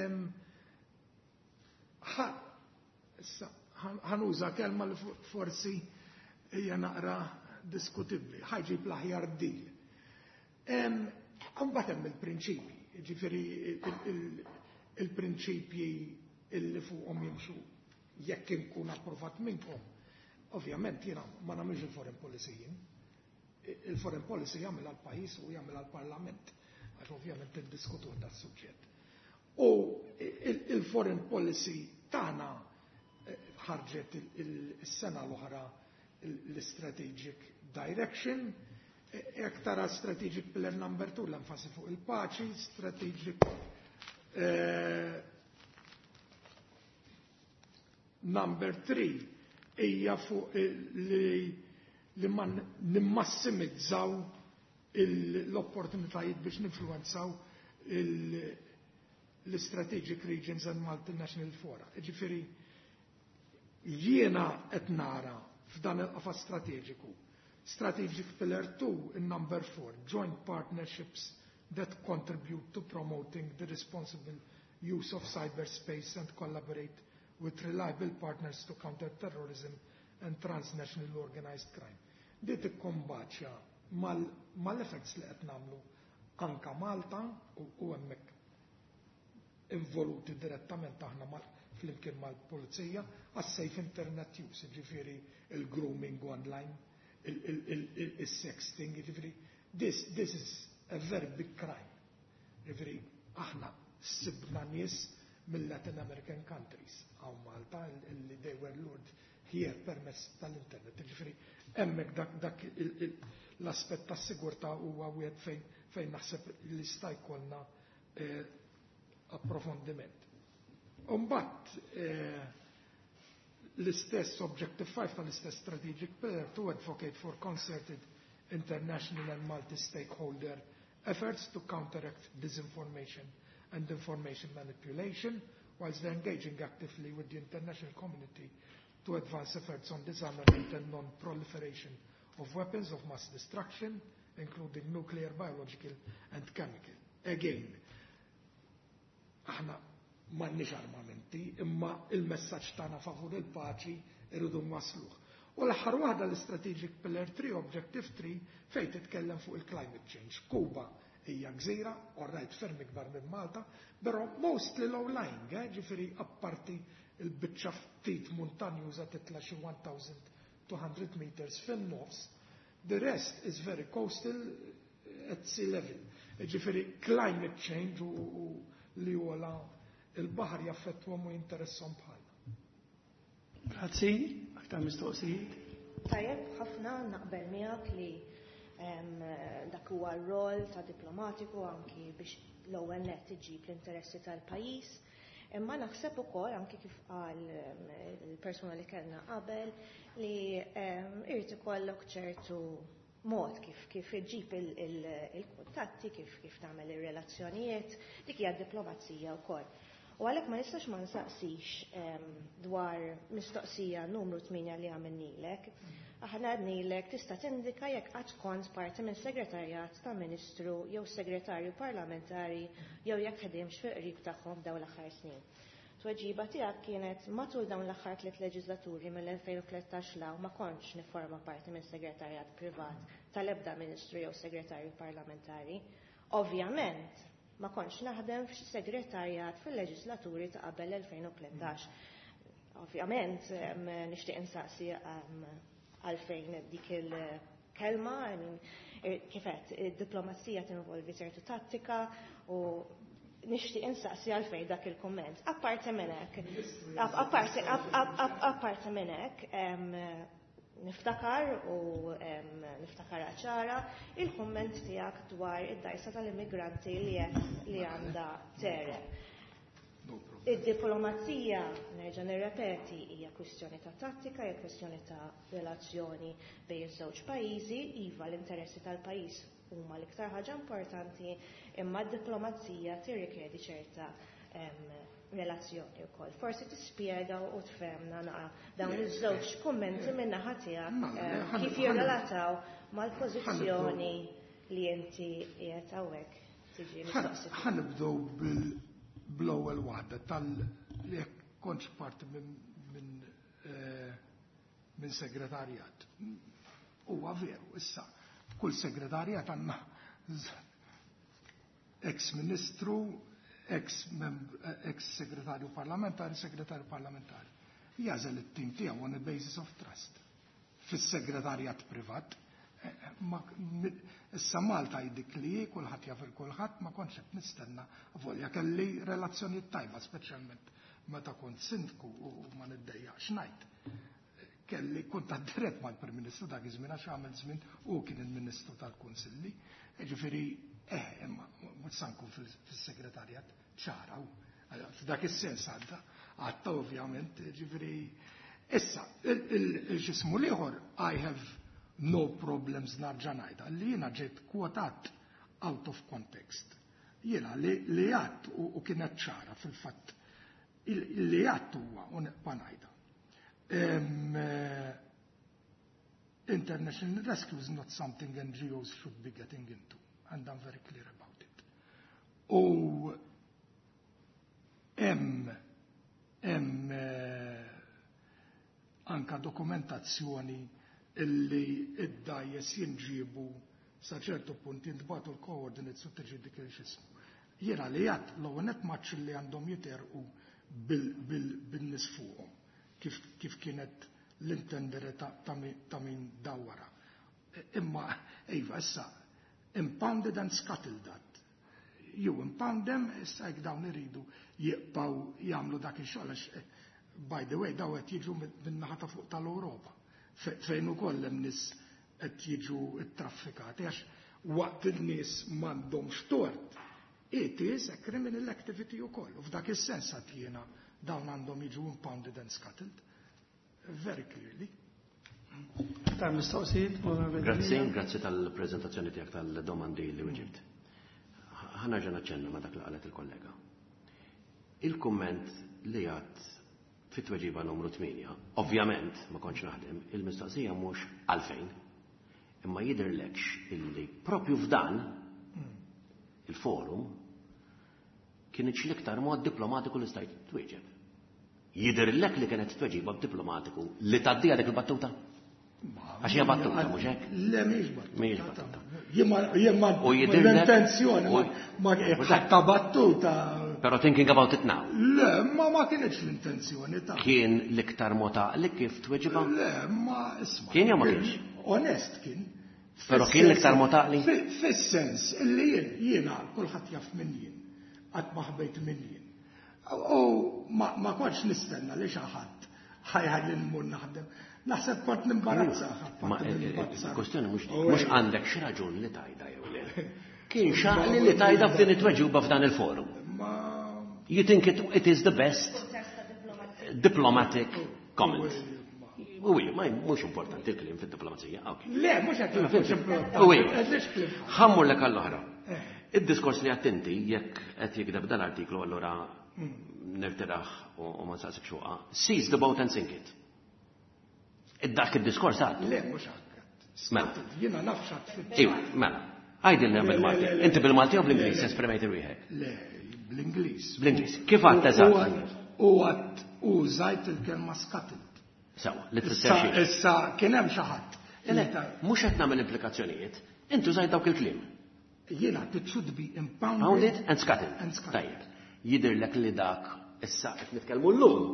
ħanuża kelma li forsi hija naqra diskutibbli, ħajġib l-aħjar deal. Imbagħad hemm il-prinċipji, jiġifieri il-prinċipji illi fuqhom jimxu jekk inkun approvat minnkom. Ovvjament jiena ma nagħmilx il-foreign policy jien. Il-foreign policy jagħmel għall-pajjiż u jagħmel għall-Parlament għax ovvjament iddiskutu da suġġett. U il-foreign policy tagħna ħarġet il-sena l-oħra l-strategic direction, jekk tara strategic pillar number two l-enfasi fuq il-paċi, strategic number three hija fuq li ma nimmassimizzaw l-opportunitajiet biex ninfluenzaw l-strategic regions and multinational fora. Ġifieri jiena qed nara f'dan il-qafas strateġiku. Strategic pillar two in number four, joint partnerships that contribute to promoting the responsible use of cyberspace and collaborate with reliable partners to counter terrorism and transnational organized crime. Di tikkombaċja mal-effects li qed nagħmlu anka Malta u hemmhekk involuti direttament aħna flimkien mal-pulizija għas-safe internet use, ġifieri il-grooming online, il-sexting, ġifieri this this is a very big crime. Ġifieri aħna sibna nies mill-Latin American countries għaw Malta li they were lured here permezz tal-internet. Ġifieri hemmhekk dak dak l-aspett tas-sigurtà huwa wieħed fejn fejn naħseb li sta jkollna approfondiment. Umbat l-istess Objective five tal-istess Strategic Pillar to advocate for concerted international and multi-stakeholder efforts to counteract disinformation and information manipulation, whilst engaging actively with the international community to advance efforts on disarmament and non-proliferation of weapons of mass destruction, including nuclear, biological and chemical. Again, aħna m'għandniex armamenti, imma il-messaġġ tagħna favur il-paċi irridu nwassluh. U l-aħħar waħda l-Strategic Pillar three, Objective three, fejn titkellem fuq il-climate change. Kuba hija gżira, orrajt ferm ikbar minn Malta, però mostly low-lying, eh, ġifieri apparti il-biċċa ftit montanjuża titla' xi one thousand two hundred meters fin-nofs, the rest is very coastal at sea level. Ġifieri climate change u li huwa il-baħar jaffettwhom u jinteresshom bħalna. Grazzi, aktar mistoqsijiet. Tajjeb, ħafna naqbel miegħek li dak huwa r-rol ta' diplomatiku anki biex l-ewwel nett iġib l-interessi tal-pajjiż. Imma naħseb ukoll anki kif qal il-persuna li kellna qabel li irid ikollok ċertu mod kif kif iġib il-kuntatti, kif kif tagħmel ir-relazzjonijiet, dik hija diplomazija wkoll. U għalhekk ma nistax ma nsaqsix dwar mistoqsija numru tminja li għamilnilek. Aħna għadnilek tista' tindika jekk qatt kont parti minn segretarjat ta' Ministru jew segretarju parlamentari jew jekk ħedimx fil-qrib tagħhom dawn l-aħħar snin. Tweġiba tiegħek kienet matul dawn l-aħħar tliet leġislaturi mill-elfejn u tlettax law ma kontx nifforma parti minn segretarjat privat tal-ebda Ministru jew segretarju parlamentari. Ovvjament, ma kontx naħdem f'segretarjat fil-leġislaturi ta' qabel elfejn u tlettax. Ovvjament, nixtieq insaqsi għalfejn dik il-kelma, kifet, id-diplomazija tinvolvi ċertu tattika u nixtieq insaqsi għalfejn dak il-komment. Apparti minn hekk, apparti minn hekk, niftakar u niftakar ċara il-komment tiegħek dwar id-dajsa tal-immigranti li għandha terem. Id-diplomazija, nerġa' nirrepeti, hija kwistjoni ta' tattika, hija kwistjoni ta' relazzjoni bejn iż-żewġ pajjiżi, iva l-interessi tal-pajjiż huma l-iktar ħaġa importanti, imma d-diplomazija tirrikjedi ċerta relazzjoni wkoll. Forsi tispjega u tfehmna naqa' dawn iż-żewġ kummenti minn naħa tiegħek kif jirrelataw mal-pożizzjoni li inti qiegħed hawnhekk tiġi mistoqsi. Ħanibdew bl-ewwel waħda tal-li jekk kontx parti minn minn segretarjat. Huwa veru, issa kull segretarjat għandna ex-ministru, ex-segretarju parlamentari, segretarju parlamentari. Jażel it-tim tiegħu on a basis of trust. Fis-segretarjat privat, issa Malta jdik li kulħadd jaf il-kulħadd ma kontx qed nistenna volja kelli relazzjonijiet tajba speċjalment meta kont sindku u ma niddejjaqx ngħid. Kelli kuntatt dirett mal-Prim Ministru dak iż-żmien għax għamel żmien u kien il-Ministru tal-Kunsilli. Ġifieri eh imma mhux se nkun fis-segretarjat ċara f'dak is-sens għadda għadta ovvjament ġifieri issa il-ġismu l-ieħor I have no problems narġa' ngħidha li jiena ġejt kwotat out of context. Jiena li għadd u kienet ċara fil-fatt li għadd huwa u neqpa' ngħidha. International rescue is not something N G Os should be getting into, and I'm very clear about it. U hemm hemm anka dokumentazzjoni illi id-dajjes jinġibu sa ċertu punt jintbagħtu l-coordinates u tiġi dik il-xismu. Jiena li għadd l-ewwel match li għandhom jiterqu bil-nies fuqhom kif kienet l-intendere ta' min dawwara. Imma, ejva, issa, impounded and scuttled that. You impound them, issa jek dawn iridu jiqpaw jagħmlu dak ix-xogħol. By the way, daw qed jiġu min-naħa ta' fuq tal-Ewropa. Fejn ukoll hemm nies qed jiġu traffikati għax waqt in-nies m'għandhomx tort. It is a criminal activity ukoll. U f'dak is-sens għad jiena dawn għandhom jiġu impounded and scuttled. Very clearly. Grazzi, grazzi tal-prezentazzjoni tiegħek tal-domandi li wieġibt. Ħanerġa' naċċenna ma' dak li qalet il-kollega. Il-kumment li għad fit-tweġiba numru tminja, ovvjament ma kontx naħdem, il-mistoqsija mhux għalfejn, imma jidherlekx illi propju f'dan il-forum kien l-iktar mod diplomatiku li stajt twieġeb. Jidherlek li kienet tweġiba diplomatiku li tgħaddija dik il-battuta? Għax hija battuta mhux hekk? Le mhix battuta. Mhix battuta. Jemma U jidhirlek- l-intenzjoni u- ma ħatta battuta. Pero thinking about it now, Le, ma ma kienx l-intenzjoni ta' kien l-iktar mota li kif tweġiba? Le, ma isma. Kien jew ma kienx? Onest kien. Pero kien l-iktar mota li? Fis-sens, illi jien, jiena, kulħadd jaf minn jien, qatt ma ħbejt minn jien. U ma ma kontx nistenna li xi ħadd ħajħalli nmur naħdem. Naħseb kont nimbarazza. Ma il-kustjoni mhux dik, mhux għandek xi raġun li tajda jew le. Kien xaqli li tajda f'din it-tweġuba f'dan il-forum. You think it, it is the best diplomatic comment? Uwi, ma mhux importanti il-klim fid-diplomazija. Okay. Le, mhux qed Uwi, ħammur lek għall-oħra. Id-diskors li għattinti, jekk qed jikdeb dan artiklu allura nirtiraħ u ma nsaqsik xuqa. Seize the boat and sink it. Id-dak id-diskors għad. Le, mhux għakkat. Mela. Jiena nafxat fit Iwa, mela. Għajdilna bil-Malti. Inti bil-Malti u bl-Inglis esprimejt il-wieħed? Le, bl-Ingliż. Bl-Inglis. Kif għadt eżatt? U għat użajt il-kelma scuttled. Sewa, li tfisser xi. Issa kien hemm xi ħadd. Mhux qed nagħmel implikazzjonijiet. Inti użajt dawk il-kliem. Jiena it should be impounded Pounded and scuttled. and scuttled. Tajjeb. Jidhirlek li dak issa qed nitkellmu llum.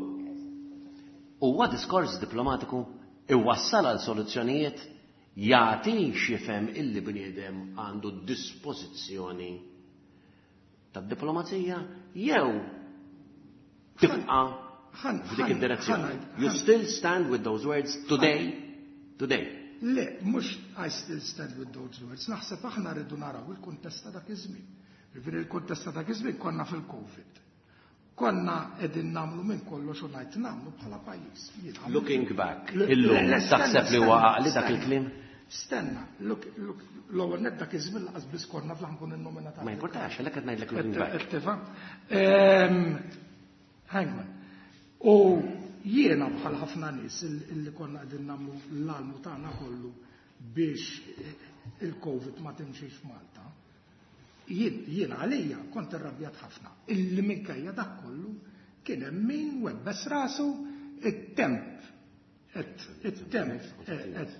Huwa diskors diplomatiku iwassal għal soluzzjonijiet jagħti xifhem illi bniedem għandu dispożizzjoni tad-diplomazija jew tibqa' f'dik id-direzzjoni. You still stand with those words today? Today. Le, mhux I still stand with those words. Naħseb aħna rridu naraw il-kuntest ta' dak iż-żmien. Ġifieri il-kuntest ta' dak iż-żmien konna fil-COVID. Konna qegħdin nagħmlu minn kollox u ngħid nagħmlu bħala pajjiż. Looking back, illum taħseb li huwa għaqli dak il-kliem? Stenna, look, look, l-ewwel net dak iż-żmien laqas biss konna fl-ħankun innominata. Ma importax, għalhekk qed ngħidlek looking back. Tifhem? Hang on. U jiena bħal ħafna nies illi konna qegħdin nagħmlu l-almu tagħna kollu biex il-COVID ma timxiex f'Malta. Jien għalija kont irrabjat ħafna. Illi minkejja dak kollu kien hemm min webbes rasu it-temp. It-temp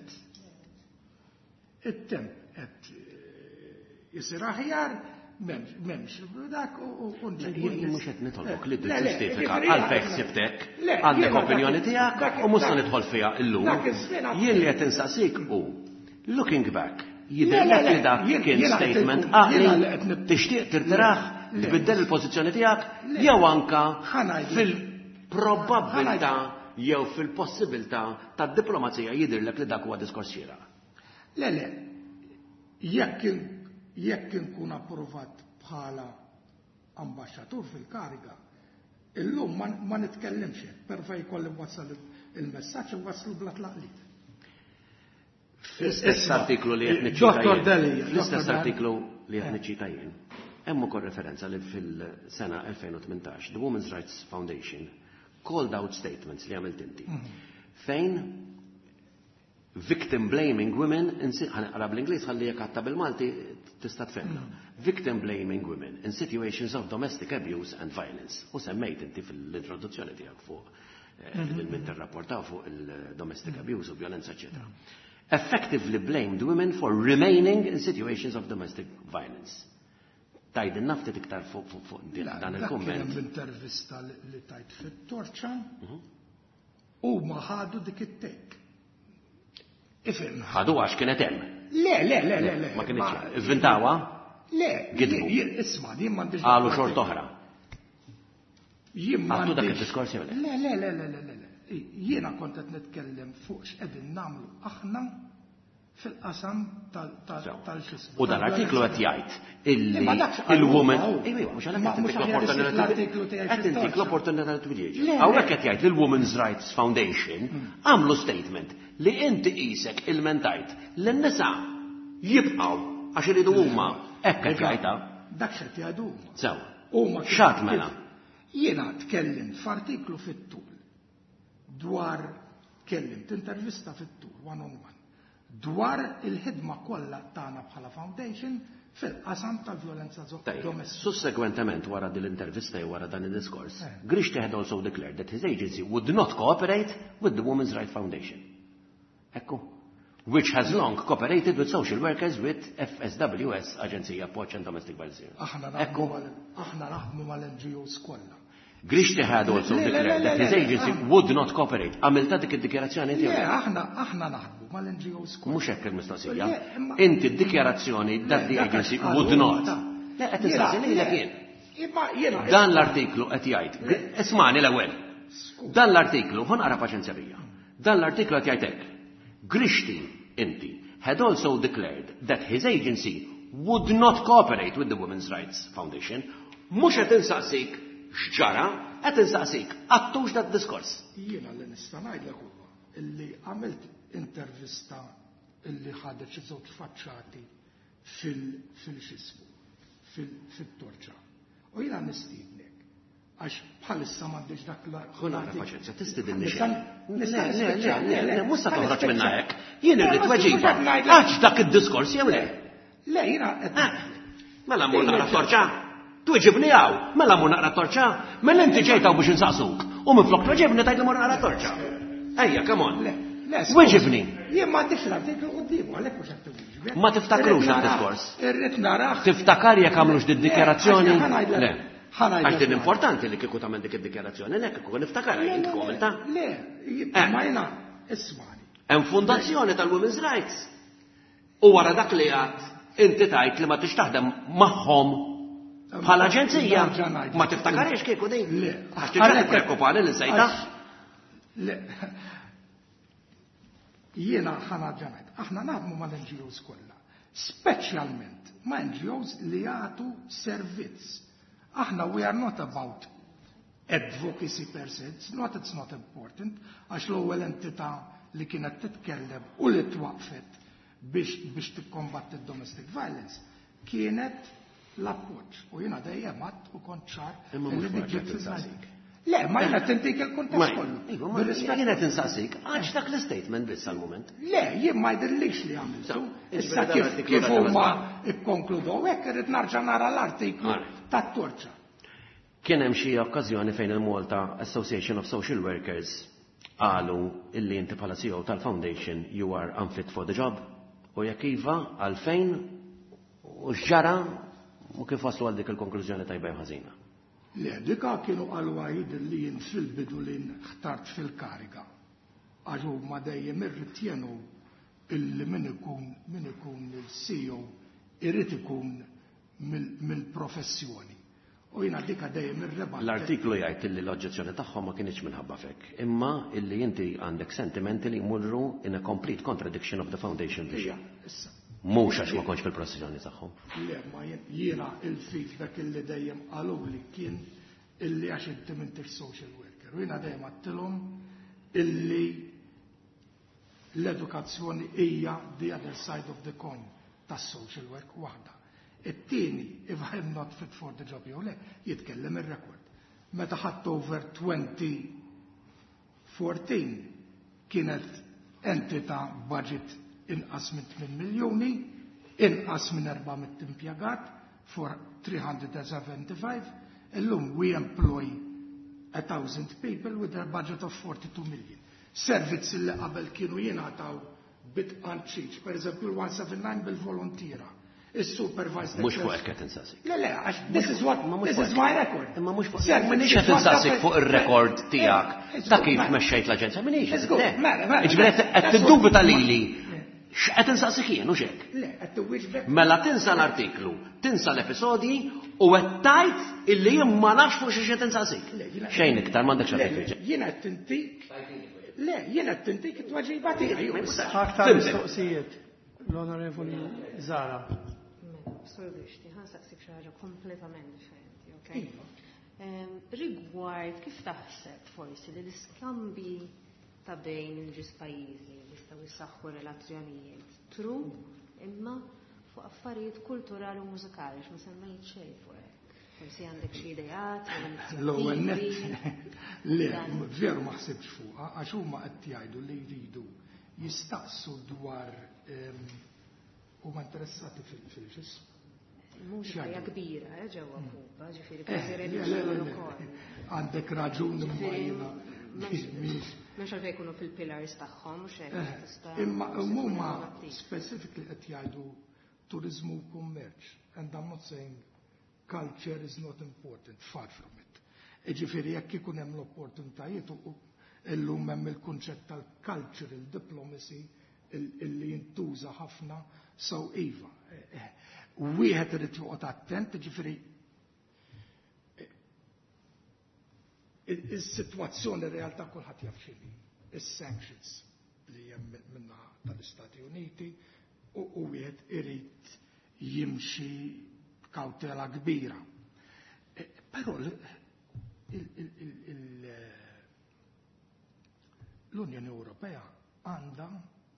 it-temp qed isir aħjar m'hemmx dak u Jien mhux qed nitolbok li tiġġustifika għalfejn ħsibtek għandek opinjoni tiegħek u mhux se nidħol fiha llum. Jien li qed insaqsik hu looking back jidher li dak kien statement għaqli tixtieq tirtiraħ tbiddel il-pożizzjoni tiegħek jew anka fil-probabbilità jew fil-possibilità tad-diplomazija jidhirlek li dak huwa diskors xieraq. Le, le, jekk inkun approvat bħala ambasċatur fil-kariga, illum ma nitkellimx hekk, perfa jkolli wassal il-messaġġ wassal bla tlaqliq. Fl-istess artiklu li qed niċċita jien. Fl-istess artiklu li qed niċċita jien. Hemm ukoll referenza li fil-sena elfejn u tmintax the Women's Rights Foundation called out statements li għamilt inti. Fejn victim blaming women, ħanqra bl-Ingliż ħalli jekk għatta bil-Malti tista' tfehmha. Victim blaming women in situations of domestic abuse and violence. U semmejt inti fil-introduzzjoni tiegħek fuq il-rapportaw fuq il-domestic abuse u violenza eċetera. Effectively blamed women for remaining in situations of domestic violence. Tajd innaftit iktar fuq dan il-komment. Kien intervista li tajt fit-torċa u ma ħadu dik it-tek. Ħadu għax kienet hemm. Le, le, le, le, le. Ma kienx ivvintawa? Le, Gidbu. Isma' jien m'għandix. Qalu xort oħra. Jien Għattu dak id-diskors jew le? Le, le, le, le, le, le. Jiena kont qed nitkellem fuq x'qegħdin nagħmlu aħna fil-qasam tal-xism. U dan artiklu qed jgħid illi il-woman mhux għalhekk qed intik l-opportunità li twieġeb. Hawnhekk qed jgħid il-Women's Rights Foundation għamlu statement li inti qisek il-mentajt l-nisa jibqgħu għax iridu huma hekk qed jgħidha. Dak x'qed jgħidu. Sew. X'għad mela? Jiena tkellimt f'artiklu fit-tul dwar kellimt intervista fit-tul one on one dwar il-ħidma kollha tagħna bħala foundation fil-qasam tal-vjolenza domestika. Sussegwentement wara din l-intervista jew wara dan id-diskors, Grishte had also declared that his agency would not cooperate with the Women's Rights Foundation. Ekku. which has long cooperated with social workers with F S W S, Aġenzija Appoġġ and Domestic Violence. Aħna naħdmu mal-N G Os kollha. Grishti had also declared that his agency would not cooperate. Għamilta dik id-dikjarazzjoni tiegħu. Le, aħna aħna naħdmu mal-N G Os kollha. Mhux hekk il-mistoqsija. Inti d-dikjarazzjoni that the agency would not. Le qed insaqsini lek jien. Dan l-artiklu qed jgħid. Ismani l-ewwel. Dan l-artiklu, ħon ara paċenzja bija. Dan l-artiklu qed jgħid hekk. Grishti, inti, had also declared that his agency would not cooperate with the Women's Rights Foundation. Mhux qed insaqsik x'ġara, qed insaqsik għattux dat diskors. Jiena li nista' ngħidlek huwa illi għamilt intervista illi ħadet xi żewġ faċċati fil-xismu, fil-torċa. U jiena nistiednek għax bħalissa m'għandix dak l Ħuna paċenzja, tistidinni xejn. Le, le, le, le, mhux se toħroġ minna hekk. Jien irrid tweġiba. Għax dak id-diskors jew le? Le, jiena qed. Mela mmur naqra torċa. Tweġibni hawn, mela mmur naqra torċa. Mela inti ġejtaw biex insaqsuk. U minflok tweġibni tgħid li mmur naqra torċa. Ejja, come on. Weġibni. Jien ma tifla-dik quddiem għalhekk mhux qed tiwieġeb. Ma tiftakrux dak-diskors. Irrid narah. Tiftakar jekk għamlux dik-dikjarazzjoni? Le. Għax din importanti li kieku tagħmel dik id-dikjarazzjoni, le kieku niftakar jien tkun għamilta. Le, ma jiena ismani. Hemm fundazzjoni tal-Women's Rights. U wara dak li għad inti tajt li ma tix taħdem magħhom bħala aġenzija. Ma tiftakarx kieku din. Le. Għax tiġi preokkupani li sejta. Le. Jiena ħana ġanajt. Aħna naħdmu mal-N G Os kollha. Speċjalment ma' N G Os li jagħtu servizz. Aħna, we are not about advocacy per se, it's not, it's not important, għax l-ewwel entità li kienet titkellem u li twaqfet biex biex tikkombatti domestic violence kienet l-appoġġ. U jiena dejjem għadd u kont ċar li dik ġiet. Le, ma jiena tintik il-kuntest kollu. Jiena tinsaqsik, għax dak l-statement biss għal-moment. Le, jien ma jidillix li għamiltu. Issa kif huma ikkonkludew hekk irid narġa' nara l-artiklu tat-torċa. Kien hemm xi okkażjoni fejn il-Malta Association of Social Workers qalu illi inti bħala C E O tal-Foundation you are unfit for the job. U jekk iva għalfejn u x'ġara u kif waslu għal dik il-konklużjoni tajba ħażina. Le, dika kienu qalu għajid li jien fil-bidu li nħtart fil-kariga. Għax huma dejjem irritjenu illi min ikun min ikun il-C E O irid ikun mill-professjoni. U jina dika dejjem ir-reba. L-artiklu jgħid illi l-oġġezzjoni tagħhom ma kienx minħabba fek, imma illi inti għandek sentimenti li jmurru in a complete contradiction of the foundation vision. Mhux għax ma kontx fil-professjoni tagħhom. Le, ma jiena il-feedback illi dejjem qalu li kien illi għax inti m'intix social worker. U jiena dejjem għattilhom illi l-edukazzjoni hija the other side of the coin tas-social work waħda. It-tieni, if I'm not fit for the job jew le, jitkellem ir-rekord. Meta ħadd over twenty fourteen kienet entità budget inqas minn tmien miljuni, inqas minn erba' impjegat for three hundred seventy-five, illum we employ a thousand people with a budget of forty-two million. Servizzi li qabel kienu jingħataw bit anċiċ, per eżempju l-one seventy-nine bil-volontira. Is-supervisor. Mhux fuq hekk qed insasik. Le le, għax this is what this is my record. Imma mhux fuq. M'iniex qed insasik fuq ir-rekord tiegħek ta' kif mexxejt l-aġenzja m'iniex. Iġbret qed tiddubita lili. X'qed insasik jien u x'hekk. Le, qed tiwieġbek. Mela tinsa l-artiklu, tinsa l-episodji u qed tajt illi jien ma nafx fuq xi qed insasik. Xejn iktar m'għandekx għalfejn. Jien qed tintik. Le, jien qed tintik it-tweġiba tiegħi. Aktar mistoqsijiet. L-Onorevoli Zara. Sur Grishti, ħansaqsik xi ħaġa kompletament differenti, ok? Rigward kif taħseb forsi li l-iskambi ta' bejn il-ġis pajjiżi jistgħu jsaħħu relazzjonijiet tru imma fuq affarijiet kulturali u mużikali x'ma semmejt xejn fuq hekk. Forsi għandek xi ideat l-ewwel nett le veru ma ħsibx fuqha għax huma qed jgħidu li jridu jistaqsu dwar huma interessati fil-ġism. Mhux ħajja kbira ġewwa Kuba, ġifieri preżerenti ukoll. Għandek raġun imma jiena Mhux għalfejn jkunu fil-pillars tagħhom mhux hekk. Imma huma specifically qed jgħidu turizmu u kummerċ. And I'm not saying culture is not important, far from it. Ġifieri jekk ikun hemm l-opportunitajiet illum hemm il-kunċett tal-cultural diplomacy illi jintuża ħafna so iva. Wieħed irid joqgħod attent, ġifieri is-sitwazzjoni realtà kulħadd jaf x'inhi. Is-sanctions li hemm minna tal-Istati Uniti u wieħed irid jimxi b'kawtela kbira. Però l-Unjoni Ewropea għandha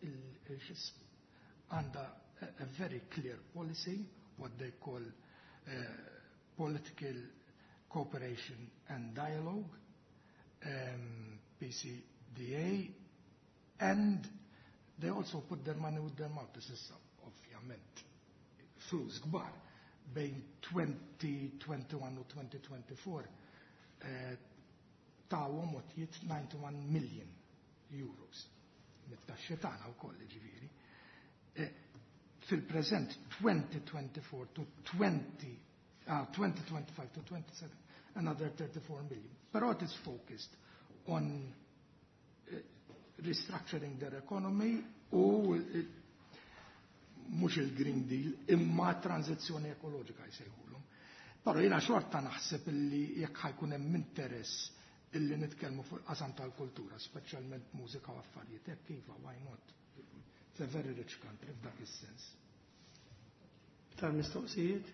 għandha a very clear policy, what they call uh, political cooperation and dialogue, um, P C D A, and they also put their money with their mouth. This is ovvjament flus kbar bejn twenty twenty-one u twenty twenty-four uh, tawhom wotjiet ninety-one million euros. Mit-taxxi tagħna wkoll ġifieri. Fil-preżent twenty twenty-four to twenty uh, twenty twenty-five to twenty-seven, another thirty-four million. Però it is focused on uh, restructuring their economy u uh, mhux il-Green Deal imma tranzizzjoni ekoloġika jsejħulhom. Però jiena xorta naħseb illi jekk ħajkun hemm interess illi nitkellmu fuq qasam tal-kultura, speċjalment mużika u affarijiet hekk iva, why not? It's a very rich country f'dak is-sens. Tal-mistoqsijiet?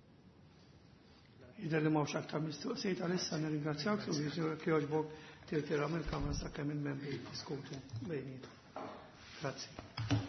Jidher li m'hawnx aktar mistoqsijiet għalissa nirringrazzjawk u jogħġbok tirtira mill-kamra sakemm il-membri jiddiskutu bejniethom. Grazzi.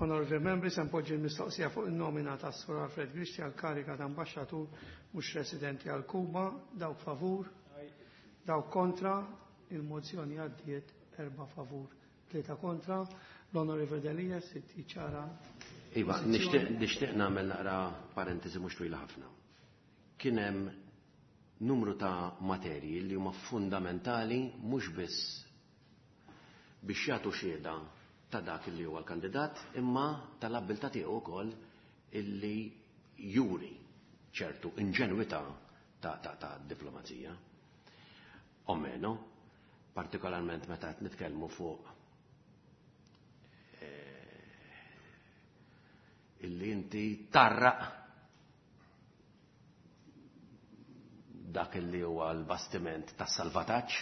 Honorable members, impoġġi l-mistoqsija fuq il-nomina ta' Sur Alfred Grixti għal karika ta' ambasċatur mhux residenti għal Kuba, dawk favur, dawk kontra, il-mozzjoni għaddiet erba' favur, tlieta kontra, l-Honorable Delija se tiċċara. Iva, nixtieq nagħmel naqra parentesi mhux twila ħafna. Kien hemm numru ta' materji li huma fundamentali mhux biss biex jagħtu xieda ta' dak li huwa l-kandidat, imma tal-abilità tiegħu wkoll illi juri ċertu inġenwità ta' ta' ta' diplomazija. O meno, partikolarment meta qed nitkellmu fuq illi inti tarraq dak illi huwa l-bastiment tas-salvataġġ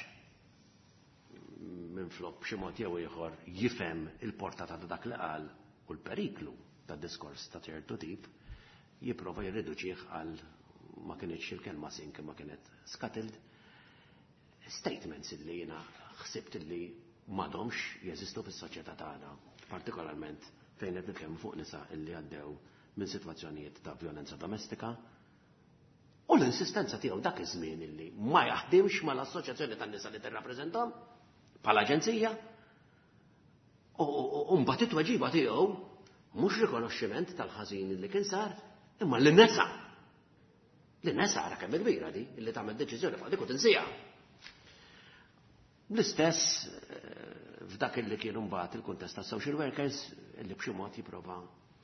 minn flok b'xi mod jew ieħor jifhem il-portata ta' dak li qal u l-periklu tad diskors ta' ċertu tip jipprova jirriduċih għal ma kienx il-kelma sink ma kienet scuttled statements illi jiena ħsibt illi m'għadhomx jeżistu fis-soċjetà tagħna, partikolarment fejn qed nitkellmu fuq nisa illi għaddew minn sitwazzjonijiet ta' vjolenza domestika u l-insistenza tiegħu dak iż-żmien illi ma jaħdimx mal-assoċjazzjoni tan-nisa li tirrappreżentahom bħala aġenzija u mbagħad it-tweġiba tiegħu mhux rikonoxximent tal-ħażin li kien sar imma li nesa. Li nesa ara kemm kbira di illi tagħmel deċiżjoni fuq dik u tinsija. L-istess f'dak illi kienu mbagħad il-kuntest ta' social workers illi b'xi mod jipprova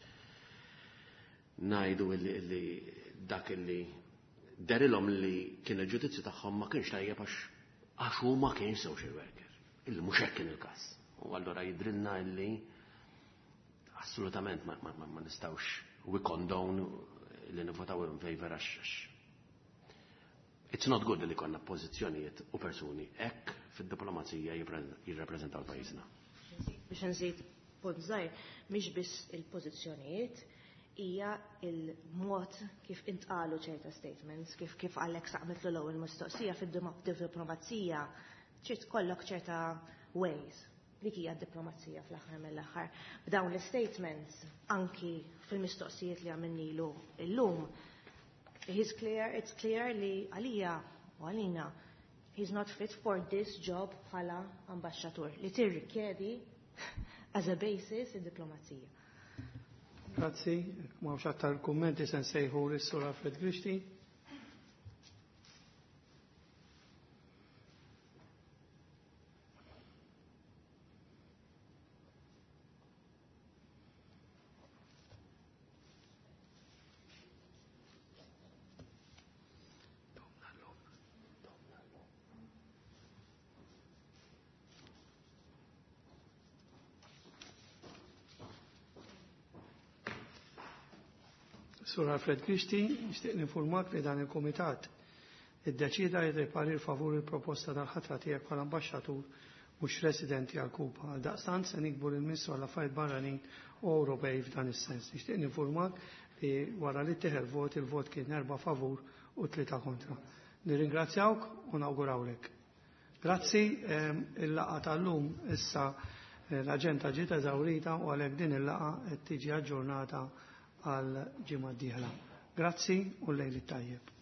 ngħidu illi dak illi derilhom li kien il-ġudizzju tagħhom ma kienx tajjeb għax hu ma kienx social worker. Illi mhux hekk kien il-każ. U allura jidrilna illi assolutament ma nistgħux we condone li nivotaw in favor għax it's not good li konna pożizzjonijiet u persuni hekk fid-diplomazija jirrappreżentaw pajjiżna. Biex nżid punt żgħir, mhix biss il-pożizzjonijiet, hija il-mod kif intqalu ċerta statements, kif kif għalhekk saqmet l-ewwel mistoqsija fid-diplomazija trid kollok ċerta ways. Dik hija d-diplomazija fl-aħħar mill-aħħar. B'dawn l-statements anki fil-mistoqsijiet li għamilnilu llum, he's clear, it's clear li għalija u għalina he's not fit for this job bħala ambasċatur li tirrikjedi as a basis id-diplomazija. Grazzi, ma mhux aktar kummenti se nsejħu lis-Sur Alfred Grixti. Sur Alfred Grixti, nixtieq ninformak li dan il-Kumitat iddeċida jirriparir favur il-proposta tal-ħatra tiegħek bħala ambaxxatur mhux residenti għal Kuba. Għal daqstant se nikbur il-Ministru għall affarijiet barranin u Ewropej f'dan is-sens. Nixtieq ninformak li wara li tieħel vot il-vot kien erba' favur u tlieta kontra. Nirringrazzjawk u nawgurawlek. Grazzi, il-laqgħa tal-lum issa l-aġenda ġiet eżawrita u għalhekk din il-laqgħa qed tiġi aġġornata għal ġimgħa d-dieħla. Grazzi u l-lejl tajjeb.